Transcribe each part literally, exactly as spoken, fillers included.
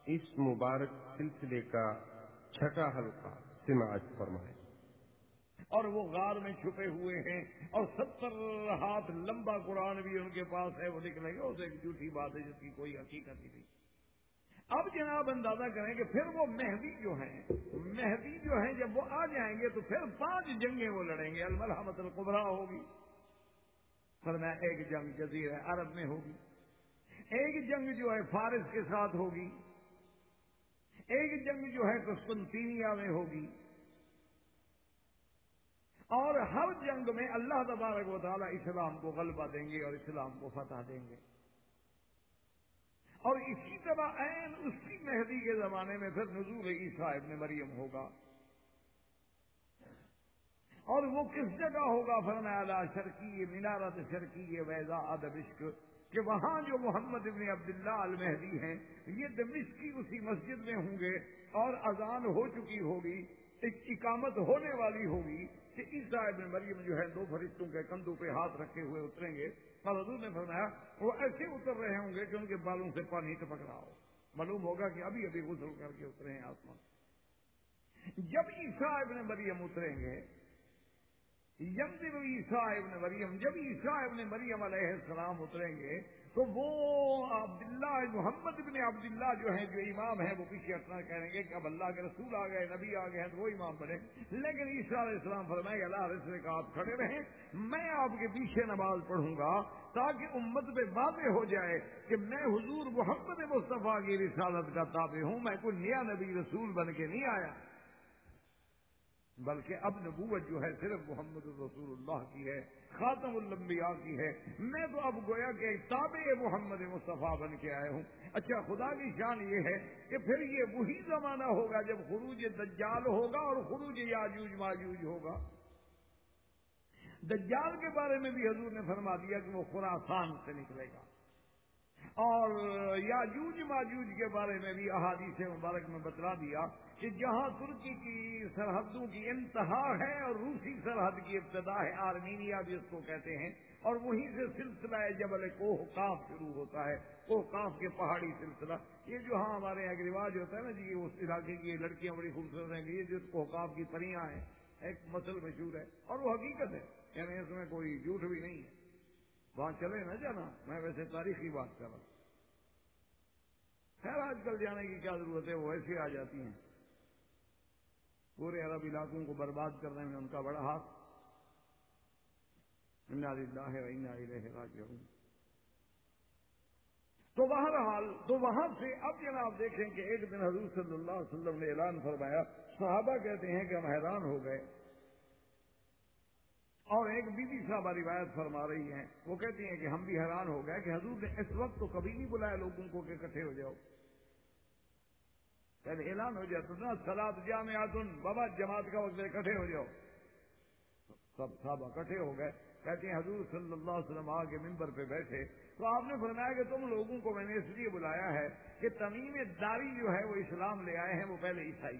اس مبارک سلسلے کا چھٹا حلقہ سماعت فرمائے۔ اور وہ غار میں چھپے ہوئے ہیں اور ستر ہاتھ لمبا قرآن بھی ان کے پاس ہے، وہ نکلے گا اسے ایک جھوٹی بات ہے جس کی کوئی حقیقت ہی نہیں۔ اب جناب اندازہ کریں کہ پھر وہ مہدی جو ہیں مہدی جو ہیں جب وہ آ جائیں گے تو پھر پانچ جنگیں وہ لڑیں گے، الملحمۃ الکبریٰ ہوگی، فرمایا ایک جنگ جزیرہ عرب میں ہوگی، ایک جنگ جو ہے فارس کے ساتھ ہوگی، ایک جنگ جو ہے قسطنطینیہ میں ہوگی، اور ہر جنگ میں اللہ تبارک و تعالی اسلام کو غلبہ دیں گے اور اسلام کو فتح دیں گے۔ اور اسی طرح عین اسی مہدی کے زمانے میں پھر نزول عیسیٰ ابن مریم ہوگا، اور وہ کس جگہ ہوگا؟ فرمایا لا شرقی منارت شرقی ویزا دمشق، کہ وہاں جو محمد ابن عبداللہ المہدی ہیں یہ دمشق کی اسی مسجد میں ہوں گے، اور اذان ہو چکی ہوگی، ایک اقامت ہونے والی ہوگی کہ عیسیٰ ابن مریم جو ہے دو فرشتوں کے کندھوں پہ ہاتھ رکھے ہوئے اتریں گے، اور حضور نے فرمایا وہ ایسے اتر رہے ہوں گے کہ ان کے بالوں سے پانی ٹپک رہا ہو، معلوم ہوگا کہ ابھی ابھی غسل کر کے اترے ہیں آسمان۔ جب عیسیٰ ابن مریم اتریں گے، یمدر عیسیٰ ابن مریم، جب عیسیٰ ابن مریم علیہ السلام اتریں گے تو وہ عبداللہ محمد ابن عبداللہ جو ہیں جو امام ہیں وہ پیچھے ہٹنا کہیں گے کہ اب اللہ کے رسول آ گئے، نبی آ گئے ہیں تو وہ امام بنے، لیکن عیسیٰ علیہ السلام فرمائے گا اللہ رسول کا آپ کھڑے رہیں، میں آپ کے پیچھے نماز پڑھوں گا تاکہ امت پہ واضح ہو جائے کہ میں حضور محمد مصطفیٰ کی رسالت کا تابع ہوں، میں کوئی نیا نبی رسول بن کے نہیں آیا، بلکہ اب نبوت جو ہے صرف محمد رسول اللہ کی ہے، خاتم الانبیاء کی ہے، میں تو اب گویا کہ تابع محمد مصطفیٰ بن کے آئے ہوں۔ اچھا خدا کی شان یہ ہے کہ پھر یہ وہی زمانہ ہوگا جب خروج دجال ہوگا اور خروج یاجوج ماجوج ہوگا۔ دجال کے بارے میں بھی حضور نے فرما دیا کہ وہ خراسان سے نکلے گا، اور یاجوج ماجوج کے بارے میں بھی احادیث مبارک میں بتلا دیا کہ جہاں ترکی کی سرحدوں کی انتہا ہے اور روسی سرحد کی ابتدا ہے، آرمینیا بھی اس کو کہتے ہیں، اور وہیں سے سلسلہ جبل کوہ قاف شروع ہوتا ہے، کوہ قاف کے پہاڑی سلسلہ، یہ جو ہاں ہمارے یہاں ایک رواج ہوتا ہے نا جی، اس علاقے کی لڑکیاں بڑی خوبصورت ہیں، یہ جو کوہ قاف کی پریاں ہیں، ایک مسل مشہور ہے اور وہ حقیقت ہے، یعنی اس میں کوئی جھوٹ بھی نہیں ہے، وہاں چلے نہ جانا، میں ویسے تاریخی بات کر رہا ہوں۔ خیر آج کل جانے کی کیا ضرورت ہے، وہ ایسے آ جاتی ہیں، پورے عرب علاقوں کو برباد کرنے میں ان کا بڑا ہاتھ، انا للہ و انا الیہ راجعون۔ تو بہرحال تو وہاں سے اب جناب دیکھیں کہ ایک دن حضور صلی اللہ علیہ وسلم نے اعلان فرمایا، صحابہ کہتے ہیں کہ ہم حیران ہو گئے، اور ایک بی بی صاحبہ روایت فرما رہی ہیں، وہ کہتی ہیں کہ ہم بھی حیران ہو گئے کہ حضور نے اس وقت تو کبھی نہیں بلایا لوگوں کو کہ اکٹھے ہو جاؤ، پہلے اعلان ہو جاتا نا صلاۃ جامعۃ، بابا جماعت کا وقت اکٹھے ہو جاؤ، سب صحابہ اکٹھے ہو گئے۔ کہتے ہیں حضور صلی اللہ علیہ وسلم آ کے ممبر پہ بیٹھے تو آپ نے فرمایا کہ تم لوگوں کو میں نے اس لیے بلایا ہے کہ تمیم داری جو ہے وہ اسلام لے آئے ہیں، وہ پہلے عیسائی،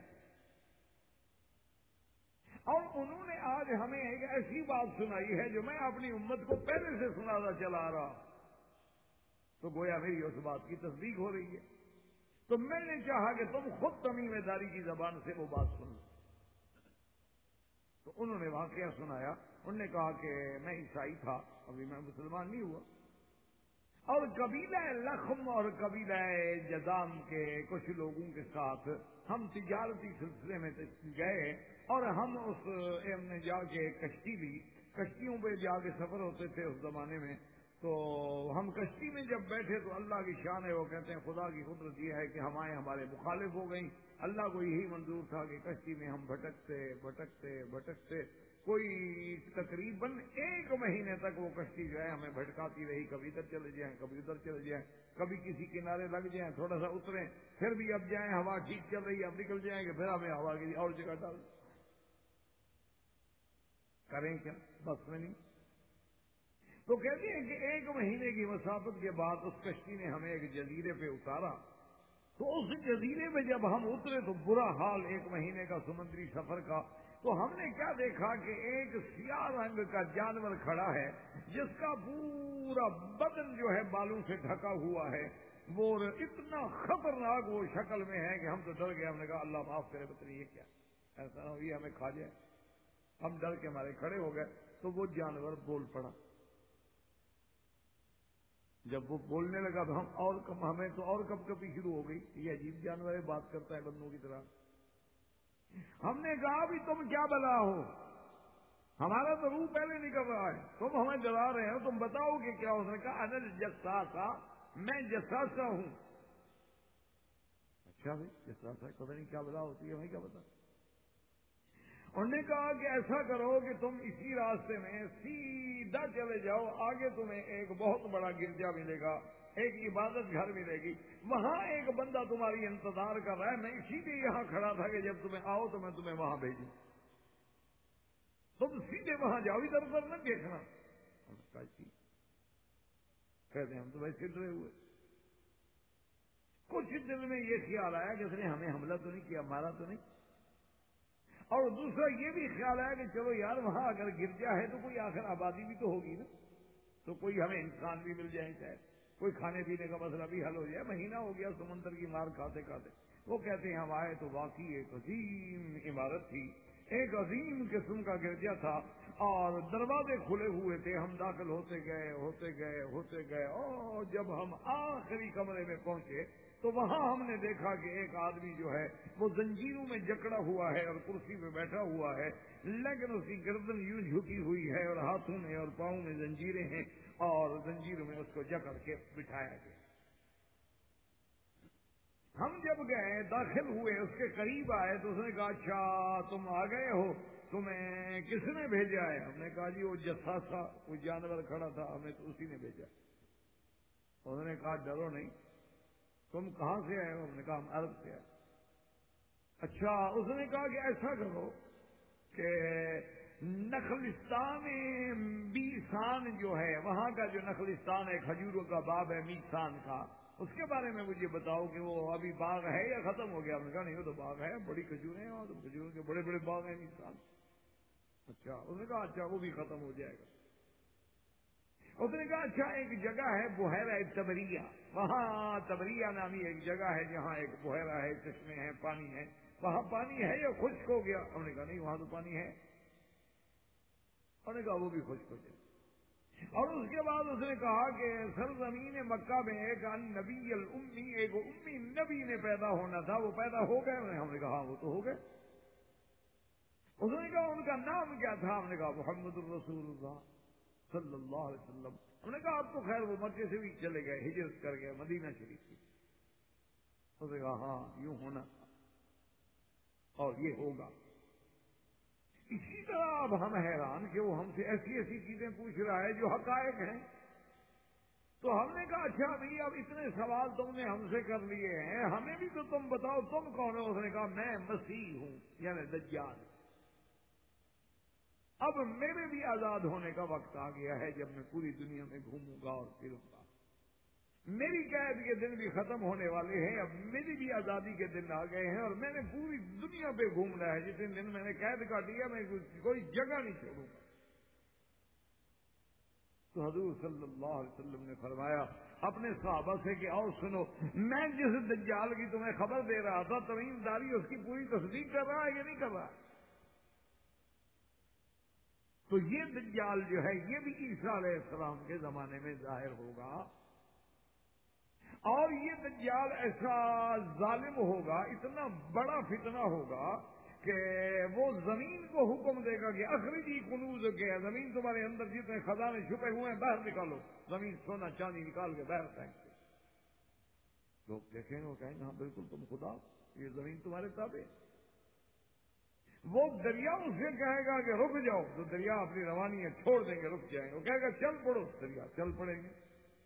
اور انہوں نے آج ہمیں ایک ایسی بات سنائی ہے جو میں اپنی امت کو پہلے سے سناتا چلا آ رہا، تو گویا میری اس بات کی تصدیق ہو رہی ہے، تو میں نے چاہا کہ تم خود تمیم داری کی زبان سے وہ بات سن لو۔ تو انہوں نے واقعہ سنایا، انہوں نے کہا کہ میں عیسائی تھا، ابھی میں مسلمان نہیں ہوا، اور قبیلہ لخم اور قبیلہ جذام کے کچھ لوگوں کے ساتھ ہم تجارتی سلسلے میں گئے، اور ہم اس ہم نے جا کے کشتی لی، کشتیوں پہ جا کے سفر ہوتے تھے اس زمانے میں، تو ہم کشتی میں جب بیٹھے تو اللہ کی شان ہے، وہ کہتے ہیں خدا کی قدرت یہ ہے کہ ہمارے ہمارے مخالف ہو گئیں، اللہ کو یہی منظور تھا کہ کشتی میں ہم بھٹکتے بھٹکتے بھٹکتے کوئی تقریباً ایک مہینے تک وہ کشتی جو ہے ہمیں بھٹکاتی رہی، کبھی ادھر چلے جائیں کبھی ادھر چلے جائیں، کبھی کسی کنارے لگ جائیں تھوڑا سا اتریں، پھر بھی اب جائیں ہوا ٹھیک چل رہی ہے اب نکل جائیں گے، پھر ہمیں ہوا کی اور جگہ ڈال کریں کیا، بس میں نہیں۔ تو کہتے ہیں کہ ایک مہینے کی مسافت کے بعد اس کشتی نے ہمیں ایک جزیرے پہ اتارا، تو اس جزیرے میں جب ہم اترے تو برا حال ایک مہینے کا سمندری سفر کا، تو ہم نے کیا دیکھا کہ ایک سیاہ رنگ کا جانور کھڑا ہے جس کا پورا بدن جو ہے بالوں سے ڈھکا ہوا ہے، وہ اتنا خطرناک وہ شکل میں ہے کہ ہم تو ڈر گئے. ہم نے کہا اللہ معاف کرے بتائیے یہ کیا, ایسا نہ ہو یہ ہمیں کھا جائے. ہم ڈر کے ہمارے کھڑے ہو گئے تو وہ جانور بول پڑا. جب وہ بولنے لگا تو ہم اور کم ہمیں تو اور کب کبھی شروع ہو گئی, یہ عجیب جانور ہے, بات کرتا ہے بندوں کی طرح. ہم نے کہا بھی تم کیا بلا ہو, ہمارا تو روح پہلے نکل رہا ہے, تم ہمیں ڈرا رہے ہو, تم بتاؤ کہ کیا. اس نے کہا انل جساسا, میں جساسا ہوں. اچھا بھائی جساسا پتہ نہیں کیا بلا ہوتی ہے, ہمیں کیا پتا. انہوں نے کہا کہ ایسا کرو کہ تم اسی راستے میں سیدھا چلے جاؤ, آگے تمہیں ایک بہت بڑا گرجا ملے گا, ایک عبادت گھر ملے گی, وہاں ایک بندہ تمہاری انتظار کر رہا ہے. میں اسی لیے یہاں کھڑا تھا کہ جب تمہیں آؤ تو میں تمہیں وہاں بھیجوں. تم سیدھے وہاں جاؤ, ادھر ادھر نہ دیکھنا. کہتے ہیں ہم تو ویسے ڈرے ہوئے. کچھ دن میں یہ خیال آیا کہ اس نے ہمیں حملہ تو نہیں کیا, مارا تو نہیں. اور دوسرا یہ بھی خیال آیا کہ چلو یار وہاں اگر گرجا ہے تو کوئی آخر آبادی بھی تو ہوگی نا, تو کوئی ہمیں انسان بھی مل جائے, شاید کوئی کھانے پینے کا مسئلہ بھی حل ہو جائے. مہینہ ہو گیا سمندر کی مار کھاتے کھاتے. وہ کہتے ہیں ہم آئے تو واقعی ایک عظیم عمارت تھی, ایک عظیم قسم کا گرجا تھا, اور دروازے کھلے ہوئے تھے. ہم داخل ہوتے گئے ہوتے گئے ہوتے گئے اور جب ہم آخری کمرے میں پہنچے تو وہاں ہم نے دیکھا کہ ایک آدمی جو ہے وہ زنجیروں میں جکڑا ہوا ہے اور کرسی پہ بیٹھا ہوا ہے, لیکن اس کی گردن یوں جھکی ہوئی ہے اور ہاتھوں میں اور پاؤں میں زنجیریں ہیں, اور زنجیروں میں اس کو جکڑ کے بٹھایا گیا. ہم جب گئے داخل ہوئے اس کے قریب آئے تو اس نے کہا اچھا تم آ گئے ہو, تمہیں کس نے بھیجا ہے؟ ہم نے کہا جی وہ جساسا کوئی جانور کھڑا تھا, ہمیں تو اسی نے بھیجا. انہوں نے کہا ڈرو نہیں, تم کہاں سے آئے ہو؟ ہم نے کہا ہم عرب سے آئے. اچھا, اس نے کہا کہ ایسا کرو کہ نخلستان میسان جو ہے, وہاں کا جو نخلستان ہے, کھجوروں کا باغ ہے میسان کا, اس کے بارے میں مجھے بتاؤ کہ وہ ابھی باغ ہے یا ختم ہو گیا؟ ہم نے کہا نہیں وہ تو باغ ہے, بڑی کھجوریں ہیں وہاں, تو کھجوروں کے بڑے بڑے باغ ہیں میسان. اچھا, اس نے کہا اچھا وہ بھی ختم ہو جائے گا. اس نے کہا اچھا ایک جگہ ہے بحیرہ تبریہ, وہاں تبریہ نامی ایک جگہ ہے جہاں ایک بحیرہ ہے, چشمے ہیں, پانی ہے, وہاں پانی ہے یا خشک ہو گیا؟ ہم نے کہا نہیں وہاں تو پانی ہے. انہوں نے کہا وہ بھی خشک ہو جائے. اور اس کے بعد اس نے کہا کہ سرزمین مکہ میں ایک نبی الامی, ایک امی نبی نے پیدا ہونا تھا, وہ پیدا ہو گئے؟ ہم نے کہا وہ تو ہو گئے. اس نے کہا ان کا نام کیا تھا؟ ہم نے کہا محمد الرسول اللہ صلی اللہ علیہ وسلم. ہم نے کہا اب تو خیر وہ مکے سے بھی چلے گئے, ہجرت کر گئے, مدینہ شریف کی. اس نے کہا ہاں یوں ہونا تھا اور یہ ہوگا. اسی طرح اب ہم حیران کہ وہ ہم سے ایسی ایسی چیزیں پوچھ رہا ہے جو حقائق ہیں. تو ہم نے کہا اچھا بھائی اب اتنے سوال تم نے ہم سے کر لیے ہیں, ہمیں بھی تو تم بتاؤ تم کون ہو؟ اس نے کہا میں مسیح ہوں, یعنی دجال. اب میرے بھی آزاد ہونے کا وقت آ گیا ہے, جب میں پوری دنیا میں گھوموں گا اور پھروں گا. میری قید کے دن بھی ختم ہونے والے ہیں, اب میری بھی آزادی کے دن آ گئے ہیں, اور میں نے پوری دنیا پہ گھومنا ہے. جتنے دن میں نے قید کاٹی ہے میں کوئی جگہ نہیں چھوڑوں گا. تو حضور صلی اللہ علیہ وسلم نے فرمایا اپنے صحابہ سے کہ آؤ سنو, میں جس دجال کی تمہیں خبر دے رہا تھا تمیم داری اس کی پوری تصدیق کر رہا ہے یا نہیں کر رہا؟ تو یہ دجال جو ہے یہ بھی عیسیٰ علیہ السلام کے زمانے میں ظاہر ہوگا, اور یہ دجال ایسا ظالم ہوگا, اتنا بڑا فتنہ ہوگا کہ وہ زمین کو حکم دے گا کہ اخرجی کنوز کے, زمین تمہارے اندر جتنے خزانے چھپے ہوئے ہیں باہر نکالو. زمین سونا چاندی نکال کے باہر پھینک دے. لوگ دیکھیں گے, وہ کہیں گے ہاں بالکل تم خدا, یہ زمین تمہارے تابع. وہ دریا اسے کہے گا کہ رک جاؤ, تو دریا اپنی روانیاں چھوڑ دیں گے, رک جائیں گے. وہ کہے گا چل پڑو, دریا چل پڑیں گے.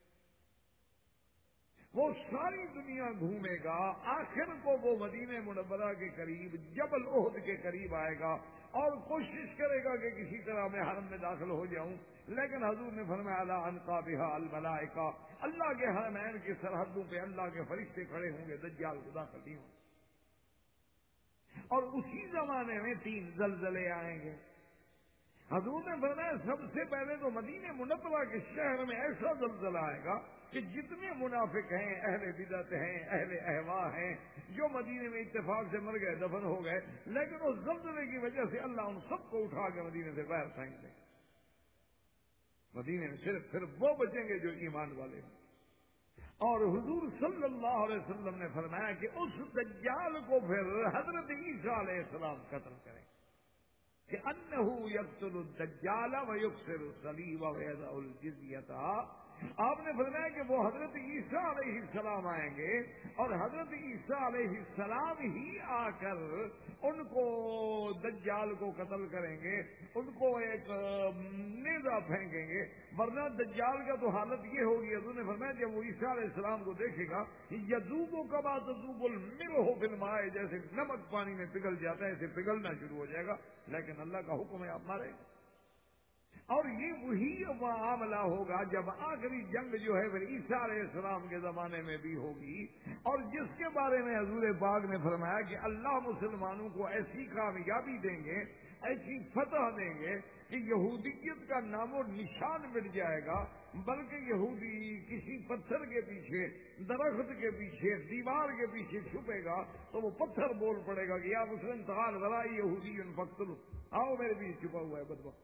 وہ ساری دنیا گھومے گا, آخر کو وہ مدینہ منورہ کے قریب جبل احد کے قریب آئے گا اور کوشش کرے گا کہ کسی طرح میں حرم میں داخل ہو جاؤں. لیکن حضور نے فرمایا لا انقابها الملائکہ, اللہ کے حرمین کی سرحدوں پہ اللہ کے فرشتے کھڑے ہوں گے, دجال کو داخل نہیں ہوں. اور اسی زمانے میں تین زلزلے آئیں گے. حضور نے فرمایا سب سے پہلے تو مدینہ منورہ کے شہر میں ایسا زلزلہ آئے گا کہ جتنے منافق ہیں، اہل بدعت ہیں، اہل اہوا ہیں، جو مدینے میں اتفاق سے مر گئے، دفن ہو گئے، لیکن اس زلزلے کی وجہ سے اللہ ان سب کو اٹھا کے مدینے سے باہر پھینک دے. مدینے میں صرف صرف وہ بچیں گے جو ایمان والے ہیں. اور حضور صلی اللہ علیہ وسلم نے فرمایا کہ اس دجال کو پھر حضرت عیسیٰ علیہ السلام قتل کریں کہ انہو یقتل الدجال ویکسر الصلیب ویضع الجزیۃ. آپ نے فرمایا کہ وہ حضرت عیسیٰ علیہ السلام آئیں گے اور حضرت عیسیٰ علیہ السلام ہی آ کر ان کو دجال کو قتل کریں گے، ان کو ایک نیزہ پھینکیں گے. ورنہ دجال کا تو حالت یہ ہوگی، حضور نے فرمایا جب وہ عیسیٰ علیہ السلام کو دیکھے گا یذوب کما تذوب الملح فی الماء، جیسے نمک پانی میں پگھل جاتا ہے ایسے پگھلنا شروع ہو جائے گا، لیکن اللہ کا حکم ہے آپ مارے. اور یہ وہی معاملہ ہوگا جب آخری جنگ جو ہے پھر عیسیٰ علیہ السلام کے زمانے میں بھی ہوگی، اور جس کے بارے میں حضور پاک نے فرمایا کہ اللہ مسلمانوں کو ایسی کامیابی دیں گے، ایسی فتح دیں گے کہ یہودیت کا نام و نشان مٹ جائے گا، بلکہ یہودی کسی پتھر کے پیچھے، درخت کے پیچھے، دیوار کے پیچھے چھپے گا تو وہ پتھر بول پڑے گا کہ یا مسلم تعال ولا یہودی فقتلوا، آؤ میرے بیچ چھپا ہوا ہے بدبخت.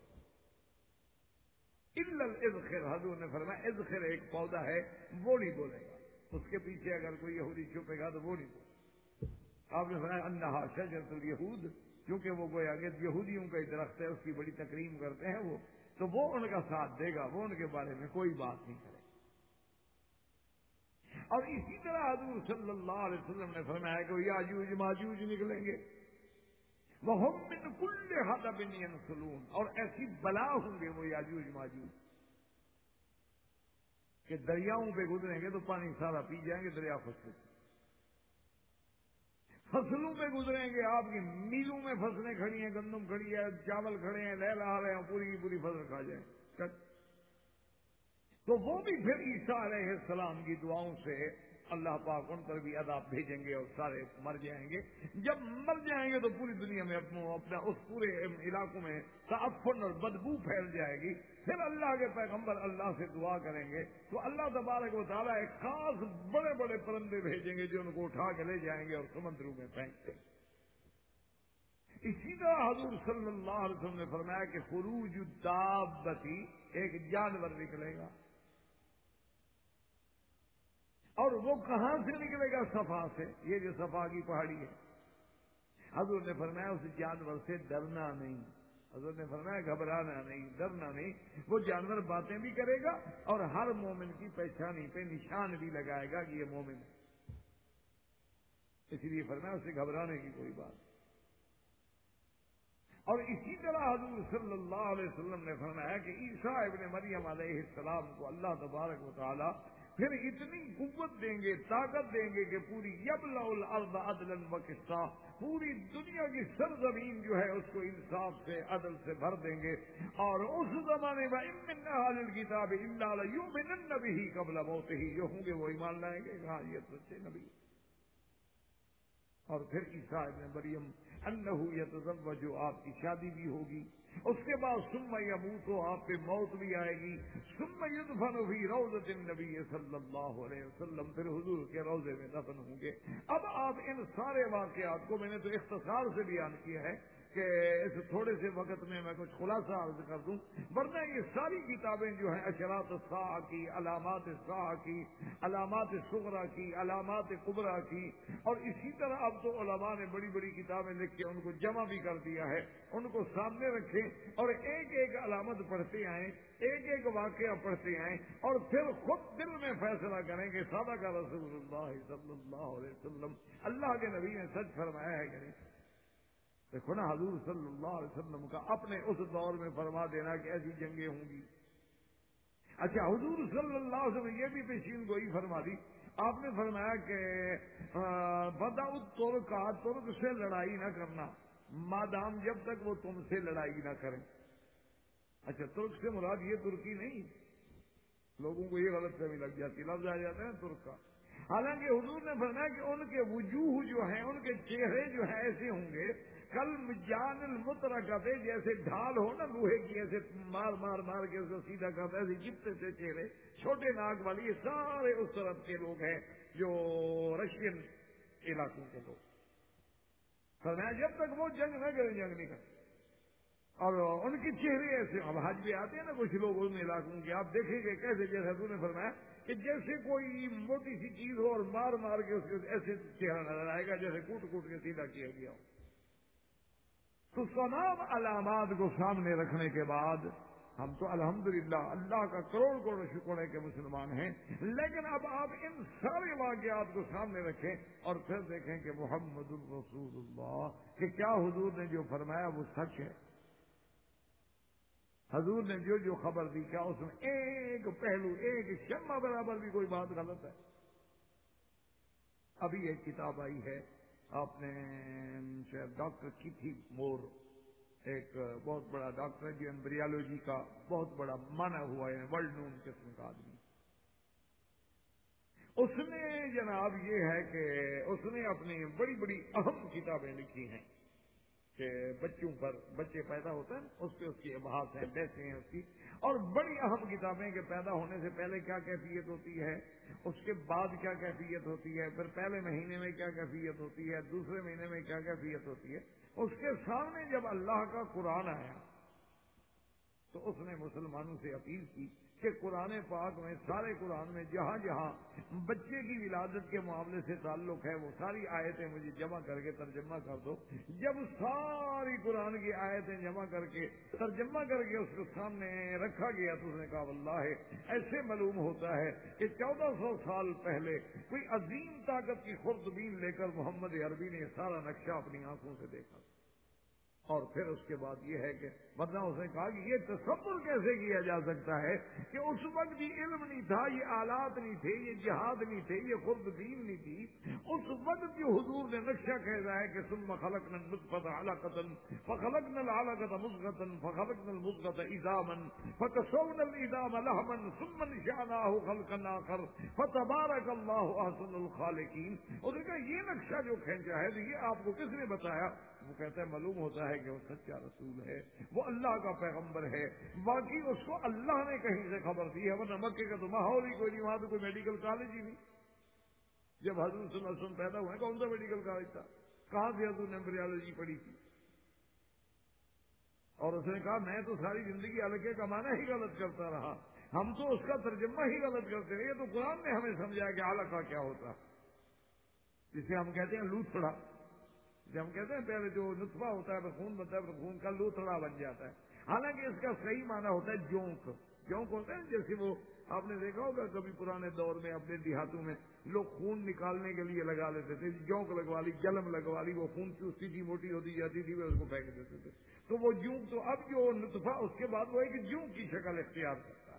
الا الاذخر، حضور نے فرمایا اذخر ایک پودا ہے وہ نہیں بولے گا، اس کے پیچھے اگر کوئی یہودی چھپے گا تو وہ نہیں بولے. آپ نے فرمایا انہا شجرۃ الیہود، کیونکہ وہ گویا کہ یہودیوں کا درخت ہے، اس کی بڑی تکریم کرتے ہیں وہ، تو وہ ان کا ساتھ دے گا، وہ ان کے بارے میں کوئی بات نہیں کرے. اور اسی طرح حضور صلی اللہ علیہ وسلم نے فرمایا کہ یاجوج ماجوج نکلیں گے، وَهُم مِّن كُلِّ حَدَبٍ يَنْسِلُونَ، اور ایسی بلا ہوں گے وہ یاجوج ماجوج کہ دریاؤں پہ گزریں گے تو پانی سارا پی جائیں گے، دریا خشک. فصلوں پہ گزریں گے، آپ کی میلوں میں فصلیں کھڑی ہیں، گندم کھڑی ہے، چاول کھڑے ہیں، لہلا رہے ہیں، پوری کی پوری فصل کھا جائیں. تو وہ بھی پھر عیسیٰ علیہ السلام کی دعاؤں سے اللہ پاک ان پر بھی عذاب بھیجیں گے اور سارے مر جائیں گے. جب مر جائیں گے تو پوری دنیا میں اپنا اس پورے علاقوں میں تعفن اور بدبو پھیل جائے گی. پھر اللہ کے پیغمبر اللہ سے دعا کریں گے تو اللہ تبارک و تعالیٰ ایک خاص بڑے بڑے پرندے بھیجیں گے جو ان کو اٹھا کے لے جائیں گے اور سمندروں میں پھینک دیں گے. اسی طرح حضور صلی اللہ علیہ وسلم نے فرمایا کہ خروج الدابتی، ایک جانور نکلے گا، اور وہ کہاں سے نکلے گا؟ صفا سے. یہ جو صفا کی پہاڑی ہے، حضور نے فرمایا اس جانور سے ڈرنا نہیں، حضور نے فرمایا گھبرانا نہیں، ڈرنا نہیں. وہ جانور باتیں بھی کرے گا اور ہر مومن کی پہچانی پہ نشان بھی لگائے گا کہ یہ مومن ہے، اس لیے فرمایا اسے گھبرانے کی کوئی بات. اور اسی طرح حضور صلی اللہ علیہ وسلم نے فرمایا کہ عیسیٰ ابن مریم علیہ السلام کو اللہ تبارک و تعالی پھر اتنی قوت دیں گے، طاقت دیں گے کہ پوری یبلع الارض عدلا و قسطا، پوری دنیا کی سرزمین جو ہے اس کو انصاف سے، عدل سے بھر دیں گے. اور اس زمانے میں ان من اہل الکتاب الا لیؤمنن بہ قبل موتہ، جو ہوں گے وہ ایمان لائیں گے کہ ہاں یہ سچے نبی. اور پھر عیسیٰ ابن مریم انہ یتزوج، آپ کی شادی بھی ہوگی. اس کے بعد ثم یموت، آپ پہ موت بھی آئے گی. ثم یدفن فی روضۃ النبی صلی اللہ علیہ وسلم، پھر حضور کے روضے میں دفن ہوں گے. اب آپ ان سارے واقعات کو میں نے تو اختصار سے بیان کیا ہے کہ اس تھوڑے سے وقت میں میں کچھ خلاصہ عرض کر دوں، ورنہ یہ ساری کتابیں جو ہیں اشراط الساعہ کی، علامات الساعہ کی، علامات صغریٰ کی، علامات کبریٰ کی، اور اسی طرح اب تو علماء نے بڑی بڑی کتابیں لکھ کے ان کو جمع بھی کر دیا ہے، ان کو سامنے رکھیں اور ایک ایک علامت پڑھتے آئیں، ایک ایک واقعہ پڑھتے آئیں، اور پھر خود دل میں فیصلہ کریں کہ صدق رسول اللہ صلی اللہ علیہ وسلم، اللہ کے نبی نے سچ فرمایا ہے کہ نہیں. دیکھو نا حضور صلی اللہ علیہ وسلم کا اپنے اس دور میں فرما دینا کہ ایسی جنگیں ہوں گی. اچھا، حضور صلی اللہ علیہ وسلم یہ بھی پیشین گوئی فرما دی. آپ نے فرمایا کہ بدأ الترک، ترک سے لڑائی نہ کرنا مادام جب تک وہ تم سے لڑائی نہ کریں. اچھا، ترک سے مراد یہ ترکی نہیں، لوگوں کو یہ غلط فہمی لگ جاتی، لفظ آ جاتا ہے ترک کا. حالانکہ حضور نے فرمایا کہ ان کے وجوہ جو ہیں، ان کے چہرے جو ہیں ایسے ہوں گے کل جان المترکتے، جیسے ڈھال ہو نا لوہے کی، ایسے مار مار مار کے اس کو سیدھا کرتا، ایسے چپتے تھے چہرے، چھوٹے ناک والی، یہ سارے اس طرف کے لوگ ہیں جو رشین علاقوں کے لوگ. فرمایا جب تک وہ جنگ نہ کریں جنگ نہیں کریں. اور ان کے چہرے ایسے، اب حج بھی آتے ہیں نا کچھ لوگ ان علاقوں کے، آپ دیکھیں گے کیسے، جیسے حضور نے فرمایا کہ جیسے کوئی موٹی سی چیز ہو اور مار مار کے اس کے ایسے چہرہ نظر آئے گا جیسے کوٹ کوٹ کے سیدھا کیا گیا ہو. تو تمام علامات کو سامنے رکھنے کے بعد ہم تو الحمدللہ اللہ کا کروڑ کروڑ شکر ہے کہ مسلمان ہیں. لیکن اب آپ ان سارے واقعات کو سامنے رکھیں اور پھر دیکھیں کہ محمد الرسول اللہ کہ کیا حضور نے جو فرمایا وہ سچ ہے. حضور نے جو جو خبر دی کیا اس میں ایک پہلو، ایک شمع برابر بھی کوئی بات غلط ہے؟ ابھی ایک کتاب آئی ہے، آپ نے شاید ڈاکٹر کیتھی مور، ایک بہت بڑا ڈاکٹر ہے جو ایمبریالوجی کا بہت بڑا مانا ہوا ہے، ورلڈ نون قسم کا آدمی. اس نے جناب یہ ہے کہ اس نے اپنی بڑی بڑی اہم کتابیں لکھی ہیں کہ بچوں پر، بچے پیدا ہوتے ہیں اس پہ اس کی ابحاث ہیں، بحثیں ہیں اس کی، اور بڑی اہم کتابیں کہ پیدا ہونے سے پہلے کیا کیفیت ہوتی ہے، اس کے بعد کیا کیفیت ہوتی ہے، پھر پہلے مہینے میں کیا کیفیت ہوتی ہے، دوسرے مہینے میں کیا کیفیت ہوتی ہے. اس کے سامنے جب اللہ کا قرآن آیا تو اس نے مسلمانوں سے اپیل کی کہ قرآن پاک میں، سارے قرآن میں جہاں جہاں بچے کی ولادت کے معاملے سے تعلق ہے وہ ساری آیتیں مجھے جمع کر کے ترجمہ کر دو. جب ساری قرآن کی آیتیں جمع کر کے ترجمہ کر کے اس کو سامنے رکھا گیا تو اس نے کہا واللہ ایسے معلوم ہوتا ہے کہ چودہ سو سال پہلے کوئی عظیم طاقت کی خوردبین لے کر محمد عربی نے سارا نقشہ اپنی آنکھوں سے دیکھا. اور پھر اس کے بعد یہ ہے کہ ورنہ اس نے کہا کہ یہ تصور کیسے کیا جا سکتا ہے کہ اس وقت یہ علم نہیں تھا، یہ آلات نہیں تھے، یہ جہاد نہیں تھے، یہ خود دین نہیں تھی. اس وقت جو حضور نے نقشہ کہہ ہے کہ ثم خلقنا النطفة علقة فخلقنا العلقة مضغة فخلقنا المضغة عظاما فكسونا العظام لحما ثم انشأناه خلقا آخر فتبارك الله أحسن الخالقين. اور دیکھا یہ نقشہ جو کھینچا ہے تو یہ آپ کو کس نے بتایا؟ وہ کہتا ہے معلوم ہوتا ہے کہ وہ سچا رسول ہے، وہ اللہ کا پیغمبر ہے. باقی اس کو اللہ نے کہیں سے خبر دی ہے، ورنہ مکے کا تو ماحول ہی کوئی نہیں، وہاں تو کوئی میڈیکل کالج ہی نہیں. جب حضور صلی اللہ علیہ وسلم پیدا ہوئے کون سا میڈیکل کالج تھا؟ کہاں سے حضور نے ایمبریالوجی پڑھی تھی؟ اور اس نے کہا میں تو ساری زندگی الکے کا معنی ہی غلط کرتا رہا، ہم تو اس کا ترجمہ ہی غلط کرتے رہے. یہ تو قرآن نے ہمیں سمجھایا کہ الکا کیا ہوتا، جسے ہم کہتے ہیں لوتھڑا. جب ہم کہتے ہیں پہلے جو نطفہ ہوتا ہے پھر خون بنتا ہے پھر خون کا لوتھڑا بن جاتا ہے. حالانکہ اس کا صحیح معنی ہوتا ہے جونک. جونک ہوتا ہے جیسے وہ آپ نے دیکھا ہوگا کبھی پرانے دور میں اپنے دیہاتوں میں لوگ خون نکالنے کے لیے لگا لیتے تھے، جونک لگوا لی، جلم لگوا لی، وہ خون چوستی تھی، موٹی ہوتی جاتی تھی، وہ اس کو پھینک دیتے تھے. تو وہ جونک، تو اب جو نطفہ اس کے بعد وہ ایک جونک کی شکل اختیار کرتا ہے.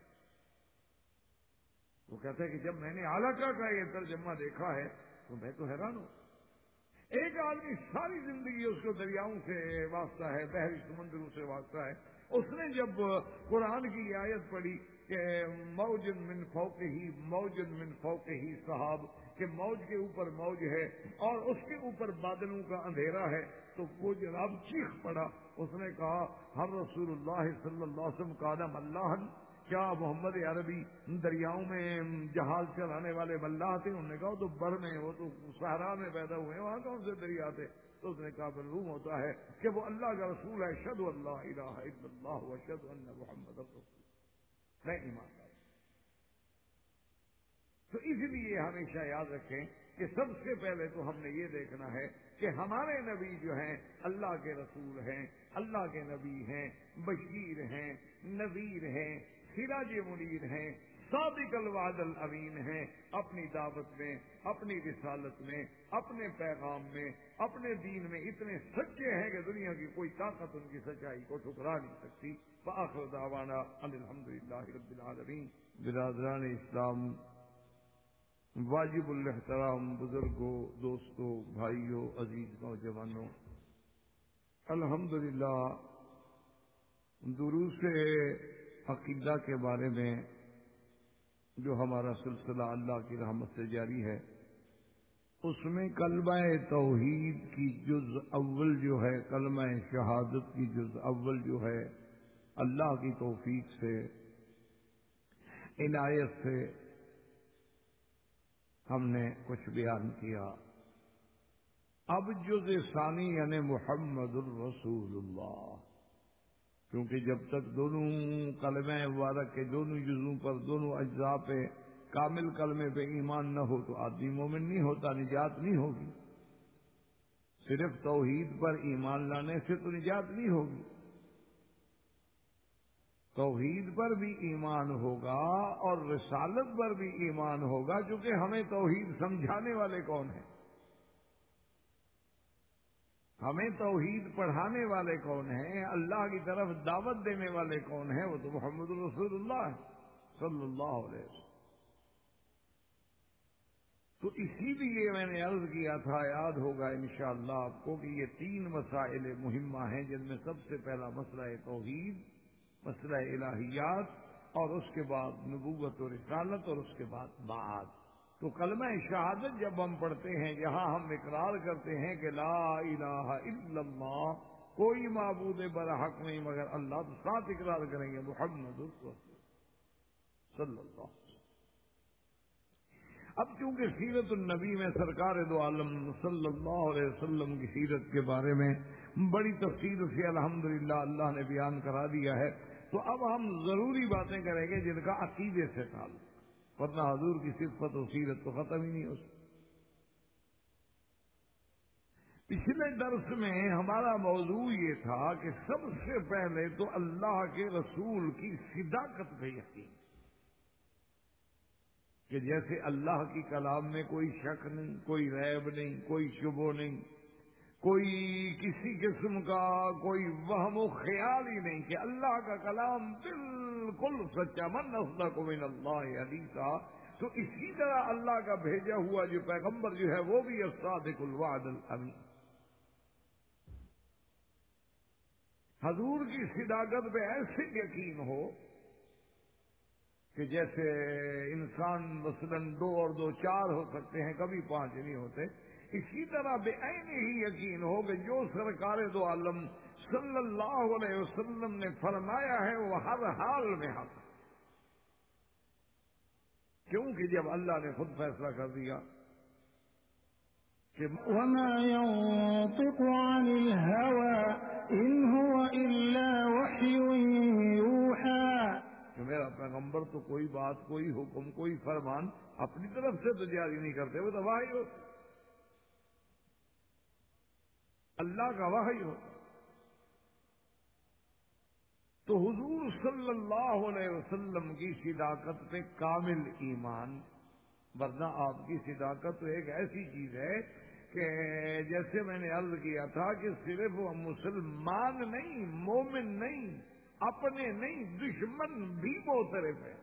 وہ کہتا ہے کہ جب میں نے علقہ کا یہ ترجمہ دیکھا ہے تو میں تو حیران ہوں. ایک آدمی ساری زندگی اس کو دریاؤں سے واسطہ ہے، بحری سمندروں سے واسطہ ہے. اس نے جب قرآن کی آیت پڑھی کہ موجن من فوقہ ہی موجن من فوقہ ہی صحاب، کہ موج کے اوپر موج ہے اور اس کے اوپر بادلوں کا اندھیرا ہے، تو وہ جناب چیخ پڑا. اس نے کہا ہر رسول اللہ صلی اللہ علیہ وسلم قال ملاحن، کیا محمد عربی دریاؤں میں جہاز چلانے والے ملاح تھے؟ انہوں نے کہا تو بر میں، وہ تو صحرا میں پیدا ہوئے، وہاں کون سے دریا تھے؟ تو اس نے کہا معلوم ہوتا ہے کہ وہ اللہ کا رسول ہے. اشہد ان لا الہ الا اللہ واشہد ان محمد رسول اللہ. میں ایمان لاتا ہوں. تو اس لیے ہمیشہ یاد رکھیں کہ سب سے پہلے تو ہم نے یہ دیکھنا ہے کہ ہمارے نبی جو ہیں اللہ کے رسول ہیں، اللہ کے نبی ہیں، بشیر ہیں، نذیر ہیں، سراج منیر ہیں، صادق الوعد الامین ہیں. اپنی دعوت میں، اپنی رسالت میں، اپنے پیغام میں، اپنے دین میں اتنے سچے ہیں کہ دنیا کی کوئی طاقت ان کی سچائی کو ٹھکرا نہیں سکتی. وآخر دعوانا ان الحمدللہ رب العالمین. برادران اسلام، واجب الاحترام بزرگوں، دوستوں، بھائیوں، عزیز نوجوانوں، الحمدللہ دروس عقیدہ کے بارے میں جو ہمارا سلسلہ اللہ کی رحمت سے جاری ہے، اس میں کلمہ توحید کی جز اول جو ہے، کلمہ شہادت کی جز اول جو ہے، اللہ کی توفیق سے، عنایت سے ہم نے کچھ بیان کیا۔ اب جز ثانی یعنی محمد الرسول اللہ، کیونکہ جب تک دونوں کلمہ مبارک کے دونوں جزوں پر، دونوں اجزاء پہ، کامل کلمے پہ ایمان نہ ہو تو آدمی مومن نہیں ہوتا، نجات نہیں ہوگی۔ صرف توحید پر ایمان لانے سے تو نجات نہیں ہوگی، توحید پر بھی ایمان ہوگا اور رسالت پر بھی ایمان ہوگا، چونکہ ہمیں توحید سمجھانے والے کون ہیں، ہمیں توحید پڑھانے والے کون ہیں، اللہ کی طرف دعوت دینے والے کون ہیں، وہ تو محمد رسول اللہ صلی اللہ علیہ وسلم۔ تو اسی لیے میں نے عرض کیا تھا، یاد ہوگا انشاءاللہ آپ کو، کہ یہ تین مسائل مہمہ ہیں، جن میں سب سے پہلا مسئلہ توحید، مسئلہ الہیات، اور اس کے بعد نبوت و رسالت، اور اس کے بعد بعد۔ تو کلمہ شہادت جب ہم پڑھتے ہیں، یہاں ہم اقرار کرتے ہیں کہ لا الہ الا اللہ، کوئی معبود برحق نہیں مگر اللہ، تو ساتھ اقرار کریں گے محمد رسول صلی اللہ علیہ وسلم۔ اب چونکہ سیرت النبی میں سرکار دو عالم صلی اللہ علیہ وسلم کی سیرت کے بارے میں بڑی تفصیل سے الحمدللہ اللہ نے بیان کرا دیا ہے، تو اب ہم ضروری باتیں کریں گے جن کا عقیدے سے تعلق، ورنہ حضور کی صفت و سیرت تو ختم ہی نہیں ہو سکتی۔ پچھلے درس میں ہمارا موضوع یہ تھا کہ سب سے پہلے تو اللہ کے رسول کی صداقت پہ یقین، کہ جیسے اللہ کی کلام میں کوئی شک نہیں، کوئی ریب نہیں، کوئی شبہ نہیں، کوئی کسی قسم کا کوئی وہم و خیال ہی نہیں، کہ اللہ کا کلام بالکل سچا، من اصدق من اللہ حدیثا، تو اسی طرح اللہ کا بھیجا ہوا جو پیغمبر جو ہے وہ بھی الصادق الوعد الامین۔ حضور کی صداقت پہ ایسے یقین ہو کہ جیسے انسان مثلاً دو اور دو چار ہو سکتے ہیں، کبھی پانچ نہیں ہوتے، اسی طرح بے عین ہی یقین ہو کہ جو سرکار دو عالم صلی اللہ علیہ وسلم نے فرمایا ہے وہ ہر حال میں حق، کیونکہ جب اللہ نے خود فیصلہ کر دیا کہ وما ينطق عن الهوى إن هو إلا وحي يوحى، کہ میرا پیغمبر تو کوئی بات، کوئی حکم، کوئی فرمان اپنی طرف سے تو جاری نہیں کرتے، وہ تو وحی ہوتا، اللہ کا وحی ہوتا۔ تو حضور صلی اللہ علیہ وسلم کی صداقت پہ کامل ایمان، ورنہ آپ کی صداقت تو ایک ایسی چیز ہے کہ جیسے میں نے عرض کیا تھا کہ صرف وہ مسلمان نہیں، مومن نہیں، اپنے نہیں، دشمن بھی معترف ہے۔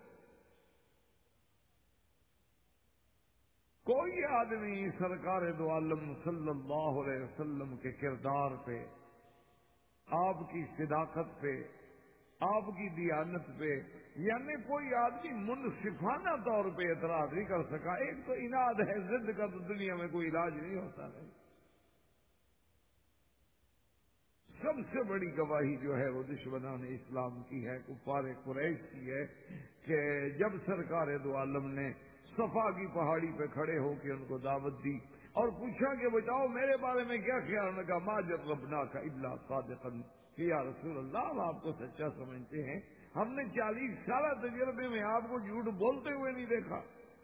کوئی آدمی سرکار دو عالم صلی اللہ علیہ وسلم کے کردار پہ، آپ کی صداقت پہ، آپ کی دیانت پہ، یعنی کوئی آدمی منصفانہ طور پہ اعتراض نہیں کر سکا۔ ایک تو اناد ہے، ضد کا تو دنیا میں کوئی علاج نہیں ہوتا نہیں۔ سب سے بڑی گواہی جو ہے وہ دشمنان اسلام کی ہے، کفار قریش کی ہے، کہ جب سرکار دو عالم نے صفا کی پہاڑی پہ کھڑے ہو کے ان کو دعوت دی اور پوچھا کہ بتاؤ میرے بارے میں کیا خیال رکھا، ما جربناک الا صادقا، کہ یا رسول اللہ ہم آپ کو سچا سمجھتے ہیں، ہم نے چالیس سالہ تجربے میں آپ کو جھوٹ بولتے ہوئے نہیں دیکھا۔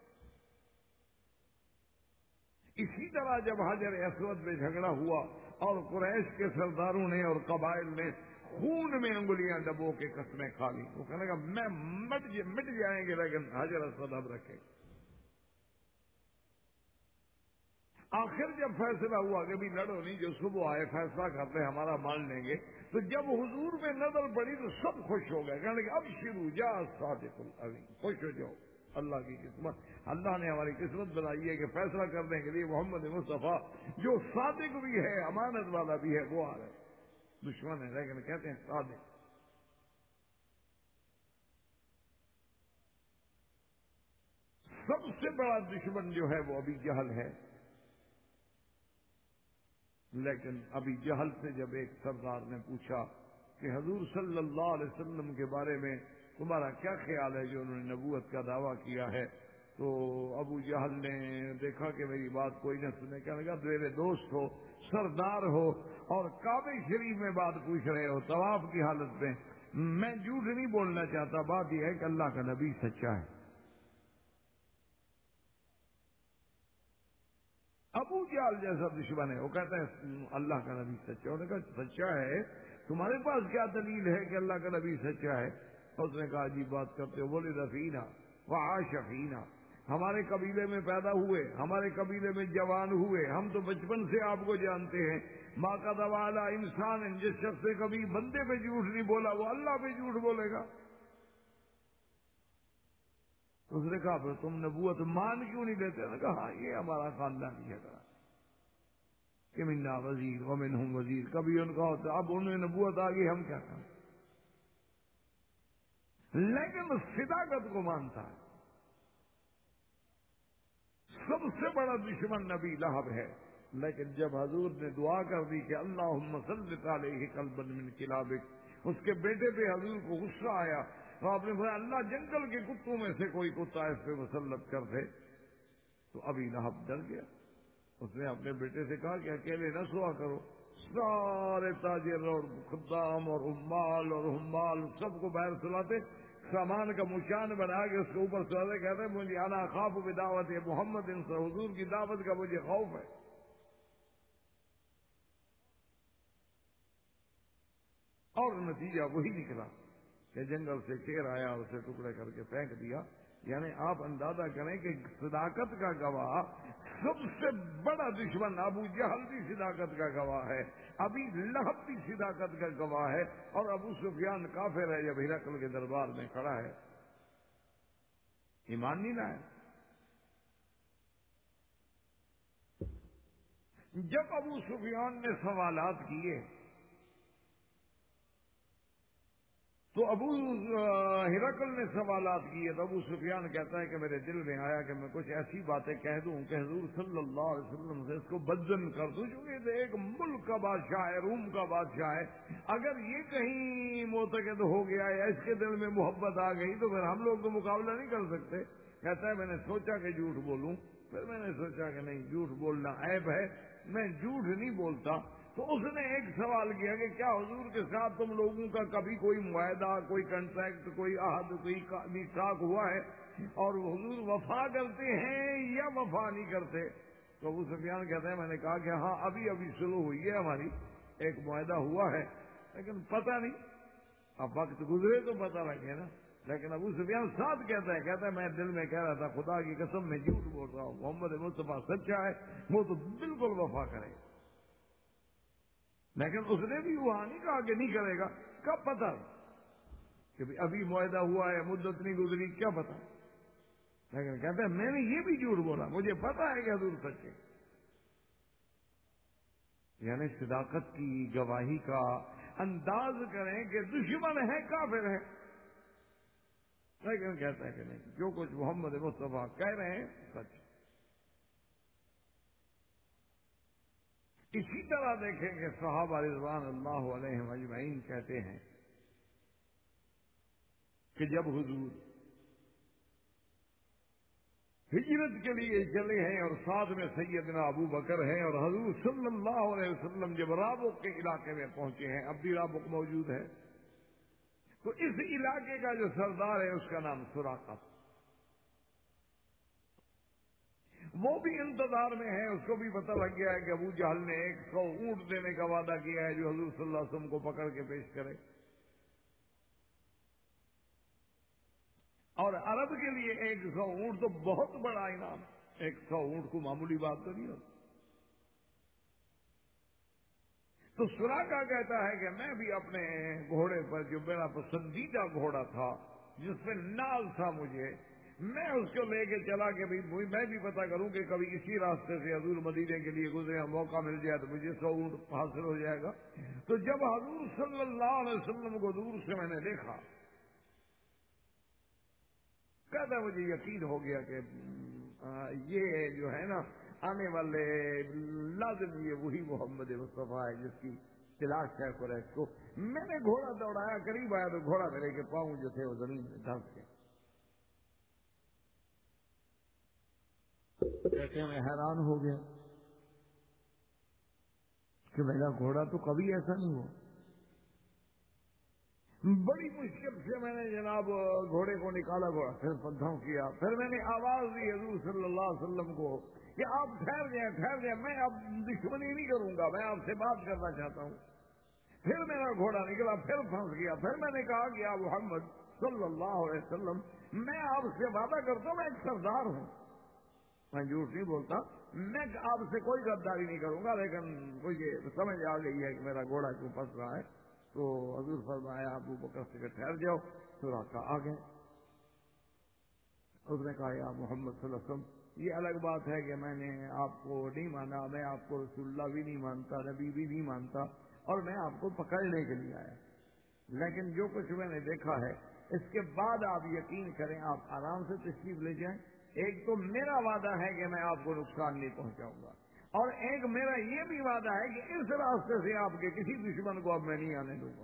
اسی طرح جب حجر اسود میں جھگڑا ہوا اور قریش کے سرداروں نے اور قبائل نے خون میں انگلیاں ڈبو کے قسمیں کھا لی، وہ کہنے لگا میں مٹ مٹ جائیں گے لیکن حجر اسود اب رکھے۔ آخر جب فیصلہ ہوا کہ بھی لڑو نہیں، جو صبح آئے فیصلہ کرتے ہمارا مان لیں گے، تو جب حضور میں نظر پڑی تو سب خوش ہو گئے، کہنے لگے اب شروع جا صادق الامین، خوش ہو جاؤ، اللہ کی قسمت، اللہ نے ہماری قسمت بنائی ہے کہ فیصلہ کرنے کے لیے محمد مصطفیٰ جو صادق بھی ہے، امانت والا بھی ہے، وہ آ رہے۔ دشمن ہے لیکن کہتے ہیں صادق۔ سب سے بڑا دشمن جو ہے وہ ابھی جہل ہے، لیکن ابھی جہل سے جب ایک سردار نے پوچھا کہ حضور صلی اللہ علیہ وسلم کے بارے میں تمہارا کیا خیال ہے جو انہوں نے نبوت کا دعویٰ کیا ہے، تو ابو جہل نے دیکھا کہ میری بات کوئی نہ سنے، کہنے لگا میرے دوست ہو، سردار ہو، اور کعبہ شریف میں بات پوچھ رہے ہو طواف کی حالت میں، میں جھوٹ نہیں بولنا چاہتا، بات یہ ہے کہ اللہ کا نبی سچا ہے۔ ابو جہل جیسا دشمن ہے، وہ کہتا ہے اللہ کا نبی سچا ہے۔ انہوں نے کہا سچا ہے، تمہارے پاس کیا دلیل ہے کہ اللہ کا نبی سچا ہے؟ اس نے کہا عجیب بات کرتے ہو، بولے رفینا وعاش فینا، ہمارے قبیلے میں پیدا ہوئے، ہمارے قبیلے میں جوان ہوئے، ہم تو بچپن سے آپ کو جانتے ہیں، ما کذب علی انسان، جس شخص نے کبھی بندے پہ جھوٹ نہیں بولا وہ اللہ پہ جھوٹ بولے گا۔ اس نے کہا پھر تم نبوت مان کیوں نہیں لیتے؟ نے کہا ہاں یہ ہمارا خاندانی ہے کہ منا وزیر ومنہم وزیر، کبھی ان کا ہوتا، اب انہیں نبوت آ گئی ہم کیا کریں؟ لیکن صداقت کو مانتا ہے۔ سب سے بڑا دشمن نبی لہب ہے، لیکن جب حضور نے دعا کر دی کہ اللہم سلط علیہ قلبا من کلابک، اس کے بیٹے پہ حضور کو غصہ آیا، تو آپ نے فرمایا اللہ جنگل کے کتوں میں سے کوئی کتا اس پہ مسلط کر دے، تو ابھی لہب ڈر گیا۔ اس نے اپنے بیٹے سے کہا کہ اکیلے نہ سوا کرو، سارے تاجر اور خدام اور عمال اور حمال سب کو باہر سلاتے، سامان کا مشان بنا کے اس کے اوپر سلاتے، کہتے ہیں مجھے انا اخاف بدعوت محمد، ان سے حضور کی دعوت کا مجھے خوف ہے۔ اور نتیجہ وہی نکلا کہ جنگل سے شیر آیا، اسے ٹکڑے کر کے پھینک دیا۔ یعنی آپ اندازہ کریں کہ صداقت کا گواہ، سب سے بڑا دشمن ابو جہل بھی صداقت کا گواہ ہے، ابھی لہب بھی صداقت کا گواہ ہے، اور ابو سفیان کافر ہے جب ہرقل کے دربار میں کھڑا ہے، ایمان نہیں لائے۔ جب ابو سفیان نے سوالات کیے تو ابو ہرقل نے سوالات کیے، تو ابو سفیان کہتا ہے کہ میرے دل میں آیا کہ میں کچھ ایسی باتیں کہہ دوں کہ حضور صلی اللہ علیہ وسلم سے اس کو بدزن کر دوں، چونکہ ایک ملک کا بادشاہ ہے، روم کا بادشاہ ہے، اگر یہ کہیں معتقد ہو گیا یا اس کے دل میں محبت آ گئی تو پھر ہم لوگ تو مقابلہ نہیں کر سکتے۔ کہتا ہے میں نے سوچا کہ جھوٹ بولوں، پھر میں نے سوچا کہ نہیں، جھوٹ بولنا عیب ہے، میں جھوٹ نہیں بولتا۔ تو اس نے ایک سوال کیا کہ کیا حضور کے ساتھ تم لوگوں کا کبھی کوئی معاہدہ، کوئی کنٹریکٹ، کوئی عہد، کوئی میثاق ہوا ہے، اور حضور وفا کرتے ہیں یا وفا نہیں کرتے؟ تو ابو سفیان کہتے ہیں میں نے کہا کہ ہاں ابھی ابھی شروع ہوئی ہے ہماری، ایک معاہدہ ہوا ہے، لیکن پتہ نہیں، اب وقت گزرے تو پتہ لگے نا۔ لیکن ابو سفیان ساتھ کہتا ہے کہتا ہے میں دل میں کہہ رہا تھا خدا کی قسم میں جھوٹ بول رہا ہوں، محمد مصطفیٰ سچا ہے، وہ تو بالکل وفا کرے گا۔ لیکن اس نے بھی وہاں نہیں کہا کہ نہیں کرے گا، کب پتا کہ ابھی معاہدہ ہوا ہے، مدت نہیں گزری، کیا پتا؟ لیکن کہتا ہے میں نے یہ بھی جھوٹ بولا، مجھے پتا ہے کہ حضور سچے۔ یعنی صداقت کی گواہی کا انداز کریں کہ دشمن ہے، کافر ہے، لیکن کہتا ہے کہ نہیں، جو کچھ محمد مصطفیٰ کہہ رہے ہیں سچ۔ اسی طرح دیکھیں کہ صحابہ رضوان اللہ علیہم اجمعین کہتے ہیں کہ جب حضور ہجرت کے لیے چلے ہیں اور ساتھ میں سیدنا ابو بکر ہیں، اور حضور صلی اللہ علیہ وسلم جب رابق کے علاقے میں پہنچے ہیں، اب بھی رابق موجود ہے، تو اس علاقے کا جو سردار ہے اس کا نام سراقہ، وہ بھی انتظار میں ہے، اس کو بھی پتہ لگ گیا ہے کہ ابو جہل نے ایک سو اونٹ دینے کا وعدہ کیا ہے جو حضور صلی اللہ علیہ وسلم کو پکڑ کے پیش کرے، اور عرب کے لیے ایک سو اونٹ تو بہت بڑا انعام ہے، ایک سو اونٹ کو معمولی بات تو نہیں ہوتی۔ تو سراقہ کہتا ہے کہ میں بھی اپنے گھوڑے پر، جو میرا پسندیدہ گھوڑا تھا جس میں ناز تھا مجھے، میں اس کو لے کے چلا کہ بھائی میں بھی پتہ کروں کہ کبھی اسی راستے سے حضور مدینے کے لیے گزرے، موقع مل جائے تو مجھے سو اونٹ حاصل ہو جائے گا۔ تو جب حضور صلی اللہ علیہ وسلم کو دور سے میں نے دیکھا، کہتا مجھے یقین ہو گیا کہ یہ جو ہے نا آنے والے لازم یہ وہی محمد مصطفیٰ ہے جس کی تلاش ہے قریش کو. میں نے گھوڑا دوڑایا, قریب آیا تو گھوڑا میرے کے پاؤں جو تھے وہ زمین میں دھنس گئے. کہتے ہیں میں حیران ہو گیا کہ میرا گھوڑا تو کبھی ایسا نہیں ہوا. بڑی مشکل سے میں نے جناب گھوڑے کو نکالا, گھوڑا پھر پدھاؤں کیا, پھر میں نے آواز دی حضور صلی اللہ علیہ وسلم کو کہ آپ ٹھہر جائیں ٹھہر جائیں, میں اب دشمنی نہیں کروں گا, میں آپ سے بات کرنا چاہتا ہوں. پھر میرا گھوڑا نکلا, پھر پھنس گیا. پھر میں نے کہا کہ آپ محمد صلی اللہ علیہ وسلم میں آپ سے وعدہ کرتا ہوں, میں ایک سردار ہوں, میں جھوٹ نہیں بولتا, میں آپ سے کوئی غداری نہیں کروں گا, لیکن مجھے سمجھ آ گئی ہے کہ میرا گھوڑا کیوں پھنس رہا ہے. تو حضور فرمایا ابو بکر سے ٹھہر جاؤ. سراقہ آ گئے. اس نے کہا یا محمد صلی اللہ علیہ وسلم, یہ الگ بات ہے کہ میں نے آپ کو نہیں مانا, میں آپ کو رسول اللہ بھی نہیں مانتا, نبی بھی نہیں مانتا, اور میں آپ کو پکڑنے کے لیے آیا, لیکن جو کچھ میں نے دیکھا ہے اس کے بعد آپ یقین کریں, آپ آرام سے تشریف لے جائیں. ایک تو میرا وعدہ ہے کہ میں آپ کو نقصان نہیں پہنچاؤں گا, اور ایک میرا یہ بھی وعدہ ہے کہ اس راستے سے آپ کے کسی دشمن کو اب میں نہیں آنے دوں گا.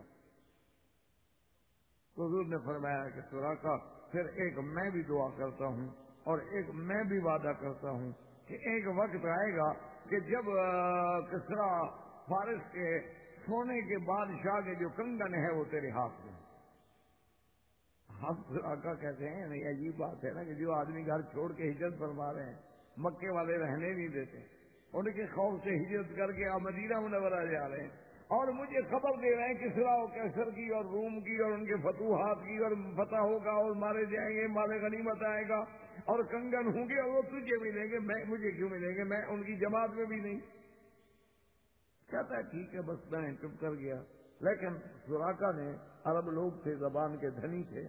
حضور نے فرمایا کہ سراقہ پھر ایک میں بھی دعا کرتا ہوں اور ایک میں بھی وعدہ کرتا ہوں کہ ایک وقت آئے گا کہ جب کسرا فارس کے سونے کے بادشاہ کے جو کنگن ہے وہ تیرے ہاتھ میں. ہم سراقہ کہتے ہیں نہیں, عجیب بات ہے نا کہ جو آدمی گھر چھوڑ کے ہجرت فرما رہے ہیں, مکے والے رہنے نہیں دیتے, ان کے خوف سے ہجرت کر کے آپ مدینہ منورہ جا رہے ہیں, اور مجھے خبر دے رہے ہیں کسرا و کیسر کی اور روم کی اور ان کے فتوحات کی, اور فتح ہوگا اور مارے جائیں گے, مال غنیمت آئے گا اور کنگن ہوں گے, اور وہ تجھے ملیں گے, میں مجھے کیوں ملیں گے, میں ان کی جماعت میں بھی نہیں. کہتا ہے ٹھیک ہے, بس میں چپ کر گیا. لیکن سراقہ نے, عرب لوگ تھے, زبان کے دھنی تھے,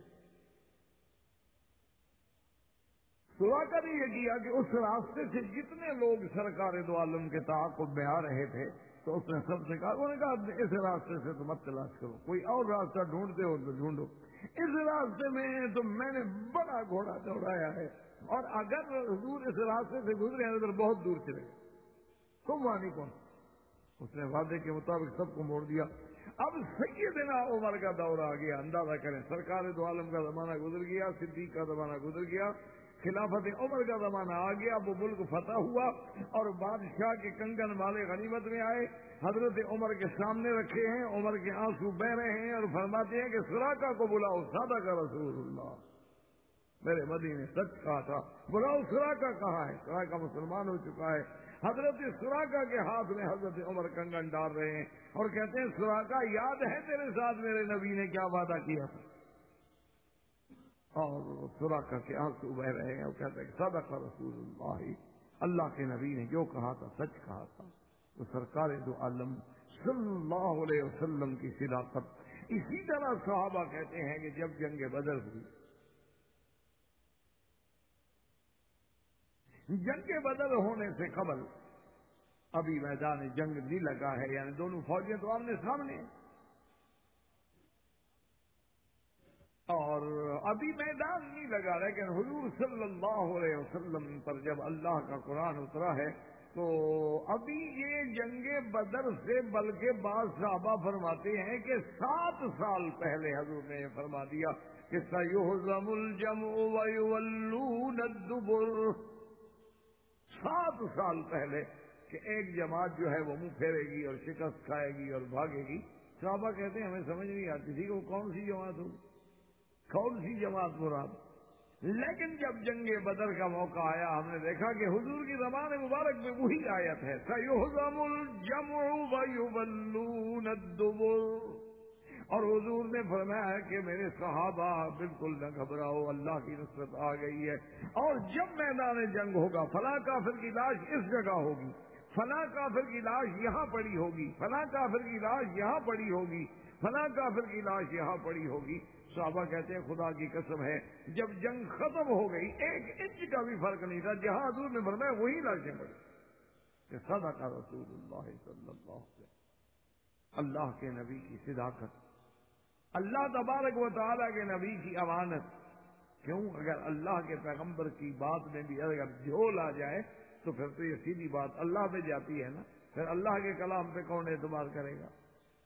سراقہ نے یہ کیا کہ اس راستے سے جتنے لوگ سرکار دو عالم کے تعاقب میں آ رہے تھے تو اس نے سب سے کہا, انہوں نے کہا اس راستے سے تو مت تلاش کرو, کوئی اور راستہ ڈھونڈتے ہو تو ڈھونڈو, اس راستے میں تو میں نے بڑا گھوڑا دوڑایا ہے, اور اگر حضور اس راستے سے گزرے ہیں تو بہت دور چلے گئے, تم وہاں نہیں پہنچ. اس نے وعدے کے مطابق سب کو موڑ دیا. اب سیدنا عمر کا دور آ گیا, اندازہ کریں, سرکار دو عالم کا زمانہ گزر گیا, صدیق کا زمانہ گزر گیا, خلافت عمر کا زمانہ آ گیا. وہ ملک فتح ہوا اور بادشاہ کے کنگن والے غنیمت میں آئے, حضرت عمر کے سامنے رکھے ہیں, عمر کے آنسو بہ رہے ہیں اور فرماتے ہیں کہ سراقہ کو بلاؤ, صادق رسول اللہ, میرے مدینے سچ کہا تھا, بلاؤ سراقہ کہاں ہے, سراقہ مسلمان ہو چکا ہے. حضرت سراقہ کے ہاتھ میں حضرت عمر کنگن ڈال رہے ہیں اور کہتے ہیں سراقہ یاد ہے تیرے ساتھ میرے نبی نے کیا وعدہ کیا تھا, اور سراقہ کے آنسو بہ رہے ہیں اور کہتے ہیں کہ صدق رسول اللہ, اللہ کے نبی نے جو کہا تھا سچ کہا تھا. تو سرکار دو عالم صلی اللہ علیہ وسلم کی صداقت. اسی طرح صحابہ کہتے ہیں کہ جب جنگ بدر ہوئی, جنگ بدر ہونے سے قبل ابھی میدان جنگ نہیں لگا ہے, یعنی دونوں فوجیں تو آمنے سامنے, اور ابھی میدان نہیں لگا, لیکن حضور صلی اللہ علیہ وسلم پر جب اللہ کا قرآن اترا ہے تو ابھی یہ جنگ بدر سے بلکہ بعض صحابہ فرماتے ہیں کہ سات سال پہلے حضور نے یہ فرما دیا کہ سَيُهْزَمُ الْجَمْعُ وَيُوَلُّونَ الدُّبُرَ. سات سال پہلے کہ ایک جماعت جو ہے وہ منہ پھیرے گی اور شکست کھائے گی اور بھاگے گی. صحابہ کہتے ہیں ہمیں سمجھ نہیں آتی تھی کہ وہ کون سی جماعت ہو, کون سی جماعت مراد. لیکن جب جنگ بدر کا موقع آیا, ہم نے دیکھا کہ حضور کی زبان مبارک میں وہی آیت ہے, سَيُهْزَمُ الْجَمْعُ وَيُوَلُّونَ الدُّبُرَ. اور حضور نے فرمایا ہے کہ میرے صحابہ بالکل نہ گھبراؤ, اللہ کی نصرت آ گئی ہے, اور جب میدان جنگ ہوگا فلاں کافر کی لاش اس جگہ ہوگی, فلاں کافر کی لاش یہاں پڑی ہوگی, فلاں کافر کی لاش یہاں پڑی ہوگی, فلاں کافر کی لاش یہاں پڑی ہوگی. صحابہ کہتے ہیں خدا کی قسم ہے جب جنگ ختم ہو گئی ایک انچ کا بھی فرق نہیں تھا, جہاں حضور نے فرمایا وہی لاشیں پڑی. کہ صدق رسول اللہ صلی اللہ علیہ وسلم, اللہ کے نبی کی صداقت, اللہ تبارک و تعالیٰ کے نبی کی امانت. کیوں, اگر اللہ کے پیغمبر کی بات میں بھی اگر جھول آ جائے تو پھر تو یہ سیدھی بات اللہ پہ جاتی ہے نا، پھر اللہ کے کلام پہ کون اعتبار کرے گا؟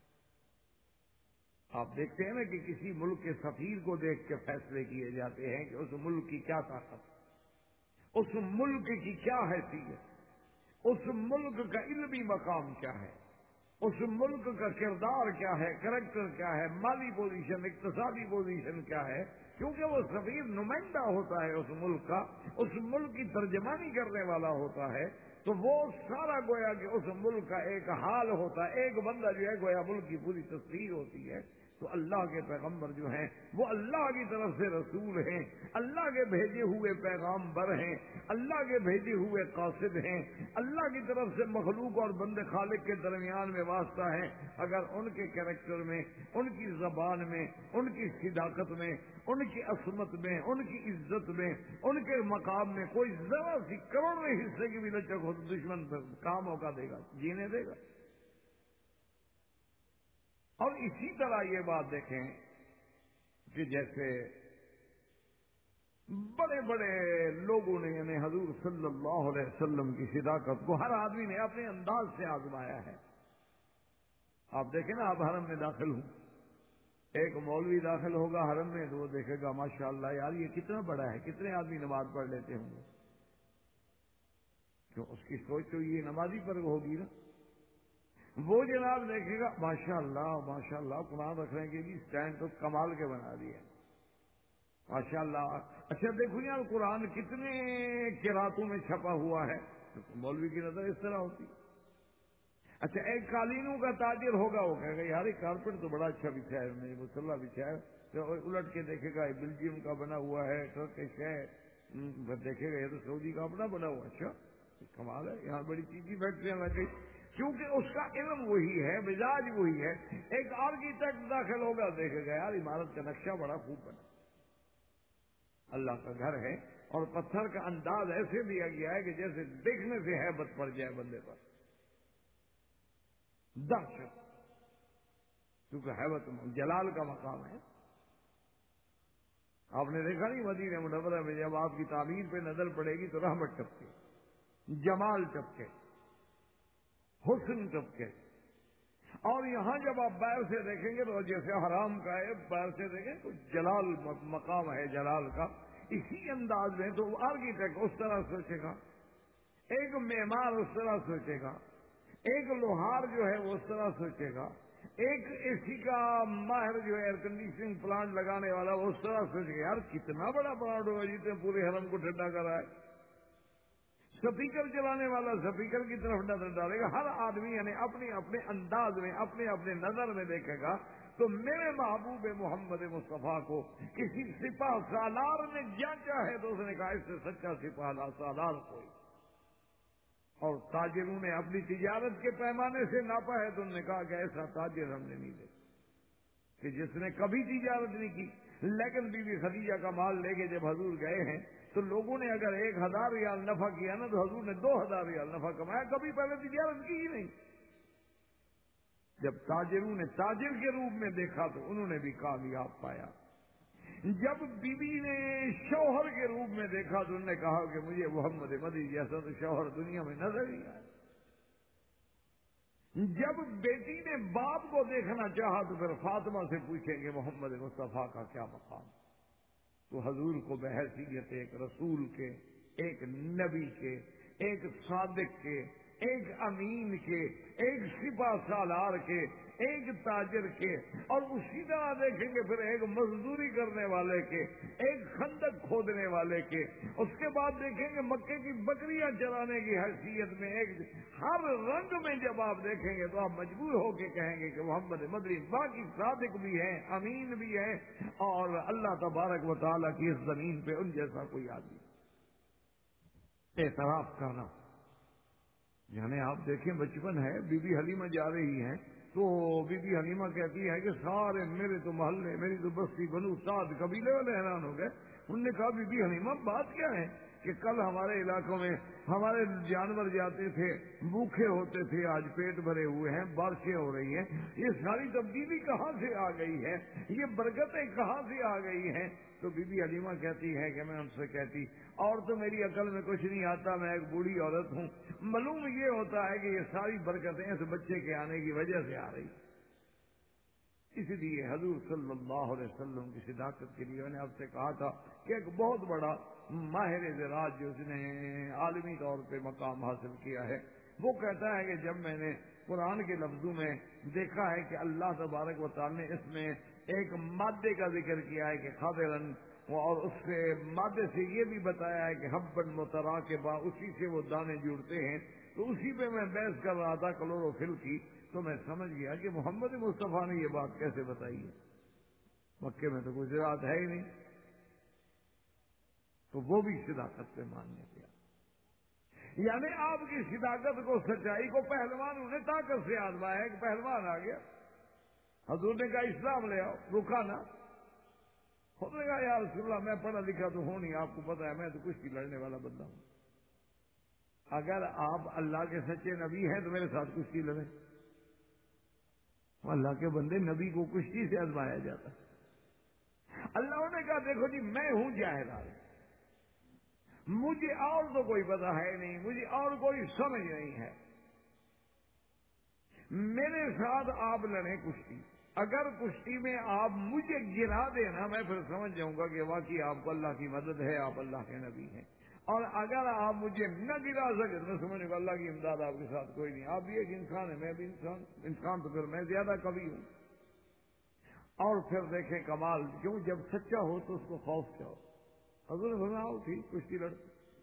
آپ دیکھتے ہیں نا کہ کسی ملک کے سفیر کو دیکھ کے فیصلے کیے جاتے ہیں کہ اس ملک کی کیا طاقت، اس ملک کی کیا حیثیت، اس ملک کا علمی مقام کیا ہے، اس ملک کا کردار کیا ہے، کریکٹر کیا ہے، مالی پوزیشن، اقتصادی پوزیشن کیا ہے، کیونکہ وہ سفیر نمائندہ ہوتا ہے اس ملک کا، اس ملک کی ترجمانی کرنے والا ہوتا ہے، تو وہ سارا گویا کہ اس ملک کا ایک حال ہوتا ہے، ایک بندہ جو ہے گویا ملک کی پوری تصویر ہوتی ہے۔ تو اللہ کے پیغمبر جو ہیں وہ اللہ کی طرف سے رسول ہیں، اللہ کے بھیجے ہوئے پیغام بر ہیں، اللہ کے بھیجے ہوئے قاصد ہیں، اللہ کی طرف سے مخلوق اور بند خالق کے درمیان میں واسطہ ہیں۔ اگر ان کے کریکٹر میں، ان کی زبان میں، ان کی صداقت میں، ان کی عصمت میں، ان کی عزت میں، ان کے مقام میں کوئی ذرا سی کروڑویں حصے کی بھی لچک ہو تو دشمن کام موقع دے گا، جینے دے گا۔ اور اسی طرح یہ بات دیکھیں کہ جیسے بڑے بڑے لوگوں نے یعنی حضور صلی اللہ علیہ وسلم کی صداقت کو ہر آدمی نے اپنے انداز سے آزمایا ہے۔ آپ دیکھیں نا، آپ حرم میں داخل ہوں، ایک مولوی داخل ہوگا حرم میں تو وہ دیکھے گا ماشاءاللہ یار یہ کتنا بڑا ہے، کتنے آدمی نماز پڑھ لیتے ہوں گے، کیوں اس کی سوچ تو یہ نمازی پر ہوگی نا۔ وہ جناب دیکھے گا ماشاءاللہ ماشاءاللہ قرآن رکھنے کے لیے اسٹینڈ تو کمال کے بنا دیے ماشاءاللہ۔ اچھا دیکھو یار قرآن کتنے قراتوں میں چھپا ہوا ہے، مولوی کی نظر اس طرح ہوتی۔ اچھا ایک قالینوں کا تاجر ہوگا، وہ کہے گا یار یہ کارپیٹ تو بڑا اچھا بچھا ہے، میں مسلح بچھا ہے، تو الٹ کے دیکھے گا بیلجیم کا بنا ہوا ہے، ٹرکش ہے، دیکھے گا یہ تو سعودی کا اپنا بنا ہوا، اچھا کمال ہے، یہاں بڑی چیزیں فیکٹریاں لگ گئی، کیونکہ اس کا علم وہی ہے، مزاج وہی ہے۔ ایک آرکیٹیکٹ داخل ہوگا دیکھے گا یار عمارت کا نقشہ بڑا خوب بنا، اللہ کا گھر ہے اور پتھر کا انداز ایسے دیا گیا ہے کہ جیسے دیکھنے سے ہیبت پڑ جائے بندے پر، دہشت، کیونکہ ہیبت جلال کا مقام ہے۔ آپ نے دیکھا نہیں مدینہ منورہ میں جب آپ کی تعمیر پہ نظر پڑے گی تو رحمت ٹپکے، جمال ٹپکے، حسن ٹپکے، اور یہاں جب آپ باہر سے دیکھیں گے تو جیسے حرام کا ہے باہر سے دیکھیں تو جلال مقام ہے جلال کا، اسی انداز میں تو آرکیٹیکٹ اس طرح سوچے گا، ایک معمار اس طرح سوچے گا، ایک لوہار جو ہے وہ اس طرح سوچے گا، ایک اے سی کا ماہر جو ہے ایئر کنڈیشننگ پلانٹ لگانے والا وہ اس طرح سوچے گا یار کتنا بڑا پلانٹ ہوگا جتنے پورے حرم کو ٹھنڈا کرا ہے۔ سپیکر چلانے والا سپیکر کی طرف نظر ڈالے گا، ہر آدمی یعنی اپنے اپنے انداز میں اپنے اپنے نظر میں دیکھے گا۔ تو میرے محبوب محمد مصطفیٰ کو کسی سپاہ سالار نے جانچا ہے تو اس نے کہا اس سے سچا سپاہ سالار کوئی، اور تاجروں نے اپنی تجارت کے پیمانے سے ناپا ہے تو انہوں نے کہا کہ ایسا تاجر ہم نے نہیں دیکھا کہ جس نے کبھی تجارت نہیں کی۔ لیکن بی بی خدیجہ کا مال لے کے جب حضور گئے ہیں تو لوگوں نے اگر ایک ہزار ریال نفع کیا نا تو حضور نے دو ہزار ریال نفع کمایا، کبھی پہلے تجارت کی ہی نہیں۔ جب تاجروں نے تاجر کے روپ میں دیکھا تو انہوں نے بھی کامیاب پایا، جب بی بی نے شوہر کے روپ میں دیکھا تو انہوں نے کہا کہ مجھے محمد مدی جیسا تو شوہر دنیا میں نظر ہی آیا، جب بیٹی نے باپ کو دیکھنا چاہا تو پھر فاطمہ سے پوچھیں گے محمد مصطفیٰ کا کیا مقام، تو حضور کو بحیثیت ایک رسول کے، ایک نبی کے، ایک صادق کے، ایک امین کے، ایک سپاہ سالار کے، ایک تاجر کے، اور اسی طرح دیکھیں گے پھر ایک مزدوری کرنے والے کے، ایک خندق کھودنے والے کے، اس کے بعد دیکھیں گے مکے کی بکریاں چرانے کی حیثیت میں، ایک ہر رنگ میں جب آپ دیکھیں گے تو آپ مجبور ہو کے کہیں گے کہ محمد مدنی باقی صادق بھی ہیں، امین بھی ہیں، اور اللہ تبارک و تعالیٰ کی اس زمین پہ ان جیسا کوئی آدمی۔ اعتراف کرنا یعنی آپ دیکھیں بچپن ہے، بی بی حلیمہ جا رہی ہیں تو بی بی حلیمہ کہتی ہے کہ سارے میرے تو محلے، میری تو بستی بنو سعد قبیلے والے حیران ہو گئے، انہوں نے کہا بی بی حلیمہ بات کیا ہے؟ کہ کل ہمارے علاقوں میں ہمارے جانور جاتے تھے بھوکے ہوتے تھے، آج پیٹ بھرے ہوئے ہیں، بارشیں ہو رہی ہیں. یہ ساری تبدیلی کہاں سے آ گئی ہے؟ یہ برکتیں کہاں سے آ گئی ہیں؟ تو بی بی حلیمہ کہتی ہے کہ میں ان سے کہتی اور تو میری عقل میں کچھ نہیں آتا، میں ایک بوڑھی عورت ہوں، معلوم یہ ہوتا ہے کہ یہ ساری برکتیں اس بچے کے آنے کی وجہ سے آ رہی. اس لیے حضور صلی اللہ علیہ وسلم کی صداقت کے لیے میں نے آپ سے کہا تھا کہ ایک بہت بڑا ماہر زراعت جو اس نے عالمی طور پہ مقام حاصل کیا ہے، وہ کہتا ہے کہ جب میں نے قرآن کے لفظوں میں دیکھا ہے کہ اللہ تبارک و تعالی نے اس میں ایک مادے کا ذکر کیا ہے کہ خاطرن، اور اس سے مادے سے یہ بھی بتایا ہے کہ حبن متراکبہ، اسی سے وہ دانے جڑتے ہیں، تو اسی پہ میں بحث کر رہا تھا کلوروفل کی، تو میں سمجھ گیا کہ محمد مصطفیٰ نے یہ بات کیسے بتائی ہے، مکے میں تو کوئی زراعت ہے ہی نہیں. تو وہ بھی صداقت پہ ماننے گیا. یعنی آپ کی صداقت کو، سچائی کو پہلوانوں نے طاقت سے آزمایا. ایک پہلوان آ گیا، حضور نے کہا اسلام لے آؤ، رکا نا. خود نے کہا یا رسول اللہ میں پڑھا لکھا تو ہوں نہیں، آپ کو پتا ہے میں تو کشتی لڑنے والا بندہ ہوں. اگر آپ اللہ کے سچے نبی ہیں تو میرے ساتھ کشتی لڑیں. اللہ کے بندے نبی کو کشتی سے آزمایا جاتا. اللہ نے کہا دیکھو جی میں ہوں جاہل، مجھے اور تو کوئی پتا ہے نہیں، مجھے اور کوئی سمجھ نہیں ہے، میرے ساتھ آپ لڑیں کشتی. اگر کشتی میں آپ مجھے گرا دینا میں پھر سمجھ جاؤں گا کہ واقعی آپ کو اللہ کی مدد ہے، آپ اللہ کے نبی ہیں. اور اگر آپ مجھے نہ گرا سکے میں سمجھ گا اللہ کی امداد آپ کے ساتھ کوئی نہیں. آپ بھی ایک انسان ہے، میں بھی انسان انسان تو پھر میں زیادہ کبھی ہوں. اور پھر دیکھیں کمال، کیوں جب سچا ہو تو اس کو خوف کیا ہو. حضور نے فرمایا تھی کشتی لڑتے.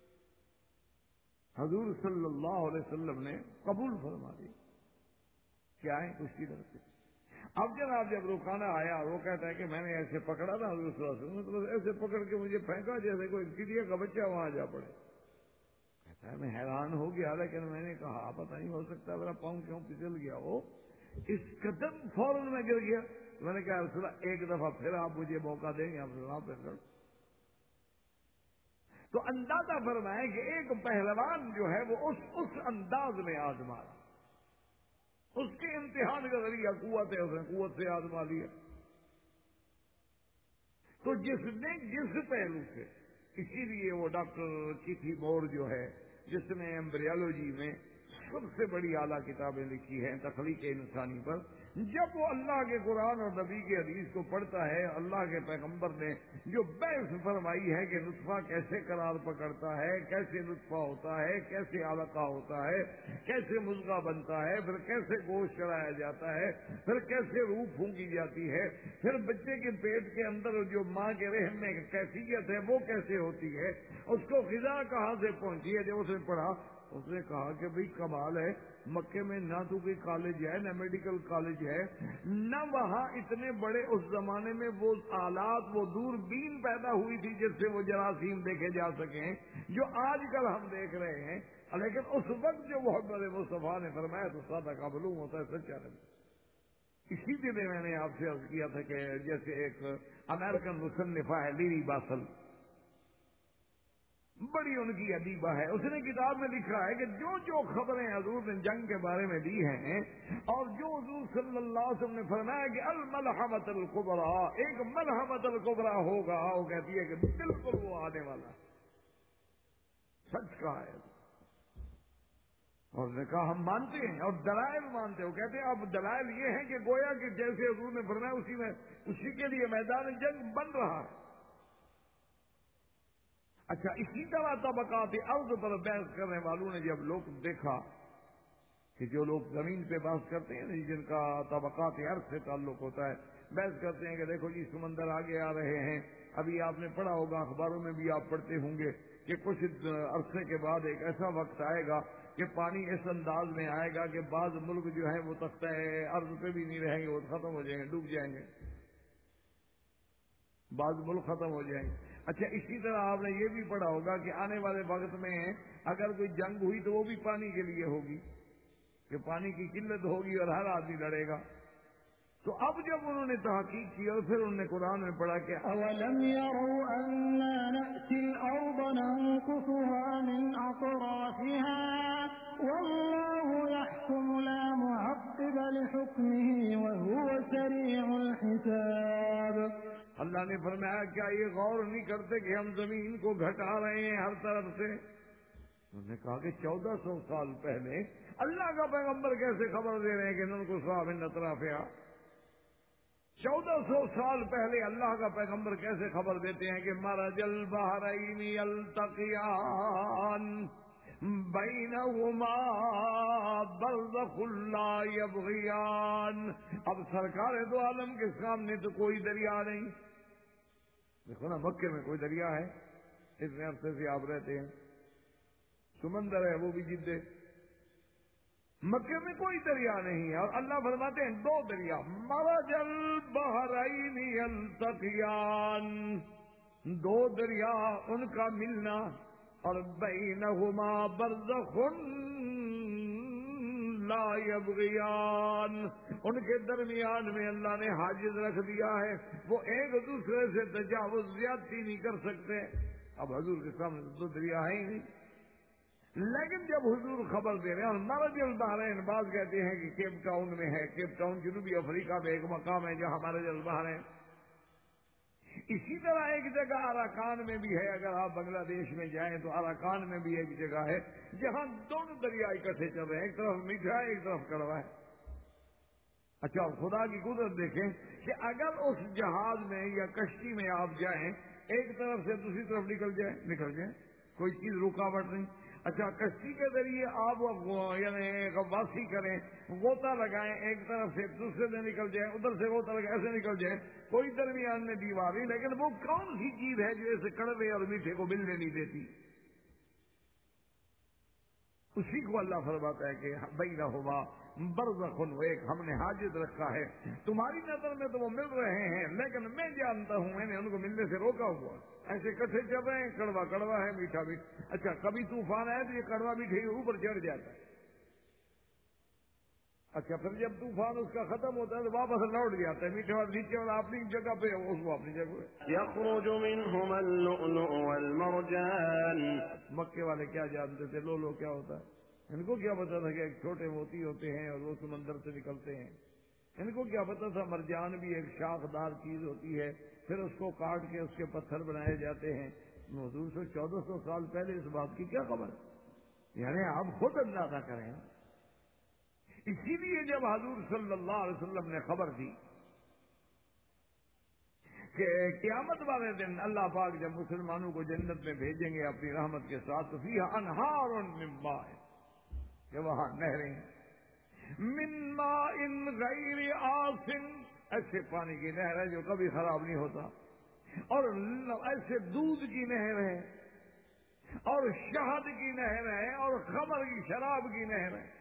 حضور صلی اللہ علیہ وسلم نے قبول فرما دی کیا ہے کشتی لڑتے. اب جناب جب رکانا آیا وہ کہتا ہے کہ میں نے ایسے پکڑا تھا حضور صلی اللہ علیہ وسلم نے ایسے پکڑ کے مجھے پھینکا جیسے کوئی چڑیا کا بچہ وہاں جا پڑے. کہتا ہے میں حیران ہو گیا، لیکن میں نے کہا پتہ نہیں ہو سکتا میرا پاؤں کیوں پھسل گیا ہو، اس قدم فوراً میں گر گیا. میں نے کہا رسول اللہ ایک دفعہ پھر آپ مجھے موقع دیں گے. آپ وہاں پہ لڑ. تو اندازہ فرمائے کہ ایک پہلوان جو ہے وہ اس اس انداز میں آزما رہا، اس کے امتحان کا ذریعہ قوت ہے، اس نے قوت سے آزما لیا. تو جس نے جس پہلو سے، اسی لیے وہ ڈاکٹر کیتھی مور جو ہے جس نے ایمبریالوجی میں سب سے بڑی اعلیٰ کتابیں لکھی ہیں تخلیق انسانی پر، جب وہ اللہ کے قرآن اور نبی کے حدیث کو پڑھتا ہے، اللہ کے پیغمبر نے جو بحث فرمائی ہے کہ نطفہ کیسے قرار پکڑتا ہے، کیسے نطفہ ہوتا ہے، کیسے علقہ ہوتا ہے، کیسے مضغہ بنتا ہے، پھر کیسے گوشت چڑھایا جاتا ہے، پھر کیسے روح پھونکی جاتی ہے، پھر بچے کے پیٹ کے اندر جو ماں کے رحم میں کیفیت ہے وہ کیسے ہوتی ہے، اس کو غذا کہاں سے پہنچی ہے. جب اس نے پڑھا اس نے کہا کہ بھئی کمال ہے، مکے میں نہ تو کوئی کالج ہے، نہ میڈیکل کالج ہے، نہ وہاں اتنے بڑے اس زمانے میں وہ آلات، وہ دوربین پیدا ہوئی تھی جس سے وہ جراثیم دیکھے جا سکیں جو آج کل ہم دیکھ رہے ہیں. لیکن اس وقت جو محمد مصطفیٰ نے فرمایا تو سادہ کا معلوم ہوتا ہے سچا نبی. اسی لیے میں نے آپ سے عرض کیا تھا کہ جیسے ایک امریکن مصنفہ ہے لیری باسل، بڑی ان کی ادیبہ ہے، اس نے کتاب میں لکھا ہے کہ جو جو خبریں حضور نے جنگ کے بارے میں دی ہیں اور جو حضور صلی اللہ علیہ وسلم نے فرمایا کہ الملحمۃ الکبریٰ، ایک ملحمۃ الکبریٰ ہوگا، وہ کہتی ہے کہ بالکل وہ آنے والا سچ کہا ہے. اور نے کہا ہم مانتے ہیں اور دلائل مانتے ہیں. وہ کہتے ہیں اب دلائل یہ ہیں کہ گویا کہ جیسے حضور نے فرمایا اسی میں اسی کے لیے میدان جنگ بن رہا ہے. اچھا اسی طرح طبقات ارض پر بحث کرنے والوں نے جب لوگ دیکھا کہ جو لوگ زمین پہ بحث کرتے ہیں جن کا طبقات ارض سے تعلق ہوتا ہے، بحث کرتے ہیں کہ دیکھو جی سمندر آگے آ رہے ہیں. ابھی آپ نے پڑھا ہوگا، اخباروں میں بھی آپ پڑھتے ہوں گے کہ کچھ عرصے کے بعد ایک ایسا وقت آئے گا کہ پانی اس انداز میں آئے گا کہ بعض ملک جو ہے وہ تختہ ارض پہ بھی نہیں رہیں گے، وہ ختم ہو جائیں گے، ڈوب جائیں گے، بعض ملک ختم ہو جائیں گے. اچھا اسی طرح آپ نے یہ بھی پڑھا ہوگا کہ آنے والے وقت میں اگر کوئی جنگ ہوئی تو وہ بھی پانی کے لیے ہوگی، کہ پانی کی قلت ہوگی اور ہر آدمی لڑے گا. تو اب جب انہوں نے تحقیق کی اور پھر انہوں نے قرآن میں پڑھا کہ أَوَلَمْ يَرَوْا أَنَّا نَأْتِي الْأَرْضَ نَنقُصُهَا مِنْ أَطْرَافِهَا وَاللَّهُ يَحْكُمُ لَا مُعَقِّبَ لِحُكْمِهِ وَهُوَ سَرِيعُ الْحِسَابِ۔ اللہ نے فرمایا کیا یہ غور نہیں کرتے کہ ہم زمین کو گھٹا رہے ہیں ہر طرف سے؟ انہوں نے کہا کہ چودہ سو سال پہلے اللہ کا پیغمبر کیسے خبر دے رہے ہیں کہ ننقصها من أطرافها؟ چودہ سو سال پہلے اللہ کا پیغمبر کیسے خبر دیتے ہیں کہ مرج البحرین یلتقیان بینہما برزخ لا یبغیان۔ اب سرکار دو عالم کے سامنے تو کوئی دریا نہیں، دیکھو نا مکے میں کوئی دریا ہے؟ اتنے عرصے سے آپ رہتے ہیں، سمندر ہے وہ بھی جدے، مکے میں کوئی دریا نہیں ہے، اور اللہ فرماتے ہیں دو دریا، مرج البحرین یلتقیان، دو دریا ان کا ملنا، اور بینہما برزخ لا یبغیان، ان کے درمیان میں اللہ نے حاجز رکھ دیا ہے، وہ ایک دوسرے سے تجاوز زیادتی نہیں کر سکتے۔ اب حضور کے سامنے دو دریا ہیں ہی نہیں، لیکن جب حضور خبر دے رہے ہیں، اور مرج البحرین بعض کہتے ہیں کہ کیپ ٹاؤن میں ہے، کیپ ٹاؤن جنوبی افریقہ میں ایک مقام ہے جہاں مرج البحرین، اسی طرح ایک جگہ اراکان میں بھی ہے، اگر آپ بنگلہ دیش میں جائیں تو اراکان میں بھی ایک جگہ ہے جہاں دونوں دریا اکٹھے چل رہے ہیں، ایک طرف میٹھا ہے ایک طرف کڑوا ہے۔ اچھا خدا کی قدرت دیکھیں کہ اگر اس جہاز میں یا کشتی میں آپ جائیں، ایک طرف سے دوسری طرف نکل جائیں نکل جائیں کوئی چیز رکاوٹ نہیں۔ اچھا کشتی کے ذریعے آپ یعنی غواصی کریں، غوطہ لگائیں، ایک طرف سے دوسرے سے نکل جائیں، ادھر سے غوطہ لگائیں، ایسے نکل جائیں، کوئی درمیان میں دیوار نہیں، لیکن وہ کون سی چیز ہے جو اسے کڑوے اور میٹھے کو ملنے نہیں دیتی؟ اسی کو اللہ فرماتا ہے کہ بینہما برزخ، وہ ایک ہم نے حاجز رکھا ہے، تمہاری نظر میں تو وہ مل رہے ہیں لیکن میں جانتا ہوں میں نے ان کو ملنے سے روکا ہوا، ایسے کٹھے چل رہے ہیں، کڑوا کڑوا ہے میٹھا بھی۔ اچھا کبھی طوفان آئے تو یہ کڑوا میٹھے کے اوپر چڑھ جاتا ہے، اچھا پھر جب طوفان اس کا ختم ہوتا ہے تو واپس لوٹ جاتا ہے، میٹھے والا نیچے والا اپنی جگہ پہ اس کو اپنی جگہ پہ۔ یخرج منہما اللؤلؤ والمرجان، مکے والے کیا جانتے تھے لولو کیا ہوتا ہے؟ ان کو کیا پتا تھا کہ ایک چھوٹے موتی ہوتے ہیں اور وہ سمندر سے نکلتے ہیں؟ ان کو کیا پتا تھا مرجان بھی ایک شاخدار چیز ہوتی ہے، پھر اس کو کاٹ کے اس کے پتھر بنائے جاتے ہیں؟ حضور سے چودہ سو سال پہلے اس بات کی کیا خبر؟ یعنی آپ خود اندازہ کریں۔ اسی لیے جب حضور صلی اللہ علیہ وسلم نے خبر دی کہ قیامت والے دن اللہ پاک جب مسلمانوں کو جنت میں بھیجیں گے اپنی رحمت کے ساتھ، تو فیہا انہار من ماء، کہ وہاں نہریں من ماء غیر آسن، ایسے پانی کی نہر ہے جو کبھی خراب نہیں ہوتا، اور ایسے دودھ کی نہر ہے، اور شہد کی نہر ہے، اور خمر کی شراب کی نہر ہے،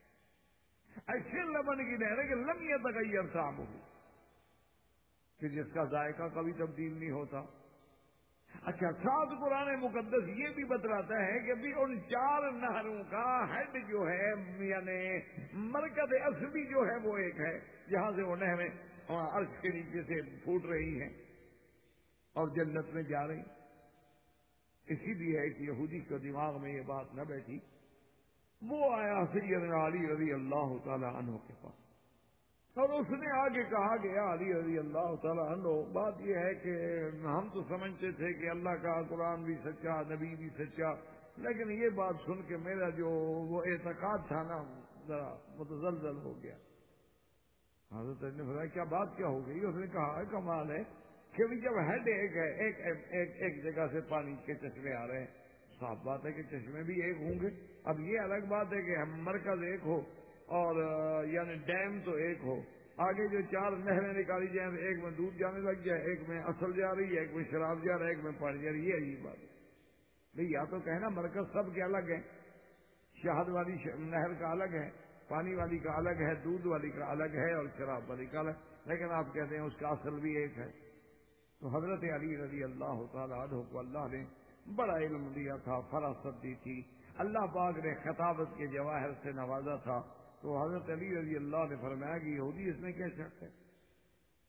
ایسے لبن کی نہر ہے کہ لم یتغیر طعمہ، کہ جس کا ذائقہ کبھی تبدیل نہیں ہوتا۔ اچھا ساتھ قرآن مقدس یہ بھی بتلاتا ہے کہ بھی ان چار نہروں کا ہیڈ جو ہے یعنی مرکز اصلی جو ہے وہ ایک ہے جہاں سے وہ نہریں عرش کے نیچے سے پھوٹ رہی ہیں اور جنت میں جا رہی۔ اسی لیے ایک یہودی کے دماغ میں یہ بات نہ بیٹھی، وہ آیا سیدنا علی رضی اللہ تعالی عنہ کے پاس اور اس نے آگے کہا کہ یا علی رضی اللہ تعالیٰ عنہ، بات یہ ہے کہ ہم تو سمجھتے تھے کہ اللہ کا قرآن بھی سچا، نبی بھی سچا، لیکن یہ بات سن کے میرا جو وہ اعتقاد تھا نا ذرا متزلزل ہو گیا۔ حضرت نے فرمایا کیا بات کیا ہو گئی؟ اس نے کہا کمال ہے کہ جب ہیڈ ایک ہے، ایک ایک ایک جگہ سے پانی کے چشمے آ رہے ہیں، صاف بات ہے کہ چشمے بھی ایک ہوں گے۔ اب یہ الگ بات ہے کہ مرکز ایک ہو اور یعنی ڈیم تو ایک ہو، آگے جو چار نہریں نکالی جائیں تو ایک میں دودھ جانے لگ جائے، ایک میں اصل جا رہی ہے، ایک میں شراب جا رہا ہے، ایک میں پانی جا رہی ہے، یہ عجیب بات ہے بھئی۔ یا تو کہنا مرکز سب کے الگ ہے، شہد والی نہر کا الگ ہے، پانی والی کا الگ ہے، دودھ والی کا الگ ہے، اور شراب والی کا الگ، لیکن آپ کہتے ہیں اس کا اصل بھی ایک ہے۔ تو حضرت علی رضی اللہ تعالیٰ عنہ کو اللہ نے بڑا علم دیا تھا، فراست دی تھی، اللہ پاک نے خطابت کے جواہر سے نوازا تھا، تو حضرت علی رضی اللہ نے فرمایا کہ یہودی اس میں کیا شک ہے،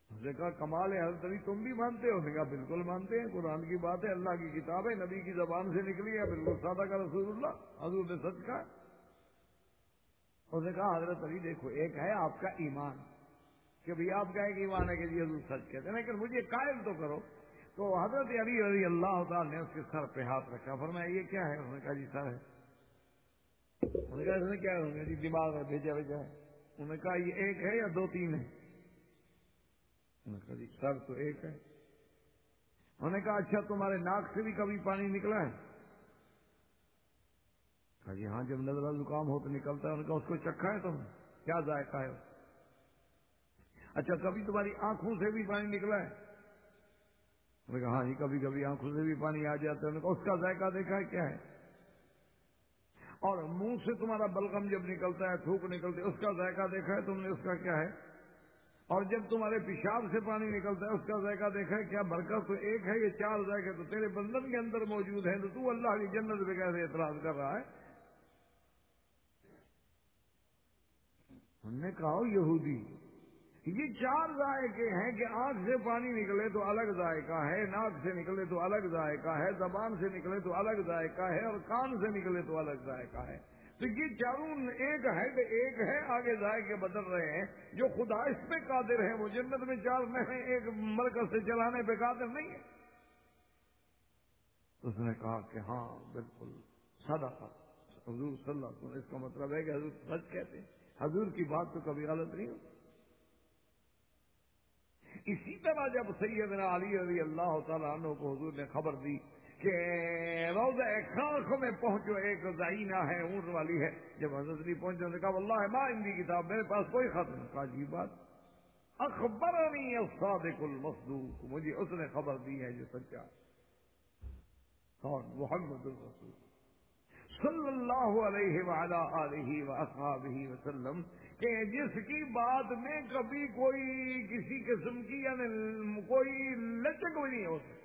اس نے کہا کمال ہے حضرت علی تم بھی مانتے ہو؟ اس نے کہا بالکل مانتے ہیں، قرآن کی بات ہے، اللہ کی کتاب ہے، نبی کی زبان سے نکلی ہے، بالکل سادہ کا رسول اللہ، حضور نے سچ کہا۔ اس نے کہا حضرت علی دیکھو، ایک ہے آپ کا ایمان کہ بھئی آپ کا ایک ایمان ہے کہ جی حضور سچ کہتے ہیں، لیکن مجھے قائل تو کرو۔ تو حضرت علی رضی اللہ تعالیٰ نے اس کے سر پہ ہاتھ رکھا، فرمایا یہ کیا ہے؟ اس نے کہا جی سر ہے۔ اس نے کہا اس نے کیا ہے؟ جی دماغ ہے، بھیجا بھیجا ہے۔ انہوں نے کہا یہ ایک ہے یا دو تین ہے؟ انہوں نے کہا جی سر تو ایک ہے۔ انہوں نے کہا اچھا تمہارے ناک سے بھی کبھی پانی نکلا ہے؟ کہا جی ہاں جب نزلہ زکام ہو تو نکلتا ہے۔ انہوں نے کہا اس کو چکھا ہے تم؟ کیا ذائقہ ہے؟ اچھا کبھی تمہاری آنکھوں سے بھی پانی نکلا ہے؟ انہوں نے کہا ہاں جی کبھی کبھی آنکھوں سے بھی پانی آ جاتا ہے۔ انہوں نے کہا اس کا ذائقہ دیکھا ہے کیا ہے؟ اور منہ سے تمہارا بلغم جب نکلتا ہے، تھوک نکلتی ہے، اس کا ذائقہ دیکھا ہے تم نے؟ اس کا کیا ہے؟ اور جب تمہارے پیشاب سے پانی نکلتا ہے، اس کا ذائقہ دیکھا ہے کیا؟ برکت تو ایک ہے، یہ چار ذائقے تو تیرے بندن کے اندر موجود ہیں، تو تو اللہ کی جنت پہ کیسے اعتراض کر رہا ہے؟ ہم نے کہا یہودی یہ چار ذائقے ہیں کہ آنکھ سے پانی نکلے تو الگ ذائقہ ہے، ناک سے نکلے تو الگ ذائقہ ہے، زبان سے نکلے تو الگ ذائقہ ہے، اور کان سے نکلے تو الگ ذائقہ ہے۔ تو یہ چاروں ایک ہے کہ ایک ہے، آگے ذائقے بدل رہے ہیں۔ جو خدا اس پہ قادر ہے وہ جنت میں چار نہریں ایک مرکز سے چلانے پہ قادر نہیں ہے۔ اس نے کہا کہ ہاں بالکل صدق حضور صلی اللہ علیہ وسلم، اس کا مطلب ہے کہ حضور سچ کہتے ہیں، حضور کی بات تو کبھی غلط نہیں ہوتی۔ اسی طرح جب سیدنا علی رضی اللہ تعالیٰ عنہ کو حضور نے خبر دی کہ روضہ خاخ میں پہنچو، ایک زعینہ ہے اونٹ والی ہے، جب حضرت علی پہنچے انہوں نے کہا واللہ ما عندی کتاب، میرے پاس کوئی خط نہیں۔ کہا عجیب بات، اخبرنی الصادق المصدوق، مجھے اس نے خبر دی ہے جو سچا۔ کون؟ محمد الرسول صلی اللہ علیہ وعلا آلہ واصحابہ وسلم، کہ جس کی بات میں کبھی کوئی کسی قسم کی یعنی کوئی لچک بھی نہیں ہو سکتی۔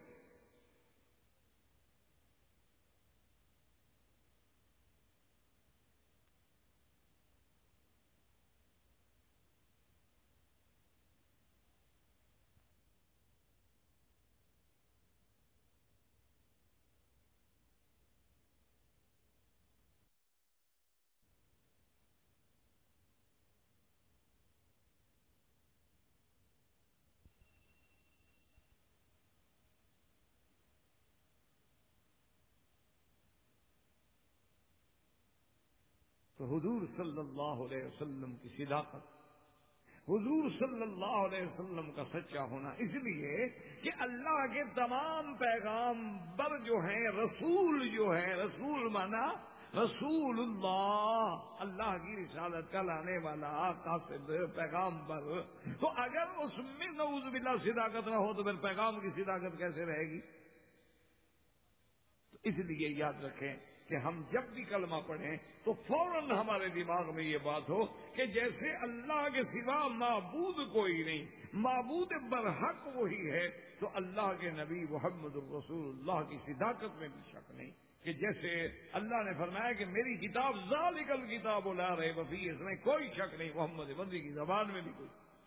تو حضور صلی اللہ علیہ وسلم کی صداقت، حضور صلی اللہ علیہ وسلم کا سچا ہونا، اس لیے کہ اللہ کے تمام پیغام بر جو ہیں، رسول جو ہے، رسول مانا رسول اللہ، اللہ کی رسالت کا لانے والا قاصد پیغام بر، تو اگر اس میں نعوذ باللہ صداقت نہ ہو تو پھر پیغام کی صداقت کیسے رہے گی؟ تو اس لیے یاد رکھیں کہ ہم جب بھی کلمہ پڑھیں تو فوراً ہمارے دماغ میں یہ بات ہو کہ جیسے اللہ کے سوا معبود کوئی نہیں، معبود برحق وہی ہے، تو اللہ کے نبی محمد الرسول اللہ کی صداقت میں بھی شک نہیں، کہ جیسے اللہ نے فرمایا کہ میری کتاب ذالک الکتاب لا ریب فیہ، اس میں کوئی شک نہیں، محمد بندی کی زبان میں بھی کوئی۔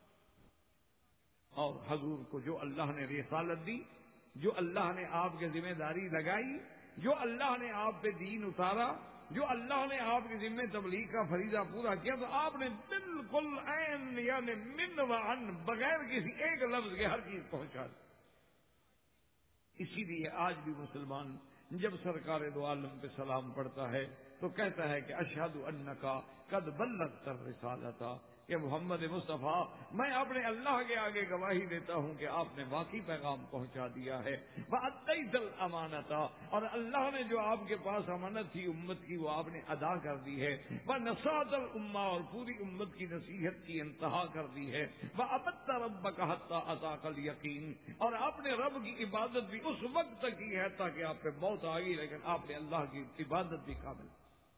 اور حضور کو جو اللہ نے رسالت دی، جو اللہ نے آپ کے ذمہ داری لگائی، جو اللہ نے آپ پہ دین اتارا، جو اللہ نے آپ کے ذمہ تبلیغ کا فریضہ پورا کیا، تو آپ نے بالکل عین یعنی من و عن، بغیر کسی ایک لفظ کے ہر چیز پہنچا دی۔ اسی لیے آج بھی مسلمان جب سرکار دو عالم پہ سلام پڑھتا ہے تو کہتا ہے کہ اشہد انکا قد بلغت الرسالۃ، کہ محمد مصطفیٰ میں اپنے اللہ کے آگے گواہی دیتا ہوں کہ آپ نے واقعی پیغام پہنچا دیا ہے، وَأَدَّيْتَ الْأَمَانَةَ، اور اللہ نے جو آپ کے پاس امانت تھی امت کی وہ آپ نے ادا کر دی ہے، وَنَصَحْتَ الْأُمَّةَ، اور پوری امت کی نصیحت کی انتہا کر دی ہے، وَعَبَدتَ رَبَّكَ حَتَّىٰ أَتَاكَ الْيَقِينُ، اور آپ نے رب کی عبادت بھی اس وقت تک کی ہے تاکہ آپ پہ موت آ گئی، لیکن آپ نے اللہ کی عبادت بھی کامل۔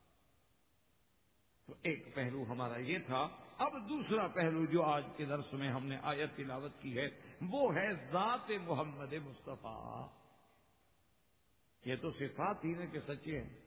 تو ایک پہلو ہمارا یہ تھا۔ اب دوسرا پہلو جو آج کے درس میں ہم نے آیت تلاوت کی ہے وہ ہے ذات محمد مصطفیٰ۔ یہ تو صفات ہی نے کہ سچے ہیں،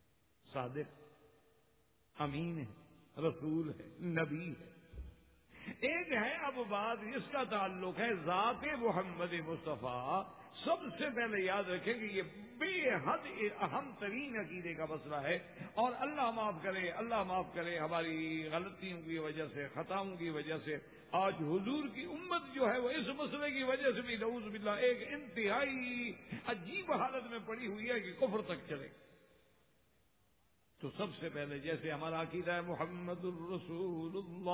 صادق، امین ہے، رسول ہے، نبی ہے۔ ایک ہے اب بات جس کا تعلق ہے ذات محمد مصطفیٰ. سب سے پہلے یاد رکھیں کہ یہ بے حد اہم ترین عقیدے کا مسئلہ ہے. اور اللہ معاف کرے اللہ معاف کرے ہماری غلطیوں کی وجہ سے خطاؤں کی وجہ سے آج حضور کی امت جو ہے وہ اس مسئلے کی وجہ سے بھی نعوذ باللہ ایک انتہائی عجیب حالت میں پڑی ہوئی ہے کہ کفر تک چلے. تو سب سے پہلے جیسے ہمارا عقیدہ ہے محمد الرسول اللہ،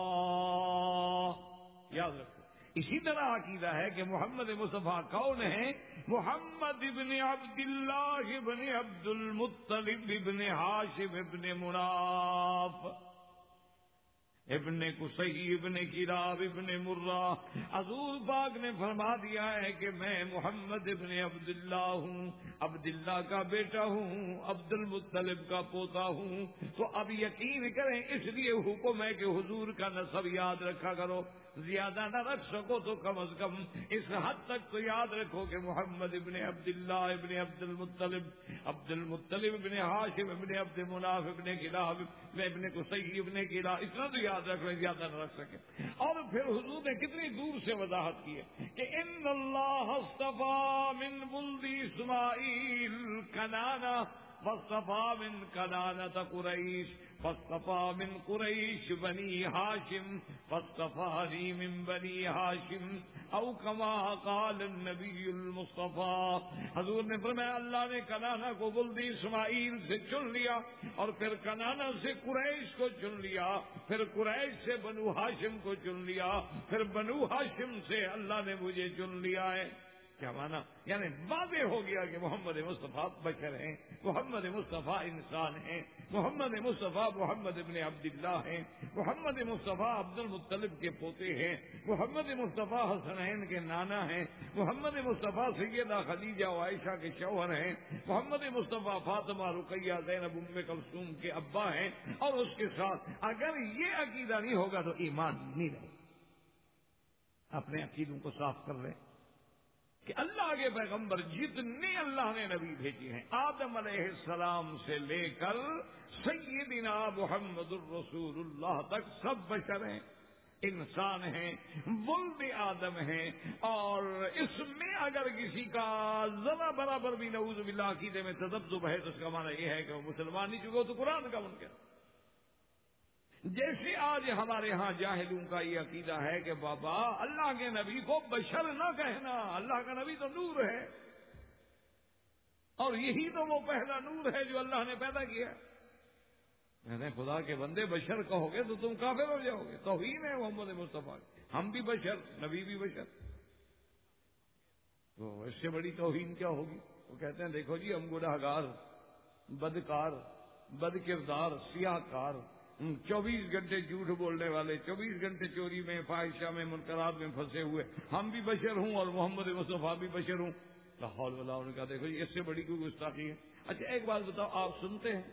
یاد رکھو. اسی طرح عقیدہ ہے کہ محمد مصطفیٰ کون ہے؟ محمد ابن عبد اللہ ابن عبد المطلب ابن ہاشم ابن مناف ابن قصی ابن کلاب ابن مرہ. حضور پاک نے فرما دیا ہے کہ میں محمد ابن عبداللہ ہوں، عبداللہ کا بیٹا ہوں، عبد المطلب کا پوتا ہوں. تو اب یقین کریں اس لیے حکم ہے کہ حضور کا نسب یاد رکھا کرو. زیادہ نہ رکھ سکو تو کم از کم اس حد تک تو یاد رکھو کہ محمد ابن عبداللہ ابن عبد المطلب عبد المطلب ابن ہاشم ابن عبد مناف ابن کلاب ابن قصی ابن کلاب. اتنا تو یاد رکھ لیں، زیادہ نہ رکھ سکے. اور پھر حضور نے کتنی دور سے وضاحت کی ہے کہ ان اللہ اصطفیٰ من ولد اسماعیل کنانہ واصطفیٰ من کنانہ قریش واصطفیٰ من قریش بنی ہاشم واصطفانی من بنی ہاشم او کما قال النبی المصطفیٰ. حضور نے فرمایا اللہ نے کنانہ کو ولد اسماعیل سے چن لیا اور پھر کنانہ سے قریش کو چن لیا، پھر قریش سے بنو ہاشم کو چن لیا، پھر بنو ہاشم سے اللہ نے مجھے چن لیا ہے. کیا مانا؟ یعنی واضح ہو گیا کہ محمد مصطفیٰ بشر ہیں، محمد مصطفیٰ انسان ہیں، محمد مصطفیٰ محمد ابن عبداللہ ہیں، محمد مصطفیٰ عبد المطلب کے پوتے ہیں، محمد مصطفیٰ حسنین کے نانا ہیں، محمد مصطفیٰ سیدہ خدیجہ و عائشہ کے شوہر ہیں، محمد مصطفیٰ فاطمہ رقیہ زینب ام کلثوم کے ابا ہیں. اور اس کے ساتھ اگر یہ عقیدہ نہیں ہوگا تو ایمان نہیں رہے. اپنے عقیدوں کو صاف کر لیں کہ اللہ کے پیغمبر جتنے اللہ نے نبی بھیجے ہیں آدم علیہ السلام سے لے کر سیدنا محمد الرسول اللہ تک سب بشر ہیں، انسان ہیں، ولد آدم ہیں. اور اس میں اگر کسی کا ذرا برابر بھی نعوذ باللہ عقیدے میں تذبذب ہے تو اس کا معنی یہ ہے کہ وہ مسلمان نہیں، چکے تو قرآن کا منکر. جیسے آج ہمارے ہاں جاہلوں کا یہ عقیدہ ہے کہ بابا اللہ کے نبی کو بشر نہ کہنا، اللہ کا نبی تو نور ہے اور یہی تو وہ پہلا نور ہے جو اللہ نے پیدا کیا. کہتے خدا کے بندے بشر کہو گے تو تم کافر ہو جاؤ گے. توہین ہے محمد مصطفیٰ، ہم بھی بشر، نبی بھی بشر. تو اس سے بڑی توہین کیا ہوگی؟ وہ کہتے ہیں دیکھو جی ہم گنہگار، بدکار، بد کردار، سیاہ کار، چوبیس گھنٹے جھوٹ بولنے والے، چوبیس گھنٹے چوری میں، فاحشہ میں، منکرات میں پھنسے ہوئے، ہم بھی بشر ہوں اور محمد مصطفیٰ بھی بشر ہوں. لا حول ولا قوت. دیکھو جی اس سے بڑی کوئی گستاخی ہے. اچھا ایک بات بتاؤ، آپ سنتے ہیں؟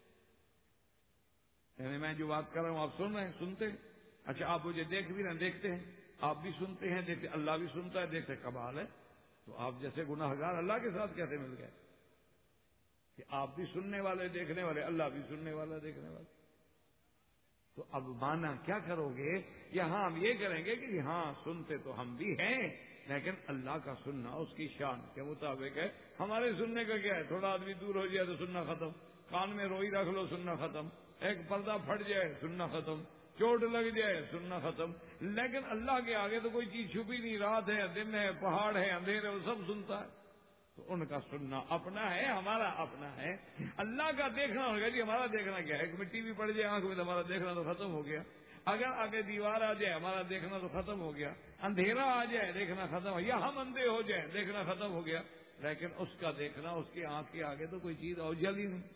یعنی میں جو بات کر رہا ہوں آپ سن رہے ہیں، سنتے ہیں؟ اچھا آپ مجھے دیکھ بھی رہے ہیں، دیکھتے ہیں؟ آپ بھی سنتے ہیں، دیکھتے، اللہ بھی سنتا ہے، دیکھتے. کمال ہے. تو آپ جیسے گناہگار اللہ کے ساتھ کیسے مل گئے کہ آپ بھی سننے والے، دیکھنے والے، اللہ بھی سننے والا، دیکھنے والا؟ تو اب مانا کیا کرو گے؟ یہاں ہم یہ کریں گے کہ ہاں سنتے تو ہم بھی ہیں لیکن اللہ کا سننا اس کی شان کے مطابق ہے. ہمارے سننے کا کیا ہے؟ تھوڑا آدمی دور ہو جائے تو سننا ختم، کان میں روئی رکھ لو سننا ختم، ایک پردہ پھٹ جائے سننا ختم، چوٹ لگ جائے سننا ختم. لیکن اللہ کے آگے تو کوئی چیز چھپی نہیں، رات ہے، دن ہے، پہاڑ ہے، اندھیرے، وہ سب سنتا ہے. تو ان کا سننا اپنا ہے، ہمارا اپنا ہے. اللہ کا دیکھنا ہوگا جی ہمارا دیکھنا کیا ہے؟ ایک مٹی بھی پڑ جائے آنکھ میں تو ہمارا دیکھنا تو ختم ہو گیا. اگر آگے دیوار آ جائے ہمارا دیکھنا تو ختم ہو گیا. اندھیرا آ جائے دیکھنا ختم ہو، یا ہم اندھے ہو جائیں دیکھنا ختم ہو گیا. لیکن اس کا دیکھنا، اس کی آنکھ کے آگے تو کوئی چیز اوجل ہی نہیں.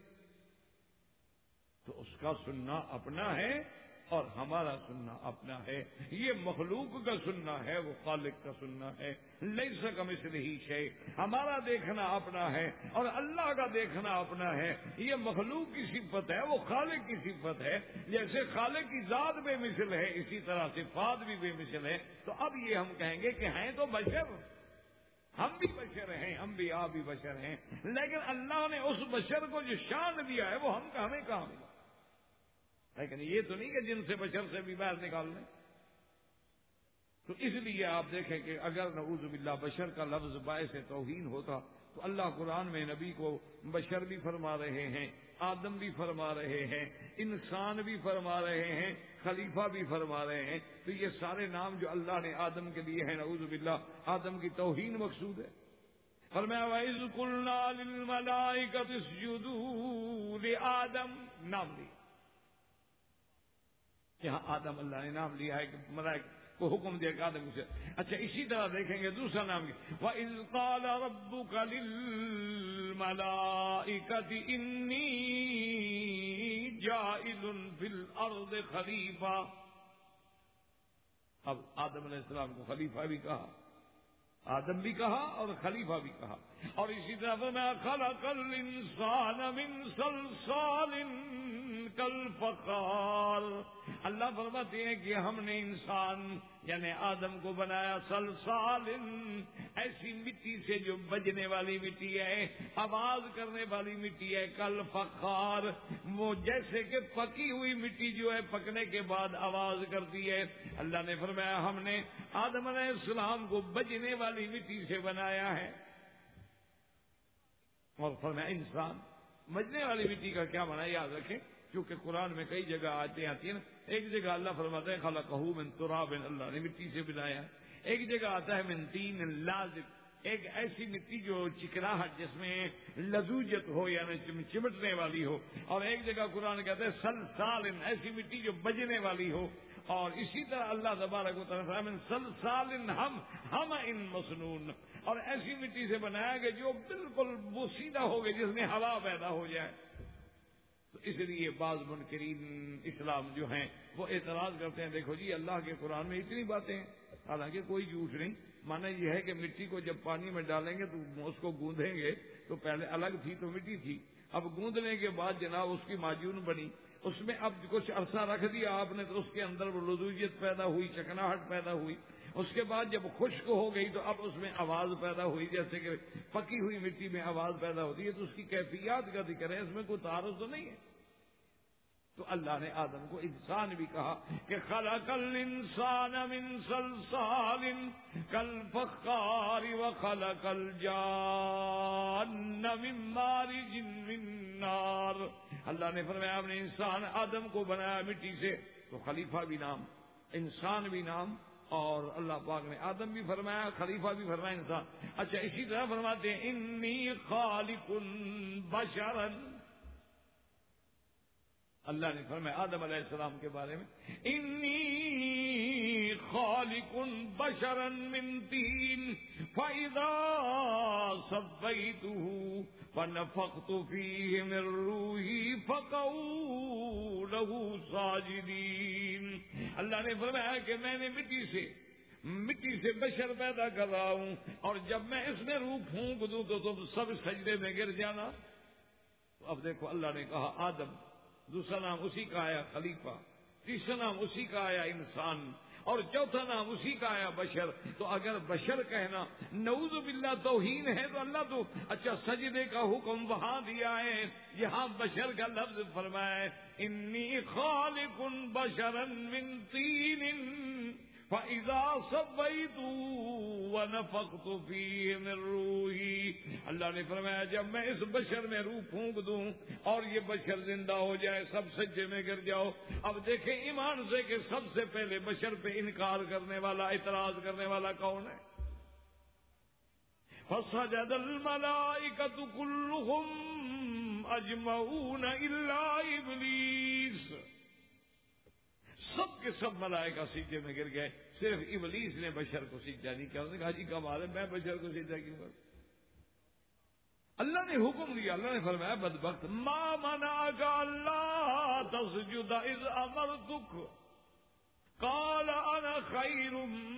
تو اس کا سننا اپنا ہے اور ہمارا سننا اپنا ہے. یہ مخلوق کا سننا ہے، وہ خالق کا سننا ہے. لیس کمثلہ شیء. ہمارا دیکھنا اپنا ہے اور اللہ کا دیکھنا اپنا ہے. یہ مخلوق کی صفت ہے، وہ خالق کی صفت ہے. جیسے خالق کی ذات بے مثل ہے اسی طرح صفات بھی بے مثل ہے. تو اب یہ ہم کہیں گے کہ ہیں تو بشر، ہم بھی بشر ہیں، ہم بھی آپ بھی بشر ہیں. لیکن اللہ نے اس بشر کو جو شان دیا ہے وہ ہم کا ہمیں کہاں ملا. لیکن یہ تو نہیں کہ جن سے بشر سے بھی باہر نکال لیں. تو اس لیے آپ دیکھیں کہ اگر نعوذ باللہ بشر کا لفظ باعث توہین ہوتا تو اللہ قرآن میں نبی کو بشر بھی فرما رہے ہیں، آدم بھی فرما رہے ہیں، انسان بھی فرما رہے ہیں، خلیفہ بھی فرما رہے ہیں، تو یہ سارے نام جو اللہ نے آدم کے لیے ہیں نعوذ باللہ آدم کی توہین مقصود ہے۔ فرمایا وَإِذْ قُلْنَا لِلْمَلَائِكَةِ اسْجُدُوا لِآدَمَ، نام لیا، یہاں آدم اللہ نے نام لیا ہے کہ ملائکہ کو حکم دیا کہ آدم سے۔ اچھا اسی طرح دیکھیں گے دوسرا نام کیا، وَإِذْ قَالَ رَبُّكَ لِلْمَلَائِكَةِ إِنِّي جَاعِلٌ فِي الْأَرْضِ خَلِيفَةً، اب آدم علیہ السلام کو خلیفہ بھی کہا، آدم بھی کہا اور خلیفہ بھی کہا، اور اسی طرح فرمایا خَلَقَ الْإِنسَانَ مِنْ صَلْصَالٍ کالفخار، اللہ فرماتے ہیں کہ ہم نے انسان یعنی آدم کو بنایا صلصال، ایسی مٹی سے جو بجنے والی مٹی ہے، آواز کرنے والی مٹی ہے، کالفخار، وہ جیسے کہ پکی ہوئی مٹی جو ہے پکنے کے بعد آواز کرتی ہے۔ اللہ نے فرمایا ہم نے آدم علیہ السلام کو بجنے والی مٹی سے بنایا ہے، اور فرمایا انسان بجنے والی مٹی کا کیا معنی یاد رکھیں، کیونکہ قرآن میں کئی جگہ آتے آتی ہیں نا، ایک جگہ اللہ فرماتا ہے خلقہ من تراب، اللہ نے مٹی سے بنایا، ایک جگہ آتا ہے من طین لازب، ایک ایسی مٹی جو چکناہٹ جس میں لزوجت ہو یعنی چمٹنے والی ہو، اور ایک جگہ قرآن کہتا ہے صلصال، ایسی مٹی جو بجنے والی ہو، اور اسی طرح اللہ تبارک و تعالیٰ من صلصال ہم ہم ان مسنون، اور ایسی مٹی سے بنایا کہ جو بالکل وہ سیدھا ہو گیا جس میں ہوا پیدا ہو جائے۔ تو اس لیے بعض منکرین اسلام جو ہیں وہ اعتراض کرتے ہیں، دیکھو جی اللہ کے قرآن میں اتنی باتیں ہیں، حالانکہ کوئی جھوٹ نہیں، مانا یہ ہے کہ مٹی کو جب پانی میں ڈالیں گے تو اس کو گوندیں گے، تو پہلے الگ تھی تو مٹی تھی، اب گوندنے کے بعد جناب اس کی معجون بنی، اس میں اب کچھ عرصہ رکھ دیا آپ نے تو اس کے اندر وہ لزوجیت پیدا ہوئی، چکناہٹ پیدا ہوئی، اس کے بعد جب خشک ہو گئی تو اب اس میں آواز پیدا ہوئی، جیسے کہ پکی ہوئی مٹی میں آواز پیدا ہوتی ہے، تو اس کی کیفیات کا ذکر ہے، اس میں کوئی تعارض تو نہیں ہے۔ تو اللہ نے آدم کو انسان بھی کہا کہ خلق الانسان من صلصال کالفخار وخلق الجان من مارج من نار، اللہ نے فرمایا ہم نے انسان آدم کو بنایا مٹی سے، تو خلیفہ بھی نام، انسان بھی نام، اور اللہ پاک نے آدم بھی فرمایا، خلیفہ بھی فرمایا، انسان۔ اچھا اسی طرح فرماتے ہیں انی خالق بشرا، اللہ نے فرمایا آدم علیہ السلام کے بارے میں انی خالق بشرا من طین فاذا سویته فنفخت فیہ من روحی فقعوا له ساجدین، اللہ نے فرمایا کہ میں نے مٹی سے مٹی سے بشر پیدا کر رہا ہوں، اور جب میں اس میں روح پھونک دوں تو تم سب سجدے میں گر جانا۔ تو اب دیکھو اللہ نے کہا آدم، دوسرا نام اسی کا آیا خلیفہ، تیسرا نام اسی کا آیا انسان، اور چوتھا نام اسی کا آیا بشر۔ تو اگر بشر کہنا نعوذ باللہ توہین ہے تو اللہ تو اچھا سجدے کا حکم وہاں دیا ہے، یہاں بشر کا لفظ فرمایا ہے انی خالق بشرا من طین فَإِذَا سَوَّيْتُهُ وَنَفَخْتُ فِيهِ مِن رُّوحِي، اللہ نے فرمایا جب میں اس بشر میں روح پھونک دوں اور یہ بشر زندہ ہو جائے، سب سجدے میں گر جاؤ۔ اب دیکھیں ایمان سے کہ سب سے پہلے بشر پہ انکار کرنے والا، اعتراض کرنے والا کون ہے؟ فَسَجَدَ الْمَلَائِكَةُ كُلُّهُمْ أَجْمَعُونَ إِلَّا إِبْلِيسَ، سب کے سب ملائکہ سجدے میں گر گئے، صرف ابلیس نے بشر کو سجدہ نہیں کیا۔ اس نے کہا جی کمال ہے، میں بشر کو سجدہ کیوں کروں؟ اللہ نے حکم دیا، اللہ نے فرمایا بدبخت ما منعک الا تسجد اذ امرتک قال انا خیر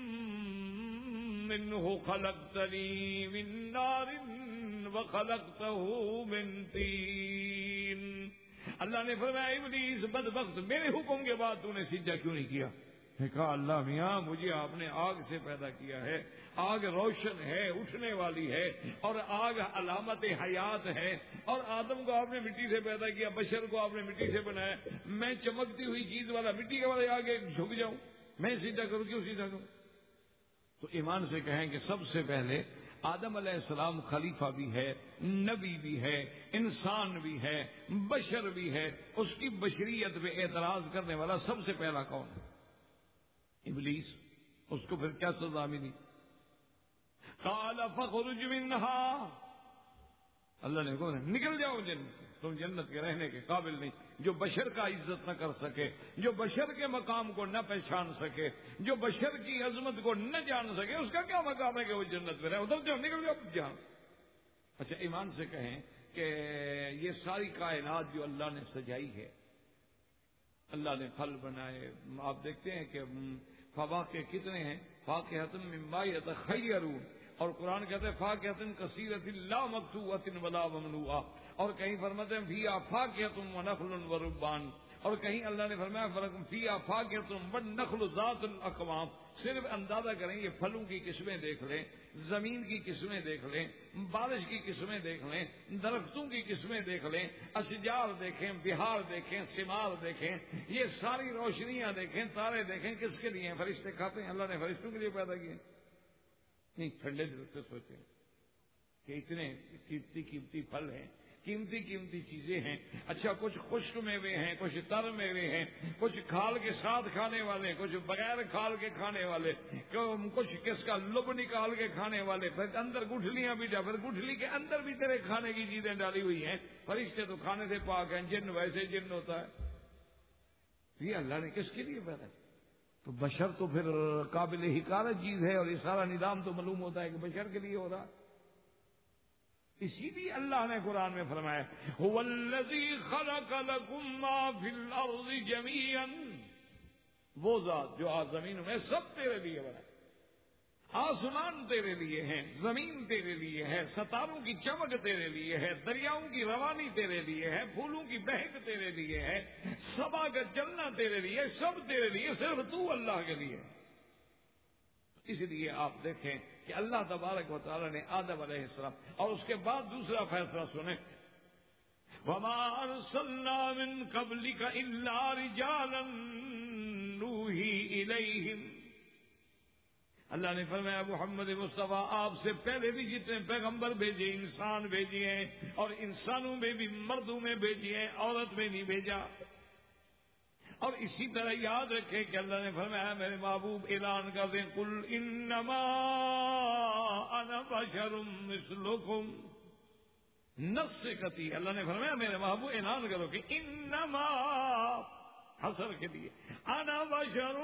منه خلقتنی من نار وخلقته من طین، اللہ نے فرمایا ابلیس بدبخت میرے حکم کے بعد تو نے سجدہ کیوں نہیں کیا؟ نے کہا اللہ میاں مجھے آپ نے آگ سے پیدا کیا ہے، آگ روشن ہے، اٹھنے والی ہے، اور آگ علامت حیات ہے، اور آدم کو آپ نے مٹی سے پیدا کیا، بشر کو آپ نے مٹی سے بنایا، میں چمکتی ہوئی چیز والا مٹی کے والے آگے جھک جاؤں، میں سیدھا کروں کیوں سیدھا کروں؟ تو ایمان سے کہیں کہ سب سے پہلے آدم علیہ السلام خلیفہ بھی ہے، نبی بھی ہے، انسان بھی ہے، بشر بھی ہے. اس کی بشریت پہ اعتراض کرنے والا سب سے پہلا کون ہے؟ ابلیس. اس کو پھر کیا سزا ملی؟ قال فاخرج منها، اللہ نے کہا نکل جاؤ جنت، تم جنت کے رہنے کے قابل نہیں. جو بشر کا عزت نہ کر سکے، جو بشر کے مقام کو نہ پہچان سکے، جو بشر کی عظمت کو نہ جان سکے، اس کا کیا مقام ہے کہ وہ جنت میں رہے؟ ادھر جاؤ، نکل جاؤ جہاں. اچھا ایمان سے کہیں کہ یہ ساری کائنات جو اللہ نے سجائی ہے، اللہ نے پھل بنائے. آپ دیکھتے ہیں کہ فواکہ کتنے ہیں، فاکہۃ مما یتخیرون، اور قرآن کہتے ہیں فاکہۃ کثیرۃ لا مقطوعۃ ولا ممنوعہ، اور کہیں فرماتے ہیں فیہا فاکہۃ ونخل وربان، اور کہیں اللہ نے فرمایا فیہا فاکہۃ والنخل ذات الاکمام. صرف اندازہ کریں، یہ پھلوں کی قسمیں دیکھ لیں، زمین کی قسمیں دیکھ لیں، بارش کی قسمیں دیکھ لیں، درختوں کی قسمیں دیکھ لیں، اشجار دیکھیں، بہار دیکھیں، ثمار دیکھیں، یہ ساری روشنیاں دیکھیں، تارے دیکھیں. کس کے لیے ہیں؟ فرشتے کھاتے ہیں. اللہ نے فرشتوں کے لیے پیدا کیے نہیں. ٹھنڈے دل سے سوچیں کہ اتنے قیمتی قیمتی پھل ہیں، قیمتی قیمتی چیزیں ہیں. اچھا کچھ خشک میوے ہیں، کچھ تر میوے ہیں، کچھ کھال کے ساتھ کھانے والے، کچھ بغیر کھال کے کھانے والے، کچھ کس کا لب نکال کے کھانے والے، پھر اندر گٹھلیاں بھی ڈال، پھر گٹھلی کے اندر بھی تیرے کھانے کی چیزیں ڈالی ہوئی ہیں. فرشتے تو کھانے سے پاک ہیں، جن ویسے جن ہوتا ہے. یہ اللہ نے کس کے لیے پیدا کیا؟ تو بشر تو پھر قابل حکارت چیز ہے، اور یہ سارا نظام تو معلوم ہوتا ہے کہ بشر کے لیے ہو رہا. اسی لیے اللہ نے قرآن میں فرمایا هو الذی خلق لکم ما فی الارض جمیعا، وہ ذات جو زمین میں سب تیرے لیے بنا. آسمان تیرے لیے ہیں، زمین تیرے لیے ہے، ستاروں کی چمک تیرے لیے ہے، دریاؤں کی روانی تیرے لیے ہے، پھولوں کی بہک تیرے لیے ہے، صبا کا چلنا تیرے لیے، سب تیرے لیے، صرف تو اللہ کے لیے. اس لیے آپ دیکھیں کہ اللہ تبارک و تعالی نے آدم علیہ السلام، اور اس کے بعد دوسرا فیصلہ سنیں، وَمَا أَرْسَلْنَا مِن قَبْلِكَ إِلَّا رِجَالًا نُوحِي إِلَيْهِمْ. اللہ نے فرمایا محمد مصطفیٰ آپ سے پہلے بھی جتنے پیغمبر بھیجے، انسان بھیجے ہیں، اور انسانوں میں بھی مردوں میں بھیجے ہیں، عورت میں نہیں بھیجا. اور اسی طرح یاد رکھیں کہ اللہ نے فرمایا میرے محبوب اعلان کر دیں قل انما انا بشر مثلکم. نفس سے کتی اللہ نے فرمایا میرے محبوب اعلان کرو کہ انما حسر کے لیے انا بشر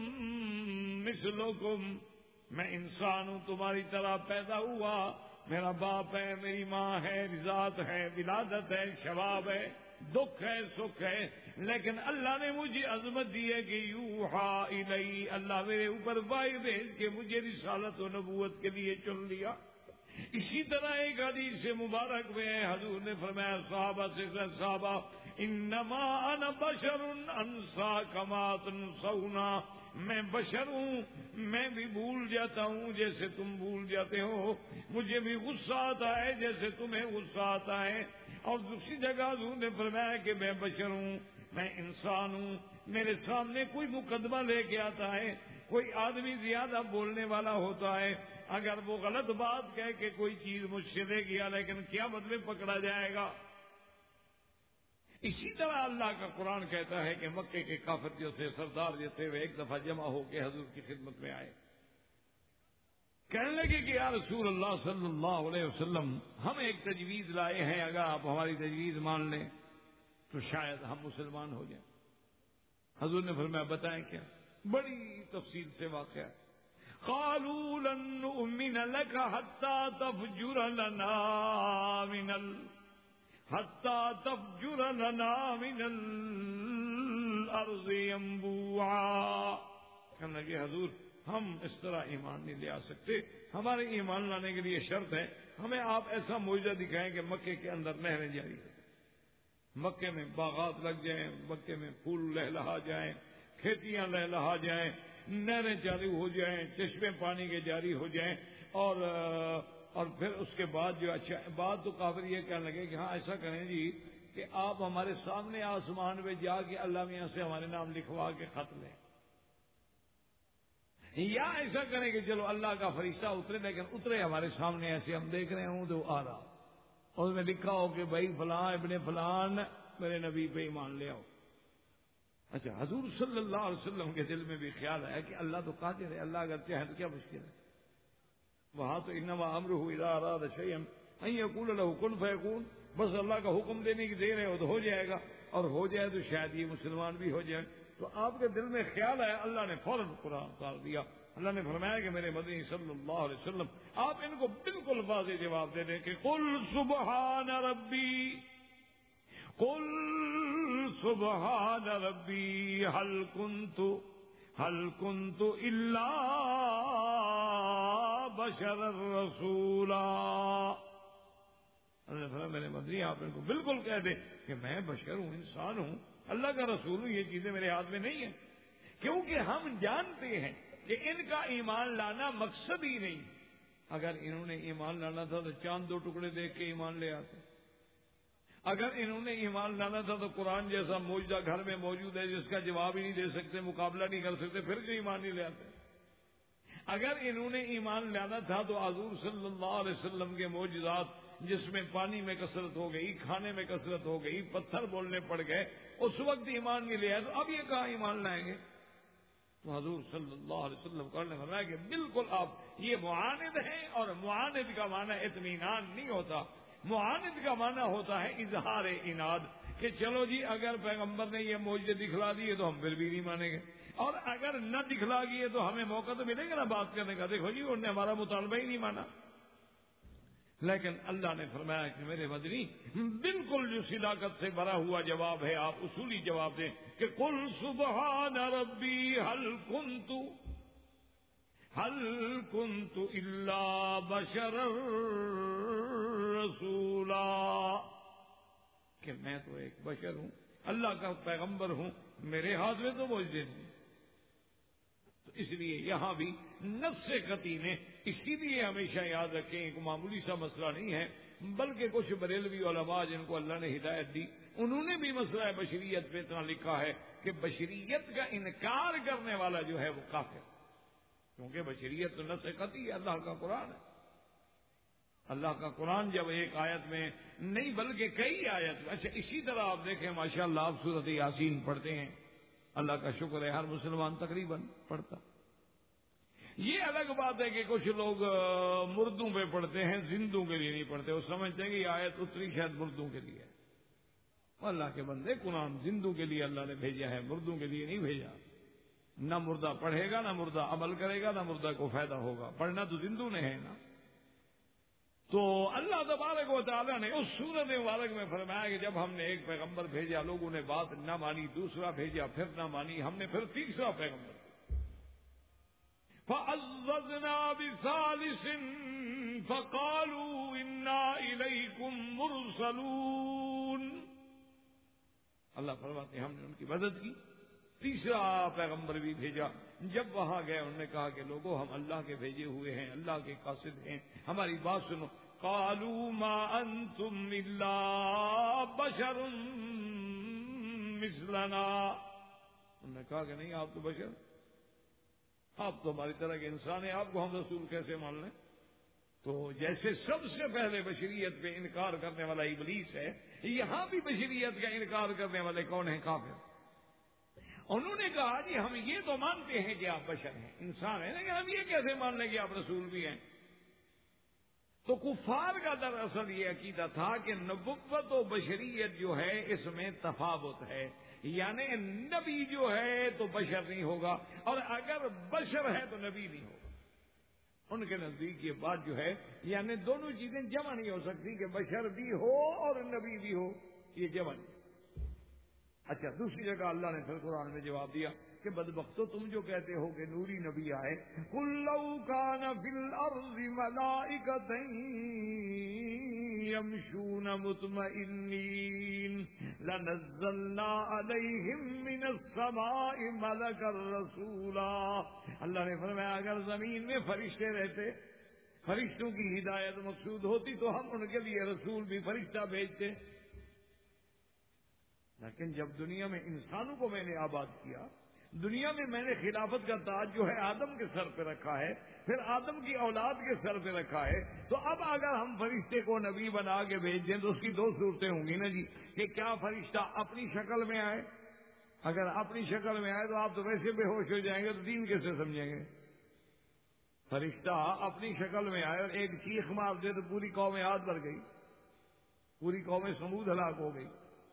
مثلکم، میں انسان ہوں تمہاری طرح پیدا ہوا. میرا باپ ہے، میری ماں ہے، ذات ہے، ولادت ہے، شباب ہے، دکھ ہے، سکھ ہے، لیکن اللہ نے مجھے عظمت دی ہے کہ یوحا الی، اللہ میرے اوپر وحی بھیج کے مجھے رسالت و نبوت کے لیے چن لیا. اسی طرح ایک حدیث سے مبارک میں حضور نے فرمایا صحابہ سے صحابہ انما انا بشر انسا کما تنسونا، میں بشر ہوں، میں بھی بھول جاتا ہوں جیسے تم بھول جاتے ہو، مجھے بھی غصہ آتا ہے جیسے تمہیں غصہ آتا ہے. اور دوسری جگہ حضور نے فرمایا کہ میں بشر ہوں، میں انسان ہوں، میرے سامنے کوئی مقدمہ لے کے آتا ہے، کوئی آدمی زیادہ بولنے والا ہوتا ہے، اگر وہ غلط بات کہہ کے کوئی چیز مجھ سے لے گیا لیکن قیامت میں پکڑا جائے گا. اسی طرح اللہ کا قرآن کہتا ہے کہ مکے کے کافر جو تھے، سردار جو تھے، وہ ایک دفعہ جمع ہو کے حضور کی خدمت میں آئے، کہنے لگے کہ یا رسول اللہ صلی اللہ علیہ وسلم ہم ایک تجویز لائے ہیں، اگر آپ ہماری تجویز مان لیں تو شاید ہم مسلمان ہو جائیں. حضور نے فرمایا بتائیں کیا؟ بڑی تفصیل سے واقعہ. قالوا لن نؤمن لك حتى تفجر لنا من ال حتى تفجر لنا من الارض ينبوعا. کہنے لگے حضور ہم اس طرح ایمان نہیں لے آ سکتے، ہمارے ایمان لانے کے لیے شرط ہے ہمیں آپ ایسا معجزہ دکھائیں کہ مکے کے اندر نہریں جاری ہو، مکے میں باغات لگ جائیں، مکے میں پھول لہلہا جائیں، کھیتیاں لہلہا جائیں، نہریں چالو ہو جائیں، چشمے پانی کے جاری ہو جائیں. اور اور پھر اس کے بعد جو اچھا بات تو کافر یہ کہنے لگے کہ ہاں ایسا کریں جی کہ آپ ہمارے سامنے آسمان میں جا کے اللہ میاں سے ہمارے نام لکھوا کے خط لیں. یا ایسا کریں کہ چلو اللہ کا فرشتہ اترے، لیکن اترے ہمارے سامنے ایسے ہم دیکھ رہے ہوں تو آ رہا، اور اس میں لکھا ہو کہ بھائی فلاں ابن فلان میرے نبی پہ ایمان لے آؤ۔ اچھا، حضور صلی اللہ علیہ وسلم کے دل میں بھی خیال ہے کہ اللہ تو قادر ہے، اللہ اگر چاہے تو کیا مشکل ہے۔ وہاں تو انما امرہ اذا اراد شیئا ان یقول له کن فیکون، بس اللہ کا حکم دینے کی دیر ہے، وہ تو ہو جائے گا، اور ہو جائے تو شاید یہ مسلمان بھی ہو جائے۔ تو آپ کے دل میں خیال ہے، اللہ نے فوراً قرآن اتار دیا۔ اللہ نے فرمایا کہ میرے مدنی صلی اللہ علیہ وسلم آپ ان کو بالکل واضح جواب دے دیں کہ قل سبحان ربی، قل سبحان ربی هل كنت هل كنت الا بشرا رسولا۔ اللہ نے فرمایا میرے مدنی آپ ان کو بالکل کہہ دیں کہ میں بشر ہوں، انسان ہوں، اللہ کا رسول ہوں، یہ چیزیں میرے ہاتھ میں نہیں ہیں، کیونکہ ہم جانتے ہیں کہ ان کا ایمان لانا مقصد ہی نہیں۔ اگر انہوں نے ایمان لانا تھا تو چاند دو ٹکڑے دیکھ کے ایمان لے آتے، اگر انہوں نے ایمان لانا تھا تو قرآن جیسا موجودہ گھر میں موجود ہے جس کا جواب ہی نہیں دے سکتے، مقابلہ نہیں کر سکتے، پھر کیوں ایمان نہیں لے آتے؟ اگر انہوں نے ایمان لانا تھا تو حضور صلی اللہ علیہ وسلم کے معجزات جس میں پانی میں کثرت ہو گئی، کھانے میں کثرت ہو گئی، پتھر بولنے پڑ گئے، اس وقت ایمان نہیں لے آئے، تو اب یہ کہاں ایمان لائیں گے؟ تو حضور صلی اللہ علیہ وسلم نے فرمایا کہ بالکل آپ یہ معاند ہیں، اور معاند کا معنی اطمینان نہیں ہوتا، معاند کا معنی ہوتا ہے اظہار اناد، کہ چلو جی اگر پیغمبر نے یہ معجزے دکھلا دیے تو ہم پھر بھی نہیں مانیں گے، اور اگر نہ دکھلا دیے تو ہمیں موقع تو ملے گا نا بات کرنے کا، دیکھو جی انہوں نے ہمارا مطالبہ ہی نہیں مانا۔ لیکن اللہ نے فرمایا کہ میرے مدنی بالکل جو صداقت سے بھرا ہوا جواب ہے آپ اصولی جواب دیں کہ قل سبحان ربی هل كنت هل كنت الا بشرا رسولا، کہ میں تو ایک بشر ہوں، اللہ کا پیغمبر ہوں، میرے ہاتھ میں تو معجزے نہیں۔ تو اس لیے یہاں بھی نفس قطعی نے اسی لیے ہمیشہ یاد رکھیں، ایک معمولی سا مسئلہ نہیں ہے، بلکہ کچھ بریلوی علماء جن کو اللہ نے ہدایت دی انہوں نے بھی مسئلہ بشریت پہ اتنا لکھا ہے کہ بشریت کا انکار کرنے والا جو ہے وہ کافر، کیونکہ بشریت تو نفس قطعی ہے، اللہ کا قرآن ہے۔ اللہ کا قرآن جب ایک آیت میں نہیں بلکہ کئی آیت میں، اچھا اسی طرح آپ دیکھیں ماشاءاللہ آپ سورۃ یاسین پڑھتے ہیں، اللہ کا شکر ہے ہر مسلمان تقریباً پڑھتا۔ یہ الگ بات ہے کہ کچھ لوگ مردوں پہ پڑھتے ہیں، زندوں کے لیے نہیں پڑھتے، وہ سمجھتے ہیں کہ یہ آیت اتری شاید مردوں کے لیے ہے۔ اللہ کے بندے، قرآن زندوں کے لیے اللہ نے بھیجا ہے، مردوں کے لیے نہیں بھیجا۔ نہ مردہ پڑھے گا، نہ مردہ عمل کرے گا، نہ مردہ کو فائدہ ہوگا، پڑھنا تو زندوں نے ہے نا۔ تو اللہ تبارک و تعالیٰ نے اس سورۃ مبارک میں فرمایا کہ جب ہم نے ایک پیغمبر بھیجا لوگوں نے بات نہ مانی، دوسرا بھیجا پھر نہ مانی، ہم نے پھر تیسرا پیغمبر فَعَزَّزْنَا بِثَالِثٍ فَقَالُوا إِنَّا إِلَيْكُمْ مُرْسَلُونَ، اللہ فرماتے ہیں ہم نے ان کی مدد کی، تیسرا پیغمبر بھی بھیجا، جب وہاں گئے انہوں نے کہا کہ لوگوں ہم اللہ کے بھیجے ہوئے ہیں، اللہ کے قاصد ہیں، ہماری بات سنو۔ قالوا ما انتم الا بشر مثلنا، انہوں نے کہا کہ نہیں آپ تو بشر، آپ تو ہماری طرح کے انسان ہیں، آپ کو ہم رسول کیسے مان لیں؟ تو جیسے سب سے پہلے بشریت پہ انکار کرنے والا ابلیس ہے، یہاں بھی بشریت کا انکار کرنے والے کون ہیں؟ کافر۔ انہوں نے کہا جی ہم یہ تو مانتے ہیں کہ آپ بشر ہیں، انسان ہیں، لیکن ہم یہ کیسے مان لیں کہ آپ رسول بھی ہیں؟ تو کفار کا دراصل یہ عقیدہ تھا کہ نبوت و بشریت جو ہے اس میں تفاوت ہے، یعنی نبی جو ہے تو بشر نہیں ہوگا، اور اگر بشر ہے تو نبی نہیں ہوگا۔ ان کے نزدیک یہ بات جو ہے یعنی دونوں چیزیں جمع نہیں ہو سکتی کہ بشر بھی ہو اور نبی بھی ہو، یہ جمع نہیں۔ اچھا دوسری جگہ اللہ نے پھر قرآن میں جواب دیا کہ بدبختو تم جو کہتے ہو کہ نوری نبی آئے، قُل لَّوْ كَانَ فِي الْأَرْضِ مَلَائِكَةٌ يَمْشُونَ مُطْمَئِنِّينَ لَنَزَّلْنَا عَلَيْهِم مِّنَ السَّمَاءِ مَلَكًا رَّسُولًا، اللہ نے فرمایا اگر زمین میں فرشتے رہتے، فرشتوں کی ہدایت مقصود ہوتی تو ہم ان کے لیے رسول بھی فرشتہ بھیجتے، لیکن جب دنیا میں انسانوں کو میں نے آباد کیا دنیا میں میں نے خلافت کا تاج جو ہے آدم کے سر پہ رکھا ہے، پھر آدم کی اولاد کے سر پہ رکھا ہے، تو اب اگر ہم فرشتے کو نبی بنا کے بھیج دیں تو اس کی دو صورتیں ہوں گی نا جی، کہ کیا فرشتہ اپنی شکل میں آئے، اگر اپنی شکل میں آئے تو آپ تو ویسے بے ہوش ہو جائیں گے، تو دین کیسے سمجھیں گے؟ فرشتہ اپنی شکل میں آئے اور ایک چیخ مار دے تو پوری قوم ہاتھ بھر گئی، پوری قوم سمود ہلاک ہو گئی۔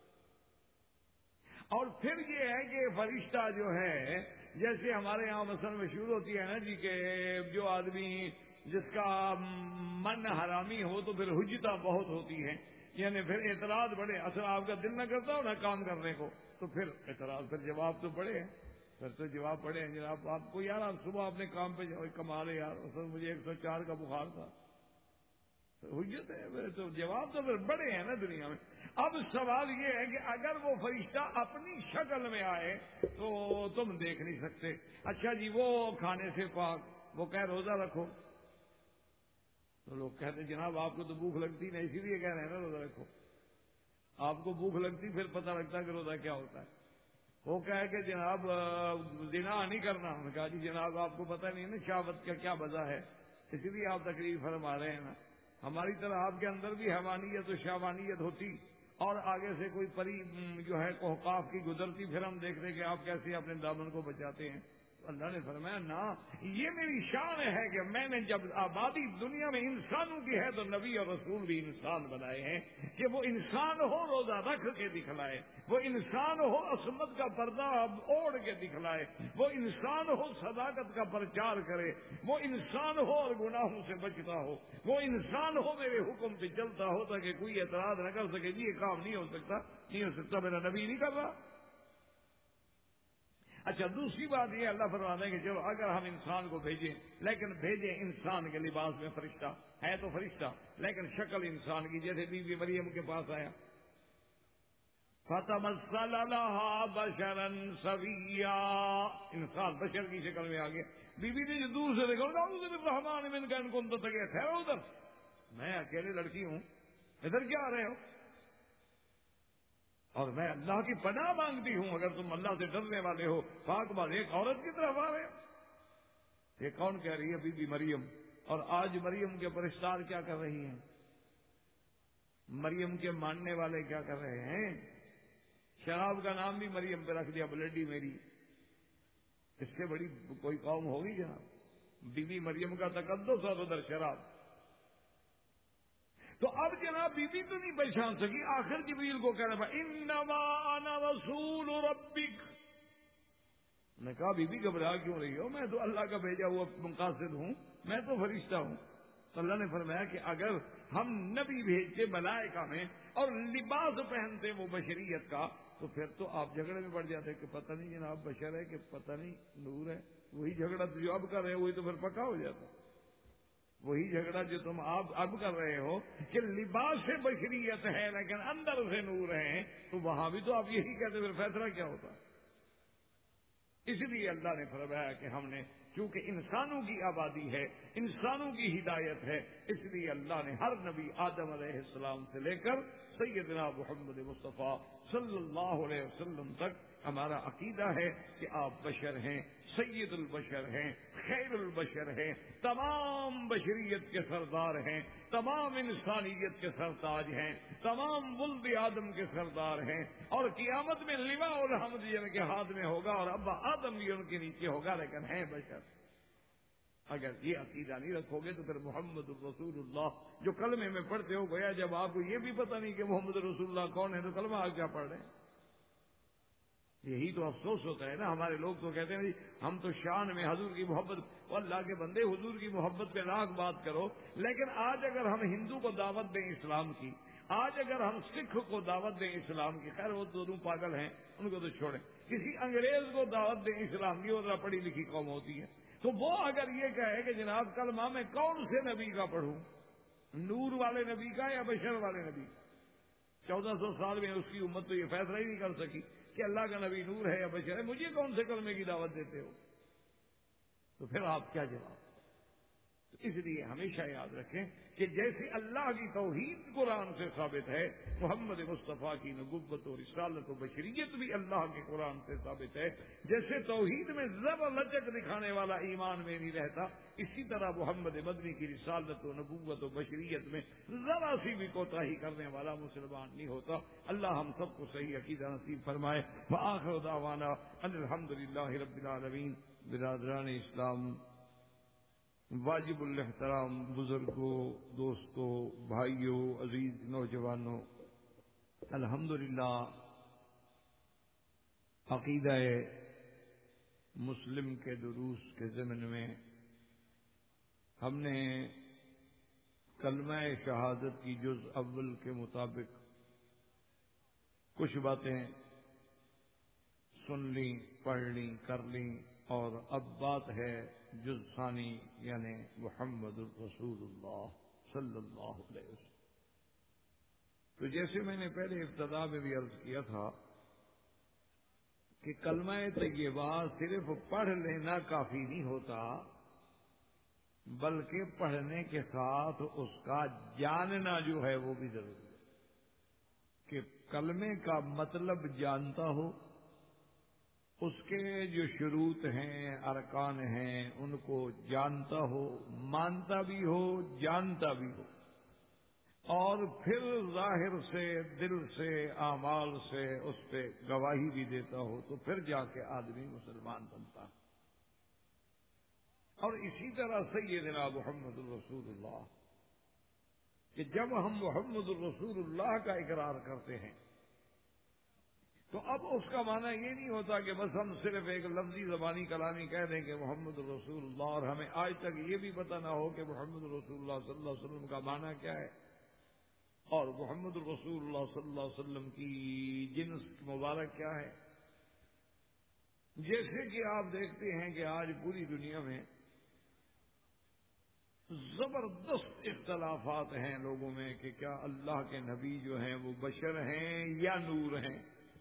اور پھر یہ ہے کہ فرشتہ جو ہے، جیسے ہمارے یہاں مثلا مشہور ہوتی ہے نا جی کہ جو آدمی جس کا من حرامی ہو تو پھر حجتہ بہت ہوتی ہے، یعنی پھر اعتراض بڑے، اصل آپ کا دل نہ کرتا ہو نا کام کرنے کو تو پھر اعتراض، پھر جواب تو بڑے ہیں، پھر تو جواب بڑے ہیں جناب آپ کو، یار آپ صبح اپنے کام پہ کمالے یار، اصل مجھے ایک سو چار کا بخار تھا، حجت ہے، تو جواب تو پھر بڑے ہیں نا دنیا میں۔ اب سوال یہ ہے کہ اگر وہ فرشتہ اپنی شکل میں آئے تو تم دیکھ نہیں سکتے، اچھا جی وہ کھانے سے پاک، وہ کہہ روزہ رکھو، تو لوگ کہتے جناب آپ کو تو بھوک لگتی نہیں، اسی لیے کہہ رہے ہیں نا روزہ رکھو، آپ کو بھوک لگتی پھر پتہ لگتا کہ روزہ کیا ہوتا ہے۔ وہ کہے کہ جناب زنا نہیں کرنا، ہم نے کہا جی جناب آپ کو پتہ نہیں نا شہوت کا کیا وجہ ہے، اسی لیے آپ تکلیف فرما رہے ہیں نا، ہماری طرح آپ کے اندر بھی حیوانیت و شہوانیت ہوتی اور آگے سے کوئی پری جو ہے قوقاف کی گزرتی، پھر ہم دیکھتے کہ آپ کیسے اپنے دامن کو بچاتے ہیں۔ اللہ نے فرمایا نا، یہ میری شان ہے کہ میں نے جب آبادی دنیا میں انسانوں کی ہے تو نبی اور رسول بھی انسان بنائے ہیں کہ وہ انسان ہو روزہ رکھ کے دکھلائے، وہ انسان ہو عصمت کا پردہ اوڑھ کے دکھلائے، وہ انسان ہو صداقت کا پرچار کرے، وہ انسان ہو اور گناہوں سے بچتا ہو، وہ انسان ہو میرے حکم پہ چلتا ہو تاکہ کوئی اعتراض نہ کر سکے جی یہ کام نہیں ہو سکتا، نہیں ہو سکتا، میرا نبی نہیں کر رہا۔ اچھا دوسری بات یہ اللہ فرماتے ہیں کہ چلو اگر ہم انسان کو بھیجیں، لیکن بھیجیں انسان کے لباس میں، فرشتہ ہے تو فرشتہ لیکن شکل انسان کی، جیسے بی بی مریم کے پاس آیا فَتَمَثَّلَ لَهَا بَشَرًا سَوِيًّا، انسان بشر کی شکل میں آ گیا۔ بی بی نے جو دور سے دیکھا اعوذ بالرحمن منک ان کنت تقیٰ، ٹھہرو ادھر، میں اکیلے لڑکی ہوں، ادھر کیا آ رہے ہو؟ اور میں اللہ کی پناہ مانگتی ہوں، اگر تم اللہ سے ڈرنے والے ہو، پاک بات ایک عورت کی طرف آ رہے ہو۔ یہ کون کہہ رہی ہے؟ بی بی مریم۔ اور آج مریم کے پرستار کیا کر رہی ہیں؟ مریم کے ماننے والے کیا کر رہے ہیں؟ شراب کا نام بھی مریم پہ رکھ دیا، بلیڈی میری، اس سے بڑی کوئی قوم ہوگی جناب؟ بی بی مریم کا تقدس اور ادھر شراب۔ تو اب جناب بی بی تو نہیں پہچان سکی، آخر جبریل کو کہنا پڑا انما انا رسول ربک۔ نے کہا بی بی گھبرا کیوں رہی ہو، میں تو اللہ کا بھیجا ہوا مقاصد ہوں، میں تو فرشتہ ہوں۔ تو اللہ نے فرمایا کہ اگر ہم نبی بھیجتے ملائکہ میں اور لباس پہنتے وہ بشریت کا تو پھر تو آپ جھگڑے میں پڑ جاتے کہ پتہ نہیں جناب بشر ہے کہ پتہ نہیں نور ہے، وہی جھگڑا جو اب کر رہے ہیں وہی تو پھر پکا ہو جاتا، وہی جھگڑا جو تم آپ اب کر رہے ہو کہ لباس سے بشریت ہے لیکن اندر سے نور ہے، تو وہاں بھی تو آپ یہی کہتے پھر فیصلہ کیا ہوتا؟ اس لیے اللہ نے فرمایا کہ ہم نے چونکہ انسانوں کی آبادی ہے، انسانوں کی ہدایت ہے، اس لیے اللہ نے ہر نبی آدم علیہ السلام سے لے کر سیدنا محمد مصطفیٰ صلی اللہ علیہ وسلم تک ہمارا عقیدہ ہے کہ آپ بشر ہیں، سید البشر ہیں، خیر البشر ہیں، تمام بشریت کے سردار ہیں، تمام انسانیت کے سرتاج ہیں، تمام ولد آدم کے سردار ہیں، اور قیامت میں لواء الحمد ان کے ہاتھ میں ہوگا اور ابا آدم بھی ان کے نیچے ہوگا، لیکن ہیں بشر۔ اگر یہ عقیدہ نہیں رکھو گے تو پھر محمد الرسول اللہ جو کلمے میں پڑھتے ہو گویا جب آپ کو یہ بھی پتہ نہیں کہ محمد رسول اللہ کون ہے تو کلمہ آپ کیا پڑھ رہے ہیں؟ یہی تو افسوس ہوتا ہے نا، ہمارے لوگ تو کہتے ہیں جی ہم تو شان میں حضور کی محبت، وہ اللہ کے بندے حضور کی محبت پہ لاکھ بات کرو، لیکن آج اگر ہم ہندو کو دعوت دیں اسلام کی، آج اگر ہم سکھ کو دعوت دیں اسلام کی، خیر وہ دونوں پاگل ہیں ان کو تو چھوڑیں، کسی انگریز کو دعوت دیں اسلام کی، وہ پڑھی لکھی قوم ہوتی ہے، تو وہ اگر یہ کہے کہ جناب کلمہ میں کون سے نبی کا پڑھوں، نور والے نبی کا یا بشر والے نبی کا؟ چودہ سو سال میں اس کی امت تو یہ فیصلہ ہی نہیں کر سکی کہ اللہ کا نبی نور ہے یا بشر ہے، مجھے کون سے کلمے کی دعوت دیتے ہو؟ تو پھر آپ کیا جواب؟ اس لیے ہمیشہ یاد رکھیں کہ جیسے اللہ کی توحید قرآن سے ثابت ہے، محمد مصطفیٰ کی نبوت و رسالت و بشریت بھی اللہ کے قرآن سے ثابت ہے۔ جیسے توحید میں ذرا لچک دکھانے والا ایمان میں نہیں رہتا، اسی طرح محمد مدنی کی رسالت و نبوت و بشریت میں ذرا سی بھی کوتاہی کرنے والا مسلمان نہیں ہوتا۔ اللہ ہم سب کو صحیح عقیدہ نصیب فرمائے۔ وآخر دعوانا ان الحمدللہ رب العالمین۔ برادران اسلام، واجب الاحترام بزرگوں، دوستوں، بھائیوں، عزیز نوجوانوں، الحمدللہ عقیدہ مسلم کے دروس کے ضمن میں ہم نے کلمہ شہادت کی جز اول کے مطابق کچھ باتیں سن لیں، پڑھ لیں، کر لیں، اور اب بات ہے جز ثانی یعنی محمد الرسول اللہ صلی اللہ علیہ وسلم۔ تو جیسے میں نے پہلے ابتدا میں بھی عرض کیا تھا کہ کلمہ طیبہ صرف پڑھ لینا کافی نہیں ہوتا، بلکہ پڑھنے کے ساتھ اس کا جاننا جو ہے وہ بھی ضروری ہے کہ کلمے کا مطلب جانتا ہو، اس کے جو شروط ہیں، ارکان ہیں، ان کو جانتا ہو، مانتا بھی ہو، جانتا بھی ہو، اور پھر ظاہر سے، دل سے، اعمال سے اس پہ گواہی بھی دیتا ہو، تو پھر جا کے آدمی مسلمان بنتا ہے۔ اور اسی طرح سیدنا محمد الرسول اللہ کہ جب ہم محمد الرسول اللہ کا اقرار کرتے ہیں تو اب اس کا معنی یہ نہیں ہوتا کہ بس ہم صرف ایک لفظی زبانی کلامی کہہ دیں کہ محمد الرسول اللہ، اور ہمیں آج تک یہ بھی پتہ نہ ہو کہ محمد الرسول اللہ صلی اللہ علیہ وسلم کا معنی کیا ہے، اور محمد الرسول اللہ صلی اللہ علیہ وسلم کی جنس مبارک کیا ہے۔ جیسے کہ آپ دیکھتے ہیں کہ آج پوری دنیا میں زبردست اختلافات ہیں لوگوں میں کہ کیا اللہ کے نبی جو ہیں وہ بشر ہیں یا نور ہیں۔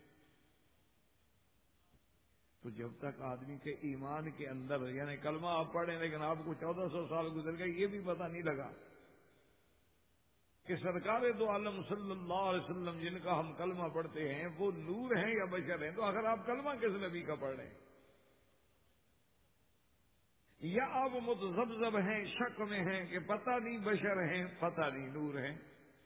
تو جب تک آدمی کے ایمان کے اندر، یعنی کلمہ آپ پڑھیں لیکن آپ کو چودہ سو سال گزر گئے یہ بھی پتہ نہیں لگا کہ سرکار دو عالم صلی اللہ علیہ وسلم جن کا ہم کلمہ پڑھتے ہیں وہ نور ہیں یا بشر ہیں، تو اگر آپ کلمہ کس نبی کا پڑھ رہے ہیں، یا آپ متذبذب ہیں، شک میں ہیں کہ پتہ نہیں بشر ہیں، پتہ نہیں نور ہیں،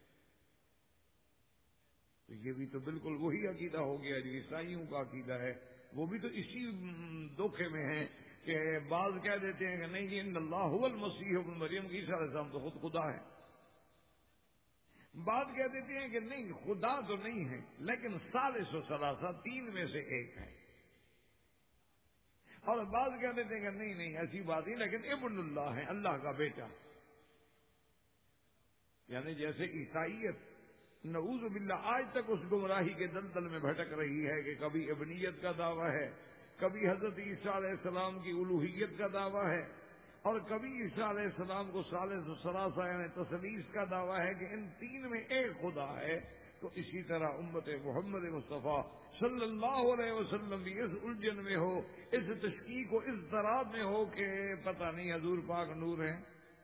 تو یہ بھی تو بالکل وہی عقیدہ ہو گیا جو عیسائیوں کا عقیدہ ہے۔ وہ بھی تو اسی دھوکے میں ہیں کہ بعض کہہ دیتے ہیں کہ نہیں جی ان اللہ هو المسیح ابن مریم، کی عیسیٰ علیہ السلام تو خود خدا ہے۔ بعض کہہ دیتے ہیں کہ نہیں خدا تو نہیں ہے لیکن ثالث و ثلاثہ، تین میں سے ایک ہے، اور بعض کہہ دیتے ہیں کہ نہیں نہیں ایسی بات نہیں لیکن ابن اللہ ہے، اللہ کا بیٹا۔ یعنی جیسے عیسائیت نعوذ باللہ آج تک اس گمراہی کے دلدل میں بھٹک رہی ہے کہ کبھی ابنیت کا دعویٰ ہے، کبھی حضرت عیسیٰ علیہ السلام کی الوہیت کا دعویٰ ہے، اور کبھی عیسیٰ علیہ السلام کو ثالث و ثلاثہ یعنی تثلیث کا دعویٰ ہے کہ ان تین میں ایک خدا ہے۔ تو اسی طرح امت محمد مصطفیٰ صلی اللہ علیہ وسلم بھی اس الجھن میں ہو، اس تشکیک و اس ضراب میں ہو کہ پتہ نہیں حضور پاک نور ہیں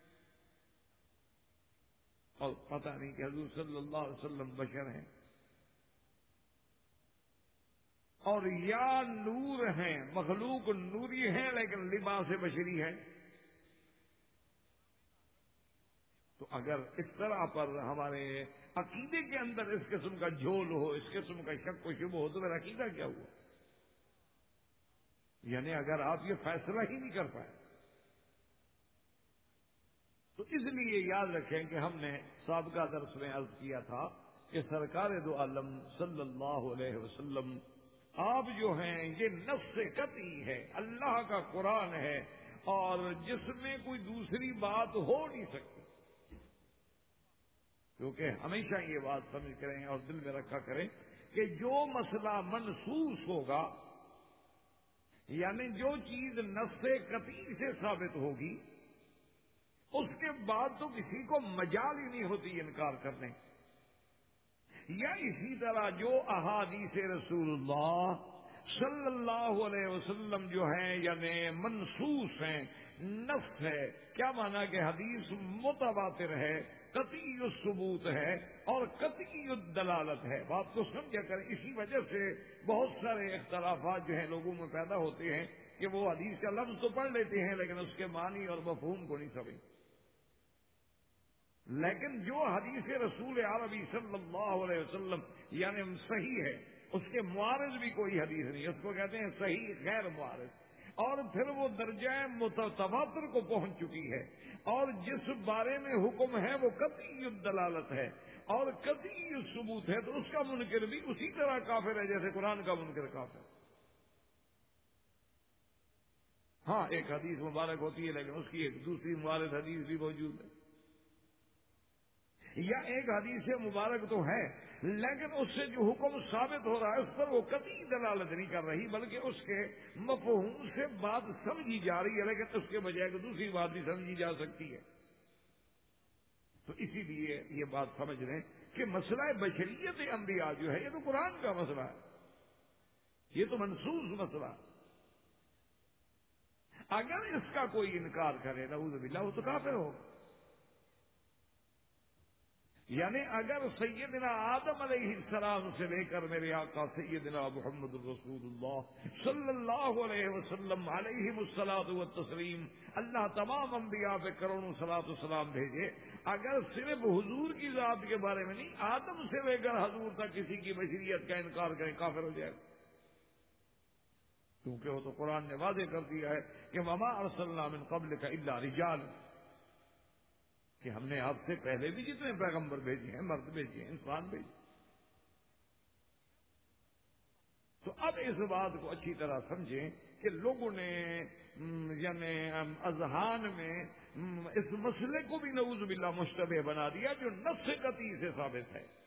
اور پتہ نہیں کہ حضور صلی اللہ علیہ وسلم بشر ہیں، اور یا نور ہیں، مخلوق نوری ہیں لیکن لباس بشری ہے۔ تو اگر اس طرح پر ہمارے عقیدے کے اندر اس قسم کا جھول ہو، اس قسم کا شک و شبہ ہو، تو میرا عقیدہ کیا ہوا؟ یعنی اگر آپ یہ فیصلہ ہی نہیں کر پائے تو اس لیے یاد رکھیں کہ ہم نے سابقہ درس میں عرض کیا تھا کہ سرکار دو عالم صلی اللہ علیہ وسلم آپ جو ہیں یہ نفس قطعی ہے، اللہ کا قرآن ہے، اور جس میں کوئی دوسری بات ہو نہیں سکتی، کیونکہ ہمیشہ یہ بات سمجھ کریں اور دل میں رکھا کریں کہ جو مسئلہ منسوس ہوگا، یعنی جو چیز نفس قطعی سے ثابت ہوگی، اس کے بعد تو کسی کو مجال ہی نہیں ہوتی انکار کرنے۔ یا اسی طرح جو احادیث رسول اللہ صلی اللہ علیہ وسلم جو ہیں یعنی منسوس ہیں، نص ہے. کیا مانا کہ حدیث متواتر ہے, قطعی الثبوت ہے اور قطعی الدلالت ہے. بات کو سمجھا کریں. اسی وجہ سے بہت سارے اختلافات جو ہیں لوگوں میں پیدا ہوتے ہیں کہ وہ حدیث کا لفظ تو پڑھ لیتے ہیں لیکن اس کے معنی اور مفہوم کو نہیں سمجھتے. لیکن جو حدیث رسول عربی صلی اللہ علیہ وسلم یعنی صحیح ہے, اس کے معارض بھی کوئی حدیث نہیں, اس کو کہتے ہیں صحیح غیر معارض. اور پھر وہ درجہ متواتر کو پہنچ چکی ہے, اور جس بارے میں حکم ہے وہ قطعی الدلالت ہے اور قطعی الثبوت ہے, تو اس کا منکر بھی اسی طرح کافر ہے جیسے قرآن کا منکر کافر. ہاں, ایک حدیث مبارک ہوتی ہے لیکن اس کی ایک دوسری معارض حدیث بھی موجود ہے, یا ایک حدیث مبارک تو ہے لیکن اس سے جو حکم ثابت ہو رہا ہے اس پر وہ قطعی دلالت نہیں کر رہی بلکہ اس کے مفہوم سے بات سمجھی جا رہی ہے, لیکن اس کے بجائے کہ دوسری بات بھی سمجھی جا سکتی ہے. تو اسی لیے یہ بات سمجھ لیں کہ مسئلہ بشریت انبیاء جو ہے یہ تو قرآن کا مسئلہ ہے, یہ تو منسوخ مسئلہ ہے. اگر اس کا کوئی انکار کرے نعوذ باللہ وہ تو کافر ہوگا. یعنی اگر سیدنا آدم علیہ السلام سے لے کر میرے آقا سیدنا محمد الرسول اللہ صلی اللہ علیہ وسلم علیہ الصلاۃ والتسلیم اللہ تمام انبیاء پہ کروڑوں صلاۃ والسلام بھیجے, اگر صرف حضور کی ذات کے بارے میں نہیں آدم سے لے کر حضور تک کسی کی بشریت کا انکار کریں کافر ہو جائے گا. کیونکہ وہ تو قرآن نے واضح کر دیا ہے کہ وما ارسلنا من قبلک الا رجال, کہ ہم نے آپ سے پہلے بھی جتنے پیغمبر بھیجے ہیں مرد بھیجے ہیں انسان بھیجے. تو اب اس بات کو اچھی طرح سمجھیں کہ لوگوں نے یعنی اذہان میں اس مسئلے کو بھی نعوذ باللہ مشتبہ بنا دیا جو نص قطعی سے ثابت ہے.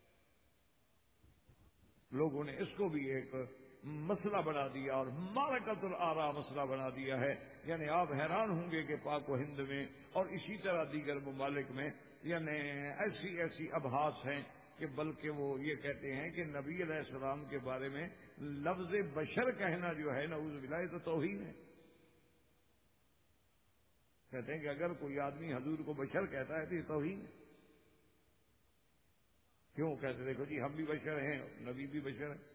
لوگوں نے اس کو بھی ایک مسئلہ بنا دیا اور معرکۃ الآراء مسئلہ بنا دیا ہے. یعنی آپ حیران ہوں گے کہ پاک و ہند میں اور اسی طرح دیگر ممالک میں یعنی ایسی ایسی ابحاث ہیں کہ بلکہ وہ یہ کہتے ہیں کہ نبی علیہ السلام کے بارے میں لفظ بشر کہنا جو ہے نعوذ باللہ یہ تو توہین ہے. کہتے ہیں کہ اگر کوئی آدمی حضور کو بشر کہتا ہے تو یہ توہین ہے. کیوں کہتے دیکھو جی ہم بھی بشر ہیں نبی بھی بشر ہیں,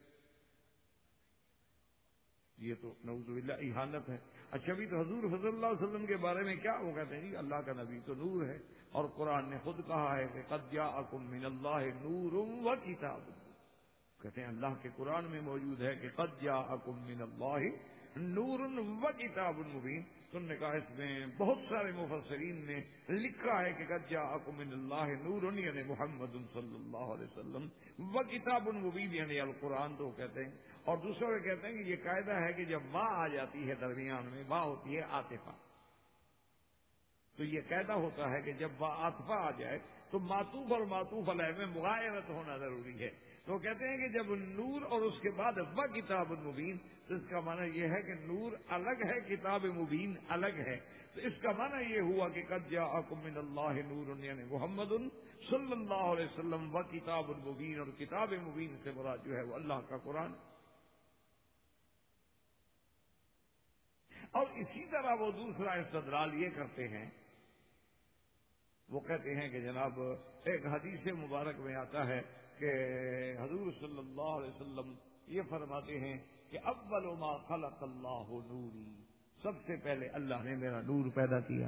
یہ تو نعوذ باللہ اہانت ہے. اچھا بھی تو حضور صلی اللہ علیہ وسلم کے بارے میں کیا وہ کہتے ہیں جی اللہ کا نبی تو نور ہے, اور قرآن نے خود کہا ہے کہ قد جاءکم من اللہ نور و کتاب. کہتے ہیں اللہ کے قرآن میں موجود ہے کہ قد جاءکم من اللہ نور و کتاب مبین. تم نے کہا اس میں بہت سارے مفسرین نے لکھا ہے کہ قد جاءکم من اللہ نور یعنی محمد صلی اللہ علیہ وسلم و کتاب مبین یعنی القرآن. تو کہتے ہیں اور دوسرے وہ کہتے ہیں کہ یہ قاعدہ ہے کہ جب واں آ جاتی ہے درمیان میں واں ہوتی ہے عاطفہ, تو یہ قاعدہ ہوتا ہے کہ جب واں عاطفہ آ جائے تو معطوف اور معطوف علیہ میں مغایرت ہونا ضروری ہے. تو کہتے ہیں کہ جب نور اور اس کے بعد و کتاب مبین, تو اس کا معنی یہ ہے کہ نور الگ ہے کتاب مبین الگ ہے. تو اس کا معنی یہ ہوا کہ قد جاءکم من اللہ نور یعنی محمد صلی اللہ علیہ وسلم و کتاب مبین, اور کتاب مبین سے مراد جو ہے وہ اللہ کا قرآن. اور اسی طرح وہ دوسرا استدلال یہ کرتے ہیں, وہ کہتے ہیں کہ جناب ایک حدیث مبارک میں آتا ہے کہ حضور صلی اللہ علیہ وسلم یہ فرماتے ہیں کہ اول ما خلق اللہ نوری, سب سے پہلے اللہ نے میرا نور پیدا کیا.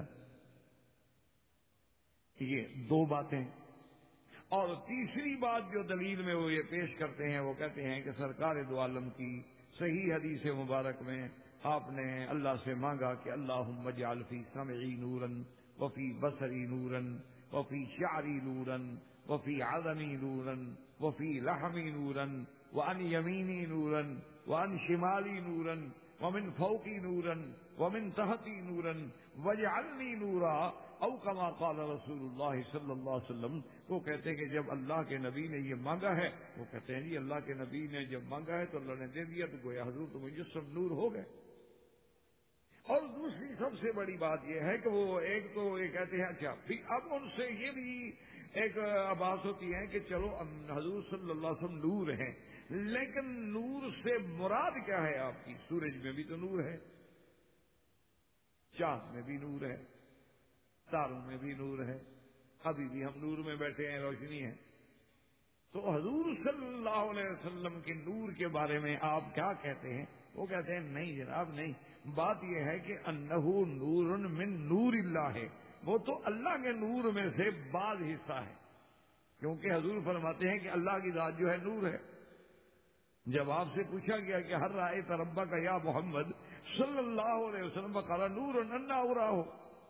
یہ دو باتیں. اور تیسری بات جو دلیل میں وہ یہ پیش کرتے ہیں وہ کہتے ہیں کہ سرکار دو عالم کی صحیح حدیث مبارک میں آپ نے اللہ سے مانگا کہ اللہم اجعل فی سمعی نورا وفی بصری نورا وفی شعری نورا وفی عظمی نورا وفی لحمی نورا وعن یمینی نورا وعن شمالی نورا ومن فوقی نورا ومن تحتی نورا واجعلنی نورا او کما قال رسول اللہ صلی اللہ علیہ وسلم. وہ کہتے ہیں کہ جب اللہ کے نبی نے یہ مانگا ہے, وہ کہتے ہیں جی اللہ کے نبی نے جب مانگا ہے تو اللہ نے دے دیا, تو گویا حضور تو مجسم نور ہو گئے. اور دوسری سب سے بڑی بات یہ ہے کہ وہ ایک تو یہ کہتے ہیں اچھا اب ان سے یہ بھی ایک آواز ہوتی ہے کہ چلو حضور صلی اللہ علیہ وسلم نور ہیں, لیکن نور سے مراد کیا ہے آپ کی؟ سورج میں بھی تو نور ہے, چاند میں بھی نور ہے، تاروں میں بھی نور ہے، ابھی بھی ہم نور میں بیٹھے ہیں، روشنی ہے۔ تو حضور صلی اللہ علیہ وسلم کے نور کے بارے میں آپ کیا کہتے ہیں؟ وہ کہتے ہیں نہیں جناب نہیں، بات یہ ہے کہ انہو نور من نور اللہ ہے، وہ تو اللہ کے نور میں سے بعض حصہ ہے، کیونکہ حضور فرماتے ہیں کہ اللہ کی ذات جو ہے نور ہے۔ جب آپ سے پوچھا گیا کہ ہر رائے تربا کا یا محمد صلی اللہ علیہ وسلم قال نور انا ارا ہو،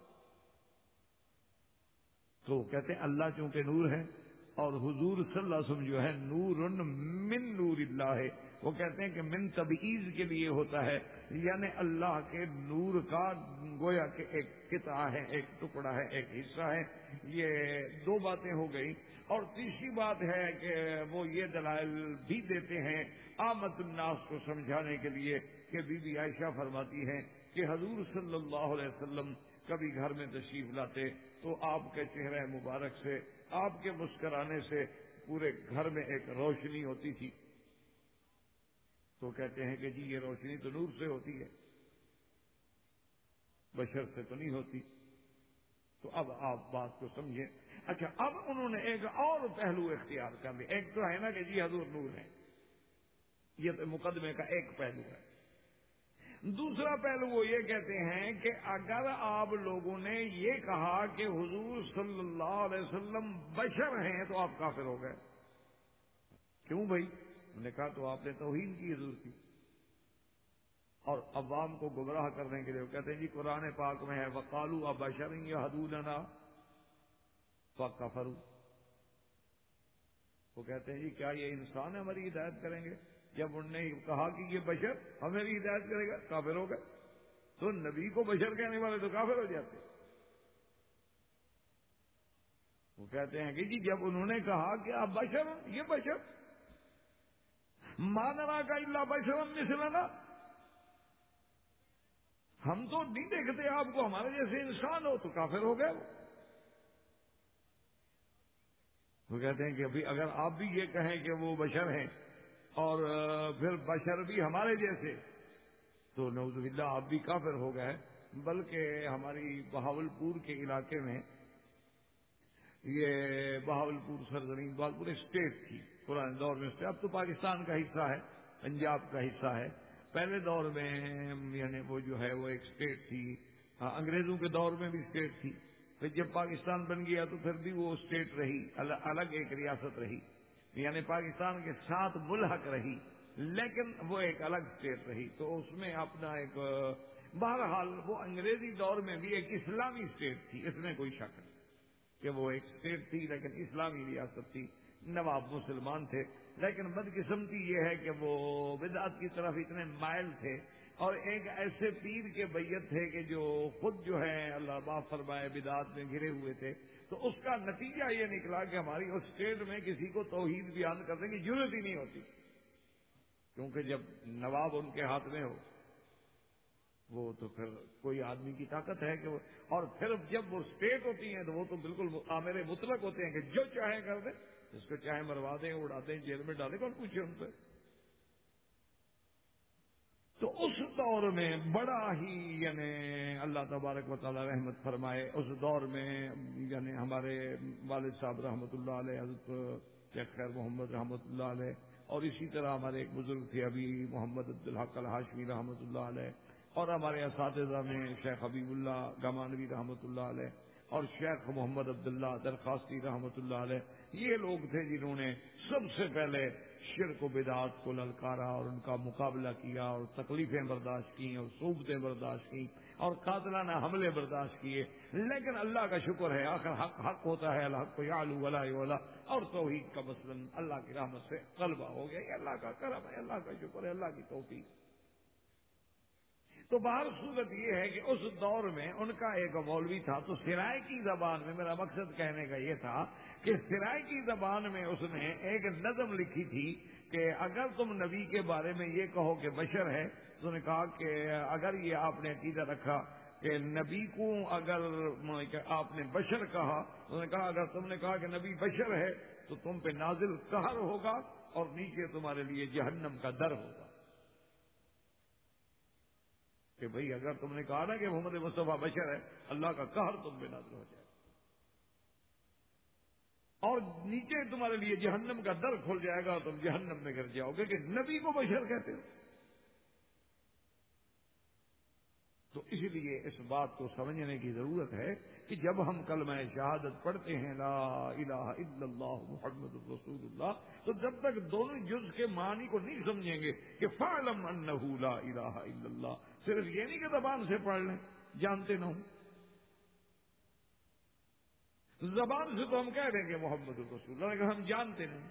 تو کہتے ہیں اللہ چونکہ نور ہے اور حضور صلی اللہ علیہ وسلم جو ہے نور من نور اللہ ہے، وہ کہتے ہیں کہ من تبعیض کے لیے ہوتا ہے، یعنی اللہ کے نور کا گویا کہ ایک قطعہ ہے، ایک ٹکڑا ہے، ایک حصہ ہے۔ یہ دو باتیں ہو گئی، اور تیسری بات ہے کہ وہ یہ دلائل بھی دیتے ہیں عامت الناس کو سمجھانے کے لیے کہ بی بی عائشہ فرماتی ہیں کہ حضور صلی اللہ علیہ وسلم کبھی گھر میں تشریف لاتے تو آپ کے چہرے مبارک سے، آپ کے مسکرانے سے پورے گھر میں ایک روشنی ہوتی تھی، تو کہتے ہیں کہ جی یہ روشنی تو نور سے ہوتی ہے، بشر سے تو نہیں ہوتی۔ تو اب آپ بات کو سمجھیں۔ اچھا، اب انہوں نے ایک اور پہلو اختیار کر لیا، ایک تو ہے نا کہ جی حضور نور ہے، یہ تو مقدمے کا ایک پہلو ہے۔ دوسرا پہلو وہ یہ کہتے ہیں کہ اگر آپ لوگوں نے یہ کہا کہ حضور صلی اللہ علیہ وسلم بشر ہیں تو آپ کافر ہو گئے۔ کیوں بھائی؟ انہوں نے کہا تو آپ نے توہین کی حضور کی، اور عوام کو گمراہ کرنے کے لیے وہ کہتے ہیں جی قرآن پاک میں ہے وقالوا ابشر یہدوننا فکفروا، وہ کہتے ہیں جی کیا یہ انسان ہماری ہدایت کریں گے؟ جب انہوں نے کہا کہ یہ بشر ہماری ہدایت کرے گا، کافر ہو گئے۔ تو نبی کو بشر کہنے والے تو کافر ہو جاتے۔ وہ کہتے ہیں کہ جی جب انہوں نے کہا کہ آپ بشر، یہ بشر ما نرا کا الا بشر مثلنا، ہم تو نہیں دیکھتے آپ کو ہمارے جیسے انسان ہو، تو کافر ہو گئے۔ وہ کہتے ہیں کہ ابھی اگر آپ بھی یہ کہیں کہ وہ بشر ہیں اور پھر بشر بھی ہمارے جیسے، تو نعوذ باللہ آپ بھی کافر ہو گئے۔ بلکہ ہماری بہاولپور کے علاقے میں، یہ بہاولپور سرزمین بہاولپور اسٹیٹ تھی پرانے دور میں، اب تو پاکستان کا حصہ ہے، پنجاب کا حصہ ہے۔ پہلے دور میں یعنی وہ جو ہے وہ ایک اسٹیٹ تھی، انگریزوں کے دور میں بھی اسٹیٹ تھی، پھر جب پاکستان بن گیا تو پھر بھی وہ اسٹیٹ رہی، الگ ایک ریاست رہی، یعنی پاکستان کے ساتھ ملحق رہی، لیکن وہ ایک الگ اسٹیٹ رہی۔ تو اس میں اپنا ایک، بہرحال وہ انگریزی دور میں بھی ایک اسلامی اسٹیٹ تھی، اس میں کوئی شک نہیں کہ وہ ایک اسٹیٹ تھی لیکن اسلامی ریاست تھی، نواب مسلمان تھے، لیکن بدقسمتی یہ ہے کہ وہ بدعت کی طرف اتنے مائل تھے، اور ایک ایسے پیر کے بیعت تھے کہ جو خود جو ہے اللہ معاف فرمائے بدعت میں گھرے ہوئے تھے۔ تو اس کا نتیجہ یہ نکلا کہ ہماری اس اسٹیٹ میں کسی کو توحید بیان کرنے کی ضرورت ہی نہیں ہوتی، کیونکہ جب نواب ان کے ہاتھ میں ہو وہ تو پھر کوئی آدمی کی طاقت ہے کہ وہ، اور پھر جب وہ اسٹیٹ ہوتی ہیں تو وہ تو بالکل آمر مطلق ہوتے ہیں کہ جو چاہے کر دیں، جس کو چاہے مروا دیں، اڑا دیں، جیل میں ڈالیں، کون پوچھے ان سے۔ تو اس دور میں بڑا ہی یعنی اللہ تبارک و تعالی رحمت فرمائے، اس دور میں یعنی ہمارے والد صاحب رحمۃ اللہ علیہ، حضرت شیخ خیر محمد رحمۃ اللہ علیہ، اور اسی طرح ہمارے ایک بزرگ تھے ابھی محمد عبدالحق الہاشمی رحمۃ اللہ علیہ، اور ہمارے اساتذہ میں شیخ حبیب اللہ گمانوی رحمۃ اللہ علیہ اور شیخ محمد عبداللہ درخواستی رحمۃ اللہ علیہ، یہ لوگ تھے جنہوں نے سب سے پہلے شرک و بدعات کو للکارا اور ان کا مقابلہ کیا، اور تکلیفیں برداشت کی اور صعوبتیں برداشت کی اور قاتلانہ حملے برداشت کیے۔ لیکن اللہ کا شکر ہے آخر حق حق ہوتا ہے، الحق کو یعلو ولا یعلا، اور توحید کا مثلا اللہ کی رحمت سے غلبہ ہو گیا، یہ اللہ کا کرم ہے، اللہ کا شکر ہے، اللہ کی توفیق۔ تو باہر صورت یہ ہے کہ اس دور میں ان کا ایک مولوی تھا، تو سرائے کی زبان میں، میرا مقصد کہنے کا یہ تھا کہ سرائے کی زبان میں اس نے ایک نظم لکھی تھی کہ اگر تم نبی کے بارے میں یہ کہو کہ بشر ہے، تو نے کہا کہ اگر یہ آپ نے عقیدہ رکھا کہ نبی کو اگر آپ نے بشر کہا، تو نے کہا اگر تم نے کہا کہ نبی بشر ہے تو تم پہ نازل قہر ہوگا اور نیچے تمہارے لیے جہنم کا در ہوگا۔ کہ بھئی اگر تم نے کہا نا کہ محمد مصطفیٰ بشر ہے، اللہ کا قہر تم پہ نازل ہو جائے اور نیچے تمہارے لیے جہنم کا در کھل جائے گا اور تم جہنم میں گر جاؤ گے کہ نبی کو بشر کہتے ہو۔ تو اس لیے اس بات کو سمجھنے کی ضرورت ہے کہ جب ہم کلمہ شہادت پڑھتے ہیں لا الہ الا اللہ محمد رسول اللہ، تو جب تک دونوں جز کے معنی کو نہیں سمجھیں گے کہ فاعلم انہ لا الہ الا اللہ، صرف یہ نہیں کہ زبان سے پڑھ لیں جانتے نہ ہوں، زبان سے تو ہم کہہ دیں گے محمد رسول اللہ، لیکن ہم جانتے نہیں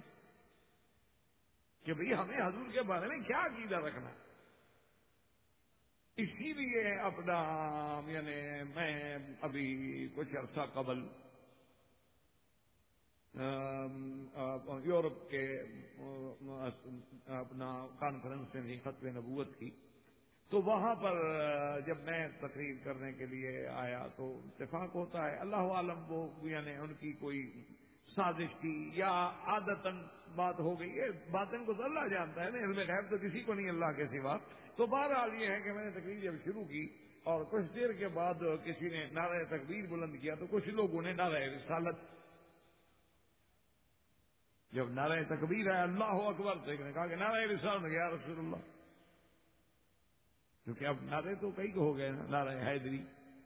کہ بھئی ہمیں حضور کے بارے میں کیا عقیدہ رکھنا ہے۔ اسی لیے اپنا یعنی میں ابھی کچھ عرصہ قبل یورپ کے اپنا کانفرنس میں ختم نبوت کی، تو وہاں پر جب میں تقریر کرنے کے لیے آیا تو اتفاق ہوتا ہے، اللہ عالم وہ یعنی ان کی کوئی سازش تھی یا عادتاً بات ہو گئی ہے، باطن کو تو اللہ جانتا ہے نا، علم غیب تو کسی کو نہیں اللہ کے سوا۔ تو بہرحال یہ ہے کہ میں نے تقریر جب شروع کی اور کچھ دیر کے بعد کسی نے نعرہ تکبیر بلند کیا تو کچھ لوگوں نے نعرہ رسالت، جب نعرہ تکبیر ہے اللہ اکبر تو ایک نے کہا کہ نعرہ رسالت یا رسول اللہ، کیونکہ اب نعرے تو کئی ہو گئے نا، نعرہ حیدری،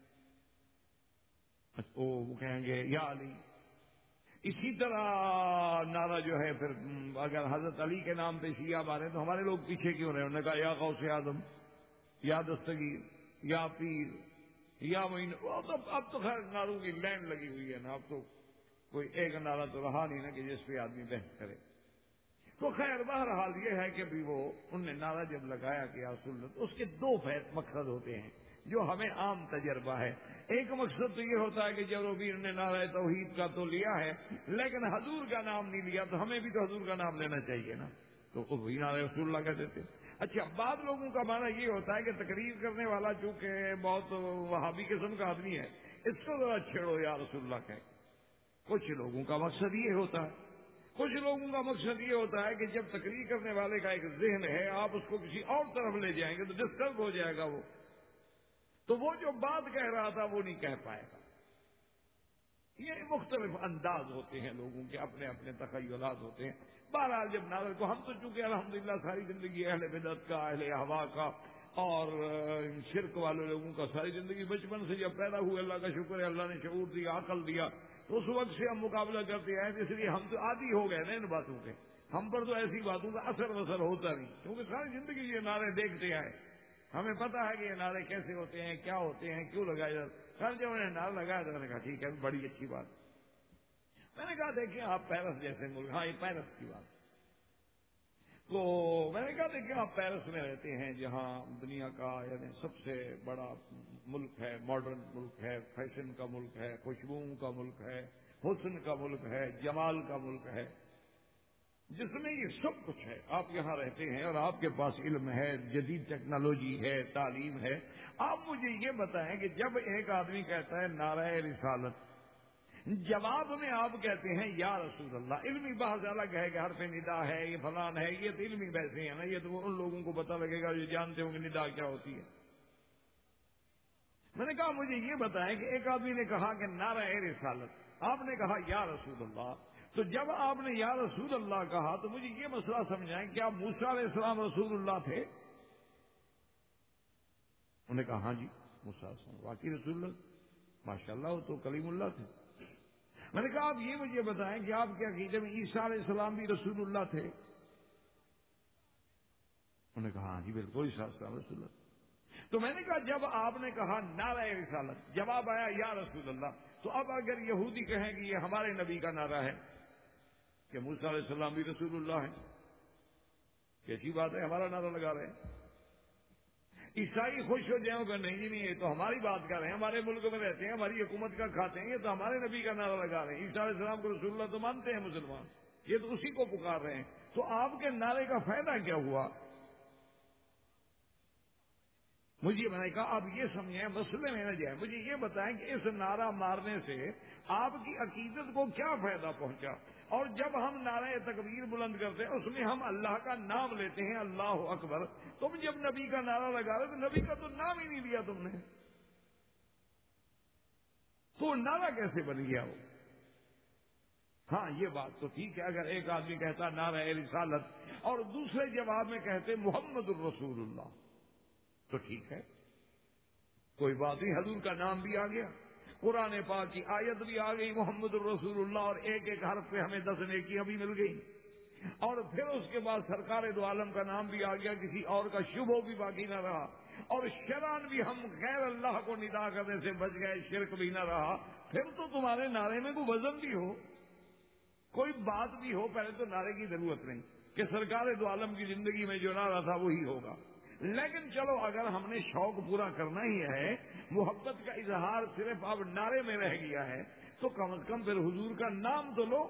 وہ کہیں گے یا علی، اسی طرح نعرہ جو ہے پھر اگر حضرت علی کے نام پہ شیعہ مارے تو ہمارے لوگ پیچھے کیوں رہے؟ انہوں نے کہا یا غوث اعظم، یا دستگیر، یا پیر، یا معین، اب تو خیر نعروں کی لائن لگی ہوئی ہے نا، اب تو کوئی ایک نعرہ تو رہا نہیں نا کہ جس پہ آدمی بحث کرے۔ تو خیر بہرحال یہ ہے کہ بھی وہ ان نے نعرہ جب لگایا کہ یا رسول اللہ، اس کے دو فائد مقصد ہوتے ہیں جو ہمیں عام تجربہ ہے۔ ایک مقصد تو یہ ہوتا ہے کہ جب روبیر نے نعرہ توحید کا تو لیا ہے لیکن حضور کا نام نہیں لیا، تو ہمیں بھی تو حضور کا نام لینا چاہیے نا، تو وہی نعرہ رسول اللہ کہتے تھے۔ اچھا، بعض لوگوں کا معنی یہ ہوتا ہے کہ تقریر کرنے والا چونکہ بہت وہابی قسم کا آدمی ہے، اس کو ذرا چھیڑو یا رسول اللہ کہے۔ کچھ لوگوں کا مقصد یہ ہوتا ہے، کچھ لوگوں کا مقصد یہ ہوتا ہے کہ جب تقریر کرنے والے کا ایک ذہن ہے آپ اس کو کسی اور طرف لے جائیں گے تو ڈسٹرب ہو جائے گا وہ، تو وہ جو بات کہہ رہا تھا وہ نہیں کہہ پائے گا۔ یہ مختلف انداز ہوتے ہیں لوگوں کے، اپنے اپنے تخیلات ہوتے ہیں۔ بہرحال جب ناظر کو ہم تو چونکہ الحمدللہ ساری زندگی اہل بدعت کا، اہل ہوا کا اور شرک والے لوگوں کا ساری زندگی بچپن سے جب پیدا ہوئے، اللہ کا شکر ہے اللہ نے شعور دیا، عقل دیا، تو اس وقت سے ہم مقابلہ کرتے ہیں، اس لیے ہم تو عادی ہو گئے نا ان باتوں کے، ہم پر تو ایسی باتوں کا اثر وثر ہوتا نہیں، کیونکہ ساری زندگی یہ نعرے دیکھتے آئے، ہمیں پتا ہے کہ یہ نعرے کیسے ہوتے ہیں، کیا ہوتے ہیں، کیوں لگائے جاتے۔ کل جب انہوں نے نعرہ لگایا تو میں نے کہا ٹھیک ہے، بڑی اچھی بات۔ میں نے کہا دیکھیں آپ پیرس جیسے ملک، ہاں یہ پیرس کی بات، تو میں نے کہا دیکھیں آپ پیرس میں رہتے ہیں جہاں دنیا کا یعنی سب سے بڑا ملک ہے، ماڈرن ملک ہے، فیشن کا ملک ہے، خوشبوؤں کا ملک ہے، حسن کا ملک ہے، جمال کا ملک ہے، جس میں یہ سب کچھ ہے۔ آپ یہاں رہتے ہیں اور آپ کے پاس علم ہے، جدید ٹیکنالوجی ہے، تعلیم ہے۔ آپ مجھے یہ بتائیں کہ جب ایک آدمی کہتا ہے نعرہ رسالت، جواب میں آپ کہتے ہیں یا رسول اللہ، علمی بحث الگ ہے کہ حرف ندا ہے، یہ فلان ہے، یہ تو علمی بحثیں ہیں نا، یہ تو ان لوگوں کو پتہ لگے گا جو جانتے ہوں گے ندا کیا ہوتی ہے۔ میں نے کہا مجھے یہ بتائیں کہ ایک آدمی نے کہا کہ نعرہ رسالت، آپ نے کہا یا رسول اللہ، تو جب آپ نے یا رسول اللہ کہا تو مجھے یہ مسئلہ سمجھائیں، کیا موسیٰ علیہ السلام رسول اللہ تھے؟ انہوں نے کہا ہاں جی موسیٰ علیہ السلام واقعی رسول اللہ، ماشاءاللہ وہ تو کلیم اللہ تھے۔ میں نے کہا آپ یہ مجھے بتائیں کہ آپ کے عقیدے میں عیسیٰ علیہ السلام بھی رسول اللہ تھے؟ انہوں نے کہا ہاں جی بالکل عیسیٰ علیہ السلام رسول اللہ۔ تو میں نے کہا جب آپ نے کہا نعرہ رسالت، جواب آیا یا رسول اللہ، تو اب اگر یہودی کہیں کہ یہ ہمارے نبی کا نعرہ ہے کہ موسیٰ علیہ السلام بھی رسول اللہ ہے، کیسی بات ہے ہمارا نعرہ لگا رہے ہیں۔ عیسائی خوش ہو جائیں کہ نہیں جی نہیں، یہ تو ہماری بات کر رہے ہیں، ہمارے ملک میں رہتے ہیں، ہماری حکومت کا کھاتے ہیں، یہ تو ہمارے نبی کا نعرہ لگا رہے ہیں، عیسیٰ علیہ السلام کو رسول اللہ تو مانتے ہیں مسلمان، یہ تو اسی کو پکار رہے ہیں، تو آپ کے نعرے کا فائدہ کیا ہوا؟ مجھے میں نے کہا آپ یہ سمجھیں مسئلے میں نہ جائیں، مجھے یہ بتائیں کہ اس نعرہ مارنے سے آپ کی عقیدت کو کیا فائدہ پہنچا؟ اور جب ہم نعرہ تکبیر بلند کرتے ہیں اس میں ہم اللہ کا نام لیتے ہیں، اللہ اکبر، تم جب نبی کا نعرہ لگا رہے تو نبی کا تو نام ہی نہیں لیا تم نے، تو نعرہ کیسے بن گیا وہ؟ ہاں یہ بات تو ٹھیک ہے، اگر ایک آدمی کہتا نعرہ رسالت اور دوسرے جواب میں کہتے محمد الرسول اللہ تو ٹھیک ہے، کوئی بات نہیں، حضور کا نام بھی آ گیا، قرآن پاک کی آیت بھی آ گئی محمد الرسول اللہ، اور ایک ایک حرف پہ ہمیں دس نیکیاں بھی مل گئی، اور پھر اس کے بعد سرکار دو عالم کا نام بھی آ گیا، کسی اور کا شبہ بھی باقی نہ رہا، اور شرعاً بھی ہم غیر اللہ کو ندا کرنے سے بچ گئے، شرک بھی نہ رہا، پھر تو تمہارے نعرے میں کوئی وزن بھی ہو، کوئی بات بھی ہو، پہلے تو نعرے کی ضرورت نہیں کہ سرکار دو عالم کی زندگی میں جو نعرہ تھا وہی ہوگا، لیکن چلو اگر ہم نے شوق پورا کرنا ہی ہے، محبت کا اظہار صرف اب نعرے میں رہ گیا ہے، تو کم از کم پھر حضور کا نام تو لو۔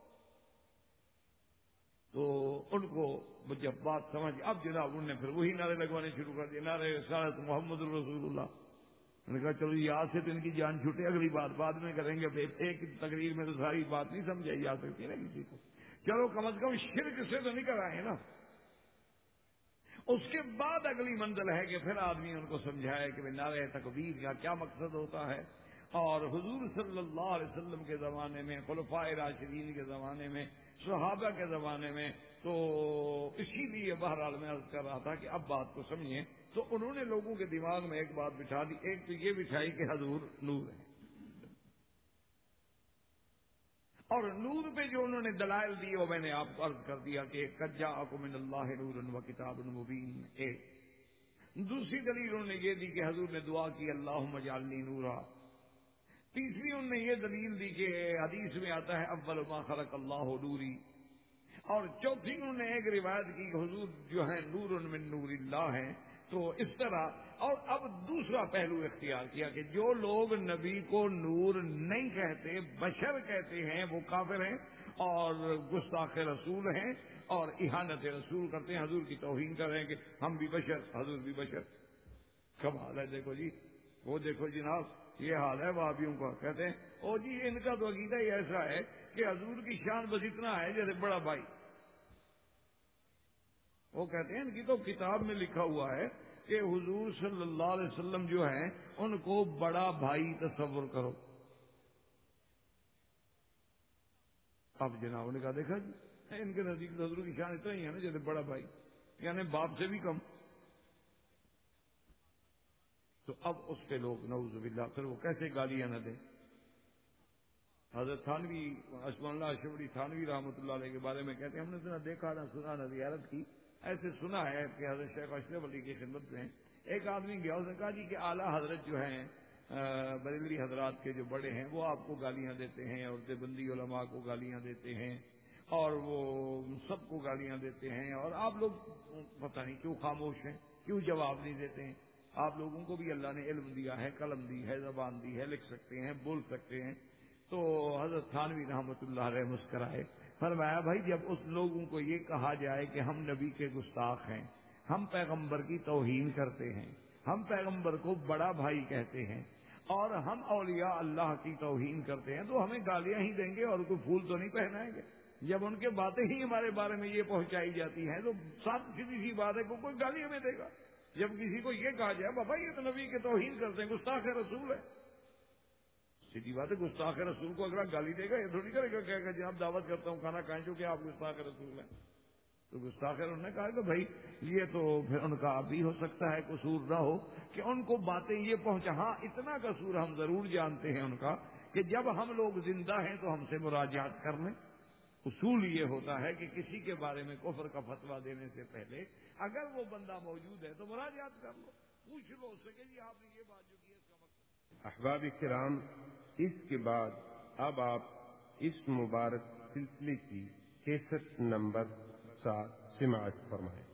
تو ان کو جب بات سمجھ اب جناب انہوں نے پھر وہی نعرے لگوانے شروع کر دیے، نعرے رسالت محمد الرسول اللہ۔ میں نے کہا چلو یاد سے تو ان کی جان چھوٹے، اگلی بات بعد میں کریں گے، ایک تقریر میں تو ساری بات نہیں سمجھائی جا سکتی نا کسی کو، چلو کم از کم شرک سے تو نہیں کرائے نا۔ اس کے بعد اگلی منزل ہے کہ پھر آدمی ان کو سمجھائے کہ نعرہ تکبیر کا کیا مقصد ہوتا ہے، اور حضور صلی اللہ علیہ وسلم کے زمانے میں، خلفائے راشدین کے زمانے میں، صحابہ کے زمانے میں، تو اسی لیے بہرحال میں عرض کر رہا تھا کہ اب بات کو سمجھیں، تو انہوں نے لوگوں کے دماغ میں ایک بات بٹھا دی، ایک تو یہ بٹھائی کہ حضور نور ہے، اور نور پہ جو انہوں نے دلائل دی وہ میں نے آپ کو عرض کر دیا کہ قد جاءکم من اللہ نور و کتاب مبین، ایک دوسری دلیل انہوں نے یہ دی کہ حضور نے دعا کی اللہم اجعلنی نورا، تیسری انہوں نے یہ دلیل دی کہ حدیث میں آتا ہے اول ما خلق اللہ نوری، اور چوتھی انہوں نے ایک روایت کی کہ حضور جو ہے نور من نور اللہ ہیں، تو اس طرح، اور اب دوسرا پہلو اختیار کیا کہ جو لوگ نبی کو نور نہیں کہتے، بشر کہتے ہیں، وہ کافر ہیں اور گستاخ رسول ہیں اور اہانت رسول کرتے ہیں، حضور کی توہین کر رہے ہیں کہ ہم بھی بشر، حضور بھی بشر۔ کمال ہے، دیکھو جی، وہ دیکھو جناب، یہ حال ہے وہابیوں کا، کہتے ہیں او جی ان کا تو عقیدہ ہی ایسا ہے کہ حضور کی شان بس اتنا ہے جیسے بڑا بھائی، وہ کہتے ہیں ان کی تو کتاب میں لکھا ہوا ہے کہ حضور صلی اللہ علیہ وسلم جو ہیں ان کو بڑا بھائی تصور کرو۔ اب جناب نے کہا دیکھا جی ان کے نزدیک حضور کی شان اتنا ہی ہے نا جیسے بڑا بھائی، یعنی باپ سے بھی کم۔ تو اب اس پہ لوگ نعوذ باللہ پھر وہ کیسے گالیاں نہ دیں۔ حضرت تھانوی اسم اللہ شبری تھانوی رحمۃ اللہ علیہ کے بارے میں کہتے ہیں ہم نے نہ دیکھا نہ سنا نہ زیارت کی، ایسے سنا ہے کہ حضرت شیخ اشرف علی کی خدمت میں ایک آدمی گیا، اس نے کہا جی کہ اعلیٰ حضرت جو ہیں بریلوی حضرات کے جو بڑے ہیں وہ آپ کو گالیاں دیتے ہیں، اور دیوبندی علماء کو گالیاں دیتے ہیں، اور وہ سب کو گالیاں دیتے ہیں، اور آپ لوگ پتہ نہیں کیوں خاموش ہیں، کیوں جواب نہیں دیتے ہیں؟ آپ لوگوں کو بھی اللہ نے علم دیا ہے، قلم دی ہے، زبان دی ہے، لکھ سکتے ہیں، بول سکتے ہیں۔ تو حضرت تھانوی رحمۃ اللہ علیہ مسکرائے، فرمایا بھائی جب اس لوگوں کو یہ کہا جائے کہ ہم نبی کے گستاخ ہیں، ہم پیغمبر کی توہین کرتے ہیں، ہم پیغمبر کو بڑا بھائی کہتے ہیں، اور ہم اولیاء اللہ کی توہین کرتے ہیں، تو ہمیں گالیاں ہی دیں گے اور کوئی پھول تو نہیں پہنائیں گے؟ جب ان کے باتیں ہی ہمارے بارے میں یہ پہنچائی جاتی ہیں تو ساتھ سیدھی سی بات ہے کہ کوئی گالی ہمیں دے گا؟ جب کسی کو یہ کہا جائے بابا یہ تو نبی کے توہین کرتے ہیں، گستاخ رسول ہے، سیدھی بات ہے، گستاخ رسول کو اگر گالی دے گا یہ تھوڑی کرے گا، کہے گا جناب دعوت کرتا ہوں کھانا کھائیں چونکہ آپ گستاخ رسول ہیں۔ تو گستاخ انہوں نے کہا کہ بھائی یہ تو پھر ان کا بھی ہو سکتا ہے قصور نہ ہو کہ ان کو باتیں یہ پہنچا، ہاں اتنا قصور ہم ضرور جانتے ہیں ان کا کہ جب ہم لوگ زندہ ہیں تو ہم سے مراجعات کر لیں۔ اصول یہ ہوتا ہے کہ کسی کے بارے میں کفر کا فتویٰ دینے سے پہلے اگر وہ بندہ موجود ہے تو مراجعات کر لو، پوچھ لو اس سے کہ جی آپ نے یہ بات جو کی ہے اس کا مقصد۔ احباب کرام، اس کے بعد اب آپ اس مبارک سلسلے کی کیسٹ نمبر سات سماعت فرمائیں۔